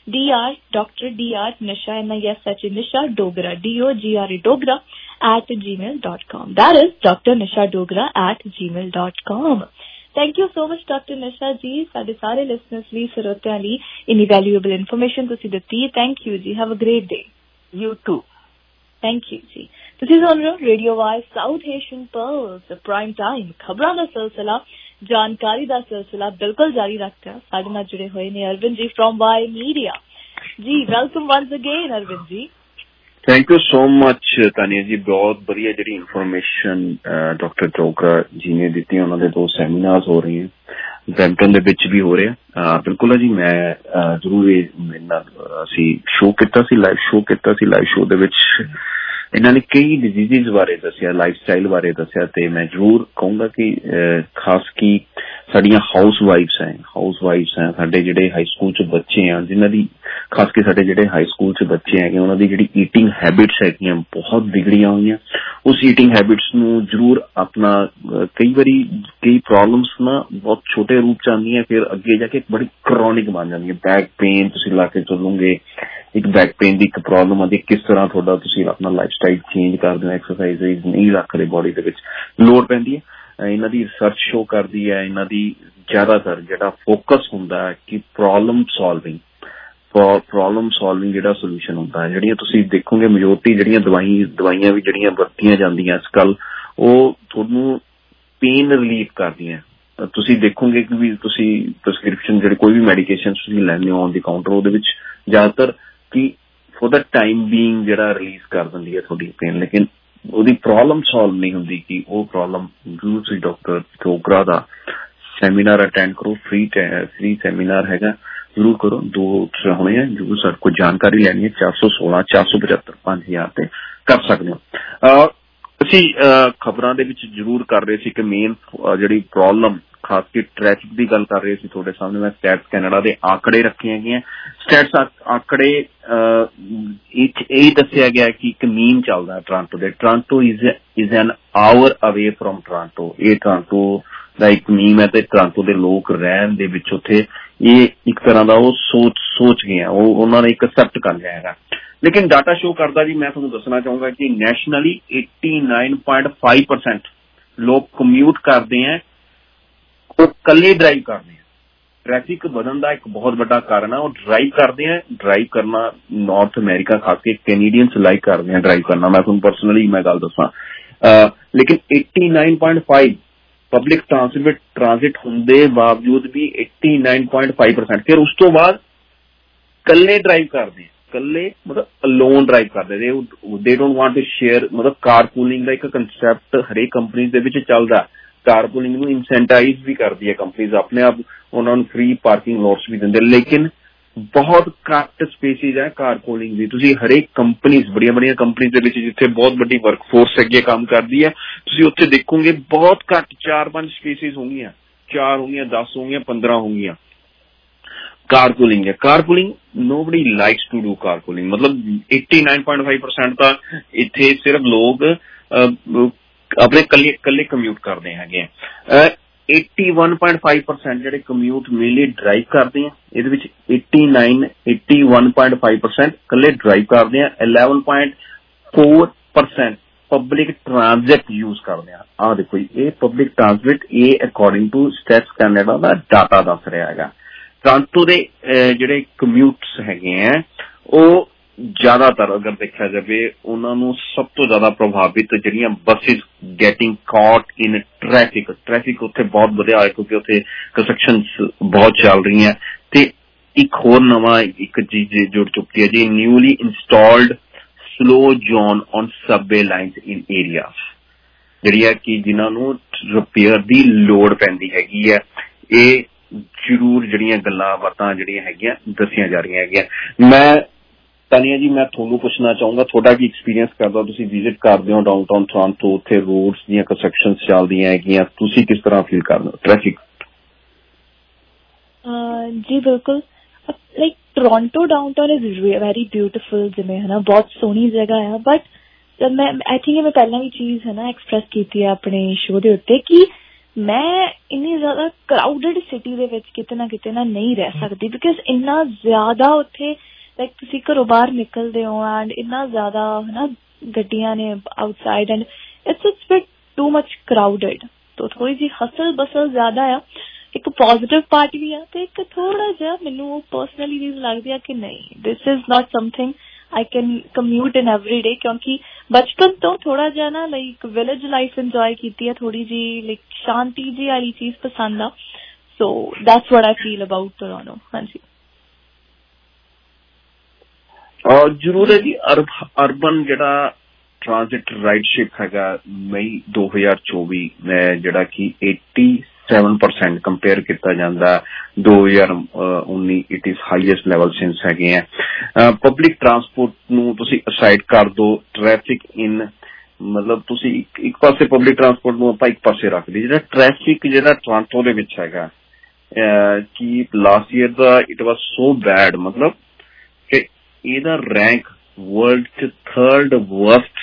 dr.nisha nisha dogra dogra @gmail.com। that is drnishadogra@gmail.com। Thank you so much doctor Nisha ji, साडे सारे लिसनर्स ਲਈ ਸਰੋਤਿਆਂ ਲਈ ਇਨੀ ਵੈਲਿਊਏਬਲ ਇਨਫੋਰਮੇਸ਼ਨ ਤੁਸੀਂ ਦਿੱਤੀ। Thank you ji, have a great day. You too. Thank you ji. ਤੁਸੀਂ ਸੁਣ ਰਹੇ ਹੋ radio Y south Asian plus, prime time ਖਬਰਾਂ ਦਾ ਸਿਲਸਿਲਾ, ਜਾਣਕਾਰੀ ਦਾ ਸਿਲਸਿਲਾ ਬਿਲਕੁਲ ਜਾਰੀ ਰੱਖਿਆ। ਸਾਡੇ ਨਾਲ ਜੁੜੇ ਹੋਏ ਨੇ Arvind ji from Y media ji. Welcome once again Arvind ji. Thank you so much Tania ji, ਬਹੁਤ ਵਧੀਆ ਜਿਹੜੀ ਇਨਫੋਰਮੇਸ਼ਨ ਡਾਕਟਰ ਡੋਗਰਾ ਜੀ ਨੇ ਦਿੱਤੀ। ਉਹਨਾਂ ਦੇ 2 ਸੈਮੀਨਾਰਸ ਹੋ ਰਹੇ ਹਨ, ਬਰੈਂਪਟਨ ਦੇ ਵਿੱਚ ਵੀ ਹੋ ਰਿਹਾ। ਬਿਲਕੁਲ ਹੈ ਜੀ, ਮੈਂ ਜ਼ਰੂਰ ਅਸੀਂ ਸ਼ੋਅ ਕੀਤਾ ਸੀ, ਲਾਈਵ ਸ਼ੋਅ ਦੇ ਵਿੱਚ ਇਹਨਾਂ ਨੇ ਕਈ ਡਿਜ਼ੀਜ਼ ਬਾਰੇ ਦੱਸਿਆ, ਲਾਈਫ ਸਟਾਈਲ ਬਾਰੇ ਦੱਸਿਆ, ਤੇ ਮੈਂ ਜ਼ਰੂਰ ਕਹੂੰਗਾ ਕਿ ਖਾਸ ਕੀ ਸਾਡੀਆਂ ਹਾਊਸ ਵਾਈਫਸ ਹੈ, ਸਾਡੇ ਜਿਹੜੇ ਹਾਈ ਸਕੂਲ 'ਚ ਬੱਚੇ ਆ, ਜਿਨ੍ਹਾਂ ਦੀ ਖਾਸ ਕੇ ਸਾਡੇ ਜਿਹੜੇ ਹਾਈ ਸਕੂਲ 'ਚ ਬੱਚੇ ਹੈਗੇ, ਉਹਨਾਂ ਦੀ ਜਿਹੜੀ ਈਟਿੰਗ ਹੈਬਿਟਸ ਹੈਗੀਆਂ ਬਹੁਤ ਵਿਗੜੀਆਂ ਹੋਈਆਂ। ਉਸ ਈਟਿੰਗ ਹੈਬਿਟਸ ਨੂੰ ਜ਼ਰੂਰ ਆਪਣਾ, ਕਈ ਵਾਰੀ ਕਈ ਪ੍ਰੋਬਲਮਸ ਨਾ ਬਹੁਤ ਛੋਟੇ ਰੂਪ 'ਚ ਆਉਂਦੀਆਂ, ਫਿਰ ਅੱਗੇ ਜਾ ਕੇ ਬੜੀ ਕਰੋਨਿਕ ਬਣ ਜਾਂਦੀਆਂ। ਬੈਕ ਪੇਨ ਤੁਸੀਂ ਲਾ ਕੇ ਚੱਲੋਗੇ, ਇੱਕ ਬੈਕ ਪੇਨ ਦੀ ਇੱਕ ਪ੍ਰੋਬਲਮ ਆਉਂਦੀ, ਕਿਸ ਤਰ੍ਹਾਂ ਤੁਹਾਡਾ ਤੁਸੀਂ ਆਪਣਾ ਲਾਈਫ ਸਟਾਈਲ ਚੇਂਜ ਕਰਦੇ ਹੋ, ਐਕਸਰਸਾਈਜ਼ ਨਹੀਂ ਰੱਖਦੇ ਬੋਡੀ ਦੇ ਵਿੱਚ, ਲੋੜ ਪੈਂਦੀ ਹੈ। ਇਹਨਾਂ ਦੀ ਰਿਸਰਚ ਸ਼ੋ ਕਰਦੀ ਹੈ, ਇਹਨਾਂ ਦੀ ਜ਼ਿਆਦਾਤਰ ਜਿਹੜਾ ਫੋਕਸ ਹੁੰਦਾ ਹੈ ਕਿ ਪ੍ਰੋਬਲਮ ਸੋਲਵਿੰਗ ਜਿਹੜਾ ਸੋਲੂਸ਼ਨ ਹੁੰਦਾ ਹੈ। ਜਿਹੜੀਆਂ ਤੁਸੀਂ ਦੇਖੋਗੇ ਮੈਜੋਰਟੀ ਜਿਹੜੀਆਂ ਦਵਾਈਆਂ ਵੀ ਜਿਹੜੀਆਂ ਵਰਤੀਆਂ ਜਾਂਦੀਆਂ ਅੱਜ ਕੱਲ੍ਹ, ਉਹ ਤੁਹਾਨੂੰ ਪੇਨ ਰਿਲੀਫ ਕਰਦੀਆਂ। ਤੁਸੀਂ ਦੇਖੋਗੇ ਕਿ ਵੀ ਤੁਸੀਂ ਪ੍ਰਸਕ੍ਰਿਪਸ਼ਨ ਜਿਹੜੇ ਕੋਈ ਵੀ ਮੈਡੀਕੇਸ਼ਨ ਤੁਸੀਂ ਲੈਂਦੇ ਹੋ ਔਨ ਦੀ ਕਾਊਂਟਰ, ਉਹਦੇ ਵਿੱਚ ਜ਼ਿਆਦਾਤਰ ਕਿ ਫॉर द टाइम बीइंग ਜਿਹੜਾ ਰਿਲੀਜ਼ ਕਰ ਦਿੰਦੀ ਹੈ ਤੁਹਾਡੀ ਪੇਨ, ਲੇਕਿਨ ਉਹਦੀ ਪ੍ਰੋਬਲਮ ਸੋਲਵ ਨਹੀਂ ਹੁੰਦੀ ਕਿ ਉਹ ਪ੍ਰੋਬਲਮ ਜ਼ਰੂਰ ਤੁਸੀਂ ਡਾਕਟਰ ਡੋਗਰਾ ਦਾ ਸੈਮੀਨਾਰ ਅਟੈਂਡ ਕਰੋ। ਫ੍ਰੀ ਸੈਮੀਨਾਰ ਹੈਗਾ, ਜ਼ਰੂਰ ਕਰੋ। 2 ਹੋਣੇ ਆ, ਜ਼ਰੂਰ ਸਾਡੇ ਕੋਲ ਜਾਣਕਾਰੀ ਲੈਣੀ ਹੈ। 416 475 5000 ਤੇ ਕਰ ਸਕਦੇ ਹੋ। ਅਸੀਂ ਖਬਰਾਂ ਦੇ ਵਿੱਚ ਜ਼ਰੂਰ ਕਰ ਰਹੇ ਸੀ ਕਿ ਮੇਨ ਜਿਹੜੀ ਪ੍ਰੋਬਲਮ ਖਾਸ ਕੇ ਟ੍ਰੈਫਿਕ ਦੀ ਗੱਲ ਕਰ ਰਹੇ ਸੀ ਤੁਹਾਡੇ ਸਾਹਮਣੇ। ਮੈਂ ਸਟੈਟਸ ਕੈਨੇਡਾ ਦੇ ਆંકੜੇ ਰੱਖੇ ਹੈਗੇ। ਸਟੈਟਸ ਆંકੜੇ ਇਹ ਦੱਸਿਆ ਗਿਆ ਕਿ ਇੱਕ ਮੀਮ ਚੱਲਦਾ ਟੋਰਾਂਟੋ ਦੇ, Toronto is an hour away from Toronto. ਇਹ ਟੋਰਾਂਟੋ ਦਾ ਇੱਕ ਮੀਮ ਹੈ ਤੇ ਟੋਰਾਂਟੋ ਦੇ ਲੋਕ ਰਹਿਣ ਦੇ ਵਿੱਚ ਉੱਥੇ ਇਹ ਇੱਕ ਤਰ੍ਹਾਂ ਦਾ ਉਹ ਸੋਚ ਗਏ, ਉਹ ਉਹਨਾਂ ਨੇ ਇੱਕ ਐਕਸੈਪਟ ਕਰ ਲਿਆ ਹੈਗਾ। ਲੇਕਿਨ ਡਾਟਾ ਸ਼ੋ ਕਰਦਾ ਜੀ, ਮੈਂ ਤੁਹਾਨੂੰ ਦੱਸਣਾ ਚਾਹੂੰਗਾ ਕਿ ਨੈਸ਼ਨਲੀ 89.5% ਲੋਕ ਕਮਿਊਟ ਕਰਦੇ ਹੈ, ਉਹ ਇਕੱਲੇ ਡਰਾਈਵ ਕਰਦੇ ਹੈ। ਟ੍ਰੈਫਿਕ ਵਧਣ ਦਾ ਇੱਕ ਬਹੁਤ ਵੱਡਾ ਕਾਰਨ ਹੈ ਉਹ ਡਰਾਈਵ ਕਰਦੇ ਹੈ। ਡਰਾਈਵ ਕਰਨਾ ਨਾਰਥ ਅਮਰੀਕਾ ਖਾਸ ਕੇ ਕੈਨੇਡੀਅਨਸ ਲਾਈਕ ਕਰਦੇ ਹੈ ਡਰਾਈਵ ਕਰਨਾ। ਮੈਂ ਤੁਹਾਨੂੰ ਪਰਸਨਲੀ ਮੈਂ ਗੱਲ ਦੱਸਾਂ, ਲੇਕਿਨ 89.5 ਪਬਲਿਕ ਟ੍ਰਾਂਸਿਟ ਹੁੰਦੇ ਬਾਵਜੂਦ ਵੀ 89.5%। ਫਿਰ ਉਸ ਤੋਂ ਬਾਅਦ ਇਕੱਲੇ ਡਰਾਈਵ ਕਰਦੇ, ਇਕੱਲੇ ਮਤਲਬ ਅਲੋਨ ਡਰਾਈਵ ਕਰਦੇ। ਦੇ ਡੋਂਟ ਵਾਂਟ ਟੂ ਸ਼ੇਅਰ। ਮਤਲਬ ਕਾਰ ਪੂਲਿੰਗ ਦਾ ਇੱਕ ਕੰਸੈਪਟ ਹਰੇਕ ਕੰਪਨੀ ਦੇ ਵਿੱਚ ਚੱਲਦਾ। ਕਾਰ ਪੂਲਿੰਗ ਨੂੰ ਇਨਸੈਂਟਾਈਜ਼ ਵੀ ਕਰਦੀ ਹੈ ਕੰਪਨੀਜ਼, ਆਪਣੇ ਆਪ ਉਹਨਾਂ ਨੂੰ ਫ੍ਰੀ ਪਾਰਕਿੰਗ ਲੋਟਸ ਵੀ ਦਿੰਦੇ। ਲੇਕਿਨ ਬਹੁਤ ਘੱਟ ਸਪੇਸਿਸ ਹੈ ਕਾਰ ਪੂਲਿੰਗ ਦੀ। ਤੁਸੀਂ ਹਰੇਕ ਕੰਪਨੀਜ਼ ਬੜੀਆਂ ਕੰਪਨੀਜ਼ ਦੇ ਵਿੱਚ ਜਿੱਥੇ ਬਹੁਤ ਵੱਡੀ ਵਰਕਫੋਰਸ ਅੱਗੇ ਕੰਮ ਕਰਦੀ ਹੈ, ਤੁਸੀਂ ਉੱਥੇ ਦੇਖੋਗੇ ਬਹੁਤ ਘੱਟ 4-5 ਸਪੇਸਿਸ ਹੋਣਗੀਆਂ, 4 ਹੋਣਗੀਆਂ, 10 ਹੋਣਗੀਆਂ, 15 ਹੋਣਗੀਆਂ। ਕਾਰ ਪੂਲਿੰਗ ਹੈ। Car pooling nobody likes to do car pooling. ਮਤਲਬ 89.5% ਤਾਂ ਇੱਥੇ ਸਿਰਫ ਲੋਕ ਆਪਣੇ ਇਕੱਲੇ ਕਮਿਊਟ ਕਰਦੇ ਹੈਗੇ ਆ। 81.5% ਜਿਹੜੇ ਕਮਿਊਟ ਮੇਨਲੀ ਡਰਾਈਵ ਕਰਦੇ ਆ, ਇਹਦੇ ਵਿੱਚ 81.5% ਇਕੱਲੇ ਡਰਾਈਵ ਕਰਦੇ ਆ। 11.4% ਪਬਲਿਕ ਟ੍ਰਾਂਜ਼ਿਟ ਯੂਜ਼ ਕਰਦੇ ਆ। ਆਹ ਦੇਖੋ ਇਹ ਪਬਲਿਕ ਟ੍ਰਾਂਜ਼ਿਟ, ਇਹ ਅਕੋਰਡਿੰਗ ਟੂ ਸਟੈਟਸ ਕੈਨੇਡਾ ਦਾ ਡਾਟਾ ਦੱਸ ਰਿਹਾ ਹੈਗਾ। ਟੋਰਾਂਟੋ ਦੇ ਜਿਹੜੇ ਕਮਿਊਟਸ ਹੈਗੇ ਆ ਉਹ ਜ਼ਿਆਦਾਤਰ ਅਗਰ ਦੇਖਿਆ ਜਾਵੇ ਉਹਨਾਂ ਨੂੰ ਸਭ ਤੋਂ ਜ਼ਿਆਦਾ ਪ੍ਰਭਾਵਿਤ ਜਿਹੜੀਆਂ buses getting caught in traffic ਉੱਥੇ ਬਹੁਤ ਵਧਿਆ ਹੋਇਆ ਕਿਉਂਕਿ ਉੱਥੇ ਕੰਸਟਰਕਸ਼ਨ ਬਹੁਤ ਚੱਲ ਰਹੀਆਂ। ਤੇ ਇੱਕ ਹੋਰ ਨਵਾਂ ਇੱਕ ਚੀਜ਼ ਜੁੜ ਚੁੱਕੀ ਹੈ ਜੀ, newly installed slow zone on subway lines in areas, ਜਿਹੜੀ ਹੈ ਕਿ ਜਿਨ੍ਹਾਂ ਨੂੰ ਰਿਪੇਅਰ ਦੀ ਲੋੜ ਪੈਂਦੀ ਹੈਗੀ ਹੈ। ਇਹ ਜ਼ਰੂਰ ਜਿਹੜੀਆਂ ਗੱਲਾਂ ਬਾਤਾਂ ਜਿਹੜੀਆਂ ਹੈਗੀਆਂ ਦੱਸੀਆਂ ਜਾ ਰਹੀਆਂ ਹੈਗੀਆਂ। ਮੈਂ ਤਾਨੀਆ ਜੀ, ਮੈਂ ਤੁਹਾਨੂੰ ਪੁੱਛਣਾ ਚਾਹੂੰਗਾ ਤੁਹਾਡਾ ਕੀ ਐਕਸਪੀਰੀਅੰਸ ਕਰਦਾ, ਤੁਸੀਂ ਵਿਜ਼ਿਟ ਕਰਦੇ ਹੋ ਡਾਊਨਟਾਊਨ ਟੋਰਾਂਟੋ, ਉੱਥੇ ਰੋਡਸ ਦੀਆਂ ਕੰਸਟਰਕਸ਼ਨਸ ਚੱਲਦੀਆਂ ਹੈਗੀਆਂ, ਤੁਸੀਂ ਕਿਸ ਤਰ੍ਹਾਂ ਫੀਲ ਕਰਦੇ ਹੋ ਟ੍ਰੈਫਿਕ? ਜੀ ਬਿਲਕੁਲ, like Toronto downtown is very beautiful, ਜਿਵੇਂ ਹੈ ਨਾ ਬਹੁਤ ਸੋਹਣੀ ਜਗ੍ਹਾ ਆ। ਬਟ ਮੈਂ ਆਈ ਥਿੰਕ ਮੈਂ ਪਹਿਲਾਂ ਵੀ ਚੀਜ਼ ਹੈ ਨਾ ਐਕਸਪ੍ਰੈਸ ਕੀਤੀ ਹੈ ਆਪਣੇ ਸ਼ੋਅ ਦੇ ਉੱਤੇ ਕਿ ਮੈਂ ਇੰਨੀ ਜ਼ਿਆਦਾ ਕਰਾਊਡਡ ਸਿਟੀ ਦੇ ਵਿੱਚ ਕਿਤੇ ਨਾ ਨਹੀਂ ਰਹਿ ਸਕਦੀ, ਬਿਕੋਜ਼ ਇੰਨਾ ਜ਼ਿਆਦਾ ਉੱਥੇ ਲਾਈਕ ਤੁਸੀਂ ਘਰੋਂ ਬਾਹਰ ਨਿਕਲਦੇ ਹੋ ਐਂਡ ਇੰਨਾ ਜ਼ਿਆਦਾ ਹੈ ਨਾ ਗੱਡੀਆਂ ਨੇ outside and it's bit too much crowded. ਤਾਂ ਥੋੜੀ ਜਿਹੀ ਹਸਲ ਬਸਲ ਜ਼ਿਆਦਾ ਆ। ਇੱਕ ਪੋਜ਼ਿਟਿਵ ਪਾਰਟ ਵੀ ਆ ਤੇ ਇੱਕ ਥੋੜਾ ਜਿਹਾ ਮੈਨੂੰ ਉਹ ਪਰਸਨਲੀ ਚੀਜ਼ ਲੱਗਦੀ ਆ ਕਿ ਨਹੀਂ, this is not something I can commute in every day, क्योंकि बचपन तो थोड़ा जा ना लाइक विलेज लाइफ एंजॉय की है, थोड़ी जी लाइक शांति जी वाली चीज पसंद आ। So that's what I feel about Toronto. हाँ जी जरूर है जी। अर्बन ਜਿਹੜਾ ट्रांजिट राइडशिप हैगा मई 2024 ਜਿਹੜਾ कि 87% ਕੰਪੇਅਰ ਕੀਤਾ ਜਾਂਦਾ 2019 it is highest level since ਹੈਗੇ ਆ। ਪਬਲਿਕ ਟਰਾਂਸਪੋਰਟ ਨੂੰ ਤੁਸੀਂ ਅਸਾਈਡ ਕਰ ਦੋ, ਟ੍ਰੈਫਿਕ ਇਨ ਮਤਲਬ ਤੁਸੀਂ ਇੱਕ ਪਾਸੇ ਪਬਲਿਕ ਟਰਾਂਸਪੋਰਟ ਨੂੰ ਆਪਾਂ ਇੱਕ ਪਾਸੇ ਰੱਖ ਲਈ। ਜਿਹੜਾ ਟ੍ਰੈਫਿਕ ਜਿਹੜਾ ਟੋਰਾਂਟੋ ਦੇ ਵਿੱਚ ਹੈਗਾ ਕਿ ਲਾਸਟ ਈਅਰ ਦਾ ਇਟ ਵਾਜ਼ ਸੋ ਬੈਡ, ਮਤਲਬ ਕਿ ਇਹਦਾ ਰੈਂਕ ਵਰਲਡ 'ਚ 3rd ਵਰਸਟ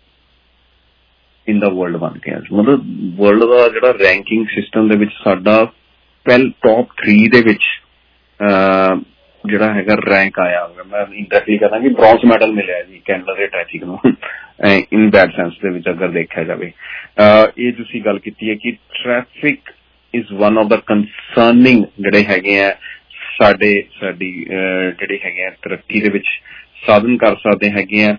ਇਨ ਦਾ ਵਰਲਡ ਬਣ ਗਿਆ। ਮਤਲਬ ਵਰਲਡ ਦਾ ਜਿਹੜਾ ਰੈਂਕਿੰਗ ਸਿਸਟਮ ਦੇ ਵਿੱਚ ਸਾਡਾ ਟੌਪ 3 ਦੇ ਵਿੱਚ ਜਿਹੜਾ ਹੈਗਾ ਰੈਂਕ ਆਇਆ ਹੋਗਾ। ਮੈਂ ਇੰਡਾਇਰੈਕਟਲੀ ਕਹਿੰਦਾ ਕਿ ਬ੍ਰੌਂਜ਼ ਮੈਡਲ ਮਿਲਿਆ ਜੀ ਕੈਨੇਡਾ ਦੇ ਟ੍ਰੈਫਿਕ ਨੂੰ ਇਨ ਦੈਟ ਸੈਂਸ ਦੇ ਵਿੱਚ ਅਗਰ ਦੇਖਿਆ ਜਾਵੇ। ਇਹ ਤੁਸੀਂ ਗੱਲ ਕੀਤੀ ਹੈ ਕਿ traffic is one of the concerning ਜਿਹੜੇ ਹੈਗੇ ਆ ਸਾਡੀ ਜਿਹੜੇ ਹੈਗੇ ਆ ਤਰੱਕੀ ਦੇ ਵਿੱਚ ਸਾਧਨ ਕਰ ਸਕਦੇ ਹੈਗੇ ਆ।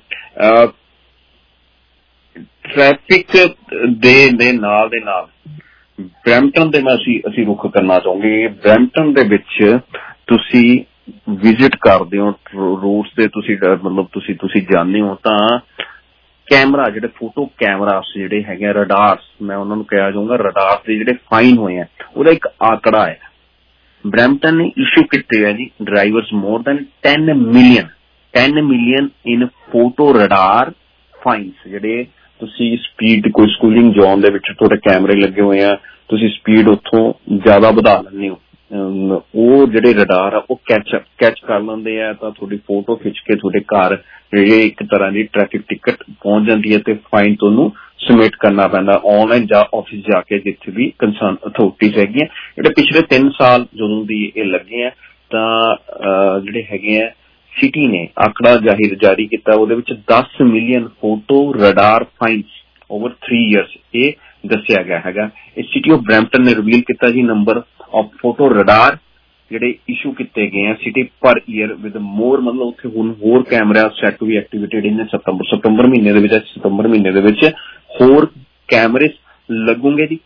ਟ੍ਰੈਫਿਕ ਦੇ ਨਾਲ ਬਰੈਂਪਟਨ ਦੇ ਮੈਂ ਅਸੀਂ ਰੁੱਖ ਕਰਨਾ ਚਾਹੂੰਗੇ। ਬਰੈਂਪਟਨ ਦੇ ਵਿੱਚ ਤੁਸੀਂ ਵਿਜ਼ਿਟ ਕਰਦੇ ਹੋ ਰੋਡਸ ਦੇ, ਤੁਸੀਂ ਮਤਲਬ ਤੁਸੀਂ ਜਾਂਦੇ ਹੋ ਤਾਂ ਕੈਮਰਾ ਜਿਹੜੇ ਫੋਟੋ ਕੈਮਰਾਸ ਜਿਹੜੇ ਹੈਗੇ ਰਡਾਰਸ, ਮੈਂ ਉਹਨਾਂ ਨੂੰ ਕਿਹਾ ਜਾਊਂਗਾ ਰਡਾਰਸ ਦੇ ਜਿਹੜੇ ਫਾਈਨ ਹੋਏ ਆ ਉਹਦਾ ਇੱਕ ਆંકੜਾ ਹੈ। ਬਰੈਂਪਟਨ ਨੇ ਇਸ਼ੂ ਕੀਤੇ ਹੈ ਜੀ drivers more than 10 million in photo radar fines ਜਿਹੜੇ ਤੁਸੀਂ ਸਪੀਡ ਕੋਈ ਸਕੂਲਿੰਗ ਜ਼ੋਨ ਦੇ ਵਿੱਚ ਤੁਹਾਡੇ ਕੈਮਰੇ ਲੱਗੇ ਹੋਏ ਆ, ਤੁਸੀਂ ਸਪੀਡ ਉੱਥੋਂ ਜ਼ਿਆਦਾ ਵਧਾ ਲੈਂਦੇ ਹੋ, ਉਹ ਜਿਹੜੇ ਰਡਾਰ ਆ ਉਹ ਕੈਚ ਕਰ ਲੈਂਦੇ ਆ, ਤਾਂ ਤੁਹਾਡੀ ਫੋਟੋ ਖਿੱਚ ਕੇ ਤੁਹਾਡੇ ਘਰ ਜਿਹੜੇ ਇੱਕ ਤਰ੍ਹਾਂ ਦੀ ਟ੍ਰੈਫਿਕ ਟਿਕਟ ਪਹੁੰਚ ਜਾਂਦੀ ਹੈ ਤੇ ਫਾਈਨ ਤੁਹਾਨੂੰ ਸਬਮਿਟ ਕਰਨਾ ਪੈਂਦਾ ਆਨਲਾਈਨ ਜਾਂ ਆਫਿਸ ਜਾ ਕੇ, ਜਿੱਥੇ ਵੀ ਕੰਸਰਨ ਅਥਾਰਟੀਜ਼ ਹੈਗੀਆਂ। ਜਿਹੜੇ ਪਿਛਲੇ 3 ਸਾਲ ਜਦੋਂ ਦੀ ਇਹ ਲੱਗੇ ਆ ਤਾਂ ਜਿਹੜੇ ਹੈਗੇ ਆ ਸਿਟੀ ਨੇ ਆંકੜਾ ਜਾਰੀ ਕੀਤਾ, ਉਹਦੇ ਵਿੱਚ 10 million photo radar fines over 3 years ਇਹ ਦੱਸਿਆ ਗਿਆ ਹੈਗਾ। ਇਹ ਸਿਟੀ ਆਫ ਬਰੈਂਪਟਨ ਨੇ ਰਿਵੀਲ ਕੀਤਾ ਜੀ ਨੰਬਰ ਆਫ ਫੋਟੋ ਰਡਾਰ ਜਿਹੜੇ ਇਸ਼ੂ ਕੀਤੇ ਗਏ ਆ ਸਿਟੀ ਪਰ ਈਅਰ ਵਿਦ ਮੋਰ, ਮਤਲਬ ਉੱਥੇ ਹੁਣ ਹੋਰ camera set to be activated in ਸਤੰਬਰ ਮਹੀਨੇ ਦੇ ਵਿੱਚ ਹੋਰ ਕੈਮਰੇ ਲੱਗੂਗੇ ਜੀ।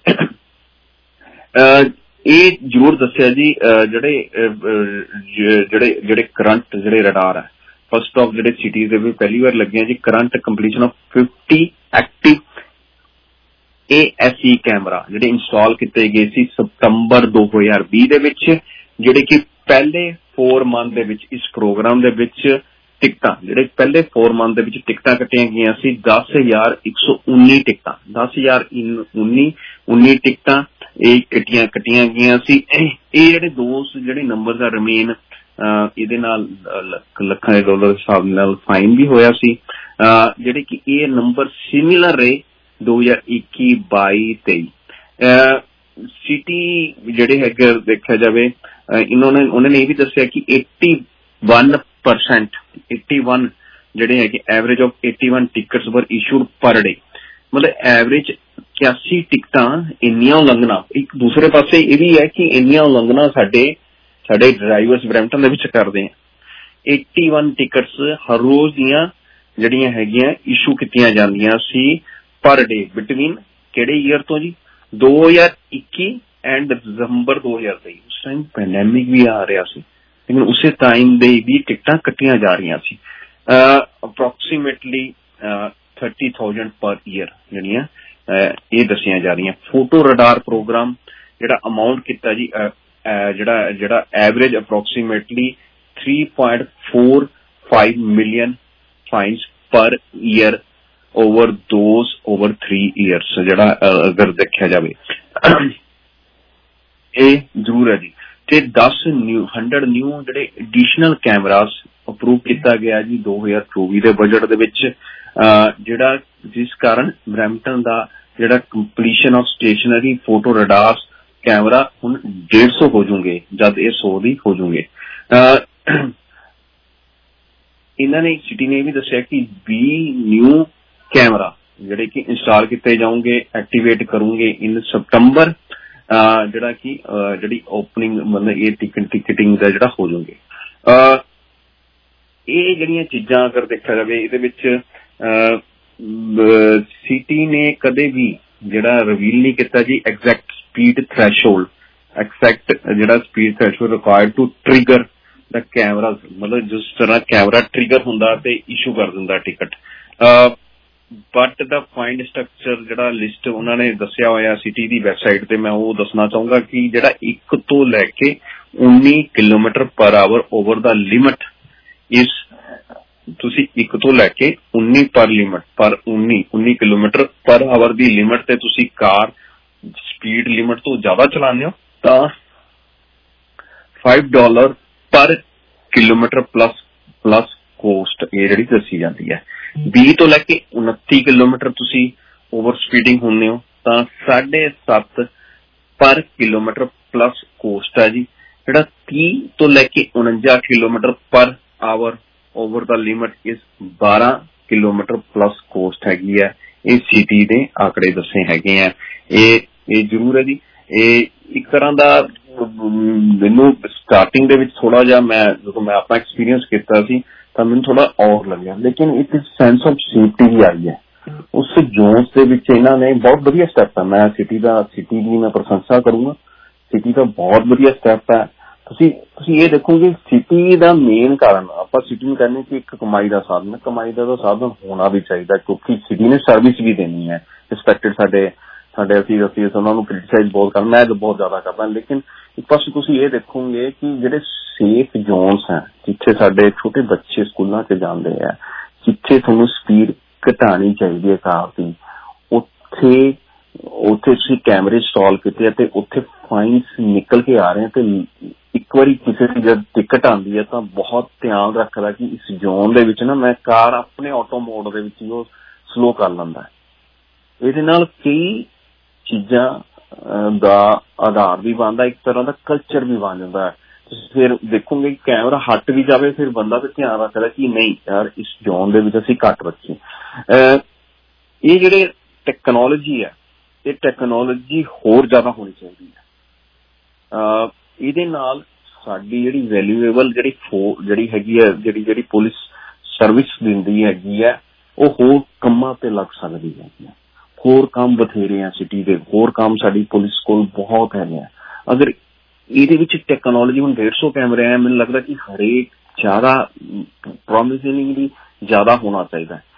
ਇਹ ਜ਼ਰੂਰ ਦੱਸਿਆ ਜੀ ਜਿਹੜੇ ਕਰੰਟ ਜਿਹੜੇ ਰਡਾਰ ਹੈ ਫਸਟ ਆਫ ਜਿਹੜੇ ਸਿਟੀਜ਼ ਦੇ ਵਿੱਚ ਪਹਿਲੀ ਵਾਰ ਲੱਗੇ ਆ ਜੀ। Current completion of 50 active ASE camera ਜਿਹੜੇ ਇੰਸਟਾਲ ਕੀਤੇ ਗਏ ਸੀ ਸਤੰਬਰ 2020 ਦੇ ਵਿੱਚ, ਜਿਹੜੇ ਕਿ ਪਹਿਲੇ 4 ਮੰਥ ਦੇ ਵਿੱਚ ਇਸ ਪ੍ਰੋਗਰਾਮ ਦੇ ਵਿੱਚ ਟਿਕਟਾਂ ਜਿਹੜੇ ਪਹਿਲੇ 4 ਮੰਥ ਦੇ ਵਿੱਚ ਟਿਕਟਾਂ ਕੱਟੀਆਂ ਗਈਆਂ ਸੀ 10,119 ਟਿਕਟਾਂ 10,019 ਟਿਕਟਾਂ ਇਹ ਕੱਟੀਆਂ ਗਈਆਂ ਸੀ। ਇਹ ਜਿਹੜੇ ਜਿਹੜੇ ਨੰਬਰ ਦਾ ਰਿਮੇਨ ਇਹਦੇ ਨਾਲ ਲੱਖਾਂ ਦੇ ਡਾਲਰ ਦੇ ਹਿਸਾਬ ਨਾਲ ਫਾਈਨ ਵੀ ਹੋਇਆ ਸੀ, ਜਿਹੜੇ ਕਿ ਇਹ ਨੰਬਰ ਸਿਮਿਲਰ ਰਹੇ 2021, 22, 23। ਸਿਟੀ ਜਿਹੜੇ ਹੈਗੇ ਦੇਖਿਆ ਜਾਵੇ ਉਹਨਾਂ ਨੇ ਇਹ ਵੀ ਦੱਸਿਆ ਕਿ 81 ਜਿਹੜੇ ਹੈਗੇ average of 81 tickets were issued per day, ਮਤਲਬ ਐਵਰੇਜ 81 ਟਿਕਟਾਂ ਇੰਨੀਆਂ ਉਲੰਘਣਾ। ਇੱਕ ਦੂਸਰੇ ਪਾਸੇ ਇਹ ਵੀ ਹੈ ਕਿ ਇੰਨੀਆਂ ਉਲੰਘਣਾ ਸਾਡੇ ਡਰਾਈਵਰਸ ਬਰੈਂਪਟਨ ਦੇ ਵਿੱਚ ਕਰਦੇ ਆ। 81 ਟਿਕਟਸ ਹਰ ਰੋਜ਼ ਦੀਆਂ ਜਿਹੜੀਆਂ ਹੈਗੀਆਂ ਇਸ਼ੂ ਕੀਤੀਆਂ ਜਾਂਦੀਆਂ ਸੀ ਪਰ ਡੇ ਬਿਟਵੀਨ ਕਿਹੜੇ ਈਅਰ ਤੋਂ ਜੀ 2021 ਐਂਡ ਦਸੰਬਰ 2023। ਉਸ ਟਾਈਮ ਪੈਂਡੈਮਿਕ ਵੀ ਆ ਰਿਹਾ ਸੀ, ਲੇਕਿਨ ਉਸੇ ਟਾਈਮ ਦੇ ਵੀ ਟਿਕਟਾਂ ਕੱਟੀਆਂ ਜਾ ਰਹੀਆਂ ਸੀ। ਅਪਰੋਕਸੀਮੇਟਲੀ 30,000 ਪਰ ਈਅਰ ਜਿਹੜੀਆਂ ਇਹ ਦੱਸੀਆਂ ਜਾ ਰਹੀਆਂ। ਫੋਟੋ ਰਡਾਰ ਪ੍ਰੋਗਰਾਮ ਜਿਹੜਾ ਅਮਾਊਂਟ ਕੀਤਾ ਜੀ ਜਿਹੜਾ average approximately 3.45 million fines per year over 3 years ਜਿਹੜਾ ਅਗਰ ਦੇਖਿਆ ਜਾਵੇ ਇਹ ਜ਼ਰੂਰ ਹੈ ਜੀ। ਤੇ 100 ਨਿਊ ਜਿਹੜੇ ਐਡੀਸ਼ਨਲ ਕੈਮਰਾਸ ਅਪਰੂਵ ਕੀਤਾ ਗਿਆ ਜੀ 2024 ਦੇ ਬਜਟ ਦੇ ਵਿੱਚ, ਜਿਹੜਾ ਜਿਸ ਕਾਰਨ ਬਰੈਂਪਟਨ ਦਾ ਜਿਹੜਾ completion of stationary photo radars camera ਹੁਣ 150 ਹੋ ਜੂਗੇ ਜਦ ਇਹ 100 ਦੀ ਹੋ ਜੂਗੇ। ਇਹਨਾਂ ਨੇ ਸਿਟੀ ਨੇ ਇਹ ਵੀ ਦੱਸਿਆ ਕਿ 20 ਨਿਊ ਕੈਮਰਾ ਜਿਹੜੇ ਕਿ ਇੰਸਟਾਲ ਕੀਤੇ ਜਾਓਗੇ ਐਕਟੀਵੇਟ ਕਰੂਗੇ ਇਨ ਸਤੰਬਰ, ਜਿਹੜਾ ਕਿ ਜਿਹੜੀ ਓਪਨਿੰਗ ਮਤਲਬ ਇਹ ਟਿਕਟਿੰਗ ਦਾ ਜਿਹੜਾ ਹੋ ਜਾਊਗੇ। ਇਹ ਜਿਹੜੀਆਂ ਚੀਜ਼ਾਂ ਅਗਰ ਦੇਖਿਆ ਜਾਵੇ ਇਹਦੇ ਵਿੱਚ ਸਿਟੀ ਨੇ ਕਦੇ ਵੀ ਜਿਹੜਾ ਰਿਵੀਲ ਨਹੀਂ ਕੀਤਾ ਜੀ ਐਗਜ਼ੈਕਟ ਸਪੀਡ ਥ੍ਰੈਸ਼ਹੋਲਡ, ਜਿਹੜਾ speed threshold required to trigger the camera, ਮਤਲਬ ਜਿਸ ਤਰ੍ਹਾਂ ਕੈਮਰਾ ਟ੍ਰਿਗਰ ਹੁੰਦਾ ਤੇ ਇਸ਼ੂ ਕਰ ਦਿੰਦਾ ticket. But the fine structure ਜਿਹੜਾ ਲਿਸਟ ਉਹਨਾਂ ਨੇ ਦੱਸਿਆ ਹੋਇਆ ਸਿਟੀ ਦੀ ਵੈਬਸਾਈਟ ਤੇ, ਮੈਂ ਉਹ ਦੱਸਣਾ ਚਾਹੂੰਗਾ ਕਿ ਜਿਹੜਾ 1 ਤੋਂ ਲੈ ਕੇ 19 kilometre per hour over the limit ਇਸ ਤੁਸੀਂ 1 ਤੋਂ ਲੈ ਕੇ 19 ਕਿਲੋਮੀਟਰ ਪਰ ਆਵਰ ਦੀ ਲਿਮਟ ਤੇ ਤੁਸੀਂ ਕਾਰ ਸਪੀਡ ਲਿਮਟ ਤੋਂ ਜ਼ਿਆਦਾ ਚਲਾਉਂਦੇ ਹੋ ਤਾਂ $5 ਪਰ ਕਿਲੋਮੀਟਰ ਪਲੱਸ ਕੋਸਟ ਇਹ ਜਿਹੜੀ ਦੱਸੀ ਜਾਂਦੀ ਹੈ। 20 ਤੋਂ ਲੈ ਕੇ 29 ਕਿਲੋਮੀਟਰ ਤੁਸੀਂ ਓਵਰ ਸਪੀਡਿੰਗ ਹੁੰਦੇ ਹੋ ਤਾਂ 7.5 ਪਰ ਕਿਲੋਮੀਟਰ ਪਲੱਸ ਕੋਸਟ ਹੈ ਜੀ। ਜਿਹੜਾ 30 ਤੋਂ ਲੈ ਕੇ 49 kilometre per hour over the limit ਇਸ 12 ਕਿਲੋਮੀਟਰ ਪਲੱਸ ਕੋਸਟ ਹੈਗੀ ਹੈ। ਇਹ ਸਿਟੀ ਦੇ ਆંકੜੇ ਦੱਸੇ ਹੈਗੇ ਆ। ਇਹ ਜ਼ਰੂਰ ਹੈ ਜੀ। ਇਹ ਇੱਕ ਤਰ੍ਹਾਂ ਦਾ ਮੈਨੂੰ ਸਟਾਰਟਿੰਗ ਦੇ ਵਿੱਚ ਥੋੜਾ ਜਿਹਾ ਜਦੋਂ ਮੈਂ ਆਪਣਾ ਐਕਸਪੀਰੀਅੰਸ ਕੀਤਾ ਸੀ ਤਾਂ ਮੈਨੂੰ ਥੋੜਾ ਔਰ ਲੱਗਿਆ, ਲੇਕਿਨ ਇੱਕ ਸੈਂਸ ਆਫ ਸੇਫਟੀ ਵੀ ਆਈ ਹੈ ਉਸ ਜ਼ੋਨਸ ਦੇ ਵਿੱਚ। ਇਹਨਾਂ ਨੇ ਬਹੁਤ ਵਧੀਆ ਸਟੈਪ ਹੈ। ਮੈਂ ਸਿਟੀ ਦੀ ਮੈਂ ਪ੍ਰਸ਼ੰਸਾ ਕਰੂੰਗਾ। ਸਿਟੀ ਦਾ ਬਹੁਤ ਵਧੀਆ ਸਟੈਪ ਹੈ। ਤੁਸੀਂ ਇਹ ਦੇਖੋਗੇ ਸਿਟੀ ਦਾ ਮੇਨ ਕਾਰਨ ਆਪਾਂ ਸਿਟੀ ਨੂੰ ਕਹਿੰਦੇ ਕਿ ਇੱਕ ਕਮਾਈ ਦਾ ਸਾਧਨ, ਕਮਾਈ ਦਾ ਸਾਧਨ ਹੋਣਾ ਵੀ ਚਾਹੀਦਾ ਕਿਉਂਕਿ ਸਿਟੀ ਨੇ ਸਰਵਿਸ ਵੀ ਦੇਣੀ ਹੈ। ਰਿਸਪੈਕਟਡ ਸਾਡੇ ਅਸੀਂ ਉਹਨਾਂ ਨੂੰ ਕ੍ਰਿਟਿਸਾਈਜ਼ ਬਹੁਤ ਕਰਨਾ, ਮੈਂ ਬਹੁਤ ਜ਼ਿਆਦਾ ਕਰਦਾ, ਲੇਕਿਨ ਇੱਕ ਪਾਸੇ ਤੁਸੀਂ ਇਹ ਦੇਖੋਗੇ ਕਿ ਜਿਹੜੇ ਸੇਫ ਜ਼ੋਨਸ ਹੈ ਜਿੱਥੇ ਸਾਡੇ ਛੋਟੇ ਬੱਚੇ ਸਕੂਲਾਂ 'ਚ ਜਾਂਦੇ ਆ, ਜਿੱਥੇ ਤੁਹਾਨੂੰ ਸਪੀਡ ਘਟਾਣੀ ਚਾਹੀਦੀ ਹੈ ਕਾਰ ਦੀ। ਉੱਥੇ ਤੁਸੀਂ ਕੈਮਰੇ ਇੰਸਟਾਲ ਕੀਤੇ ਤੇ ਉੱਥੇ ਫਾਈਨਸ ਨਿਕਲ ਕੇ ਆ ਰਹੇ ਤੇ ਇੱਕ ਵਾਰੀ ਕਿਸੇ ਦੀ ਜਦ ਟਿਕਟ ਆਉਂਦੀ ਹੈ ਤਾਂ ਬਹੁਤ ਧਿਆਨ ਰੱਖਦਾ ਕਿ ਇਸ ਜ਼ੋਨ ਦੇ ਵਿੱਚ ਨਾ ਮੈਂ ਕਾਰ ਆਪਣੇ ਆਟੋ ਮੋਡ ਦੇ ਵਿੱਚ ਹੀ ਉਹ ਸਲੋ ਕਰ ਲੈਂਦਾ। ਇਹਦੇ ਨਾਲ ਕਈ ਚੀਜ਼ਾਂ ਦਾ ਆਧਾਰ ਵੀ ਬਣਦਾ, ਇੱਕ ਤਰ੍ਹਾਂ ਦਾ ਕਲਚਰ ਵੀ ਬਣ ਜਾਂਦਾ ਹੈ। ਤੁਸੀਂ ਫਿਰ ਦੇਖੋਗੇ ਕੈਮਰਾ ਹਟ ਵੀ ਜਾਵੇ ਫਿਰ ਬੰਦਾ ਫਿਰ ਧਿਆਨ ਰੱਖਦਾ ਕਿ ਨਹੀਂ ਯਾਰ ਇਸ ਜ਼ੋਨ ਦੇ ਵਿੱਚ ਅਸੀਂ ਘੱਟ ਰੱਖੀਏ। ਇਹ ਜਿਹੜੇ ਟੈਕਨੋਲੋਜੀ ਹੈ ਇਹ ਟੈਕਨੋਲੋਜੀ ਹੋਰ ਜ਼ਿਆਦਾ ਹੋਣੀ ਚਾਹੀਦੀ ਹੈ। ਇਹਦੇ ਨਾਲ ਸਾਡੀ ਜਿਹੜੀ ਵੈਲਿਊਏਬਲ ਜਿਹੜੀ ਹੈਗੀ ਹੈ ਜਿਹੜੀ ਪੁਲਿਸ ਸਰਵਿਸ ਦਿੰਦੀ ਹੈਗੀ ਹੈ ਉਹ ਹੋਰ ਕੰਮਾਂ ਤੇ ਲੱਗ ਸਕਦੀ ਹੈਗੀ ਹੈ। ਹੋਰ ਕੰਮ ਬਥੇਰੇ ਆ ਸਿਟੀ ਦੇ, ਹੋਰ ਕੰਮ ਸਾਡੀ ਪੁਲਿਸ ਕੋਲ ਬਹੁਤ ਹੈਗੇ ਆ। ਅਗਰ ਇਹਦੇ ਵਿੱਚ ਟੈਕਨੋਲੋਜੀ ਹੁਣ 150 ਕੈਮਰੇ ਆ, ਮੈਨੂੰ ਲੱਗਦਾ ਕਿ ਹਰੇਕ ਜ਼ਿਆਦਾ ਪ੍ਰੋਮਿਸਿੰਗਲੀ ਜ਼ਿਆਦਾ ਹੋਣਾ ਚਾਹੀਦਾ ਹੈ।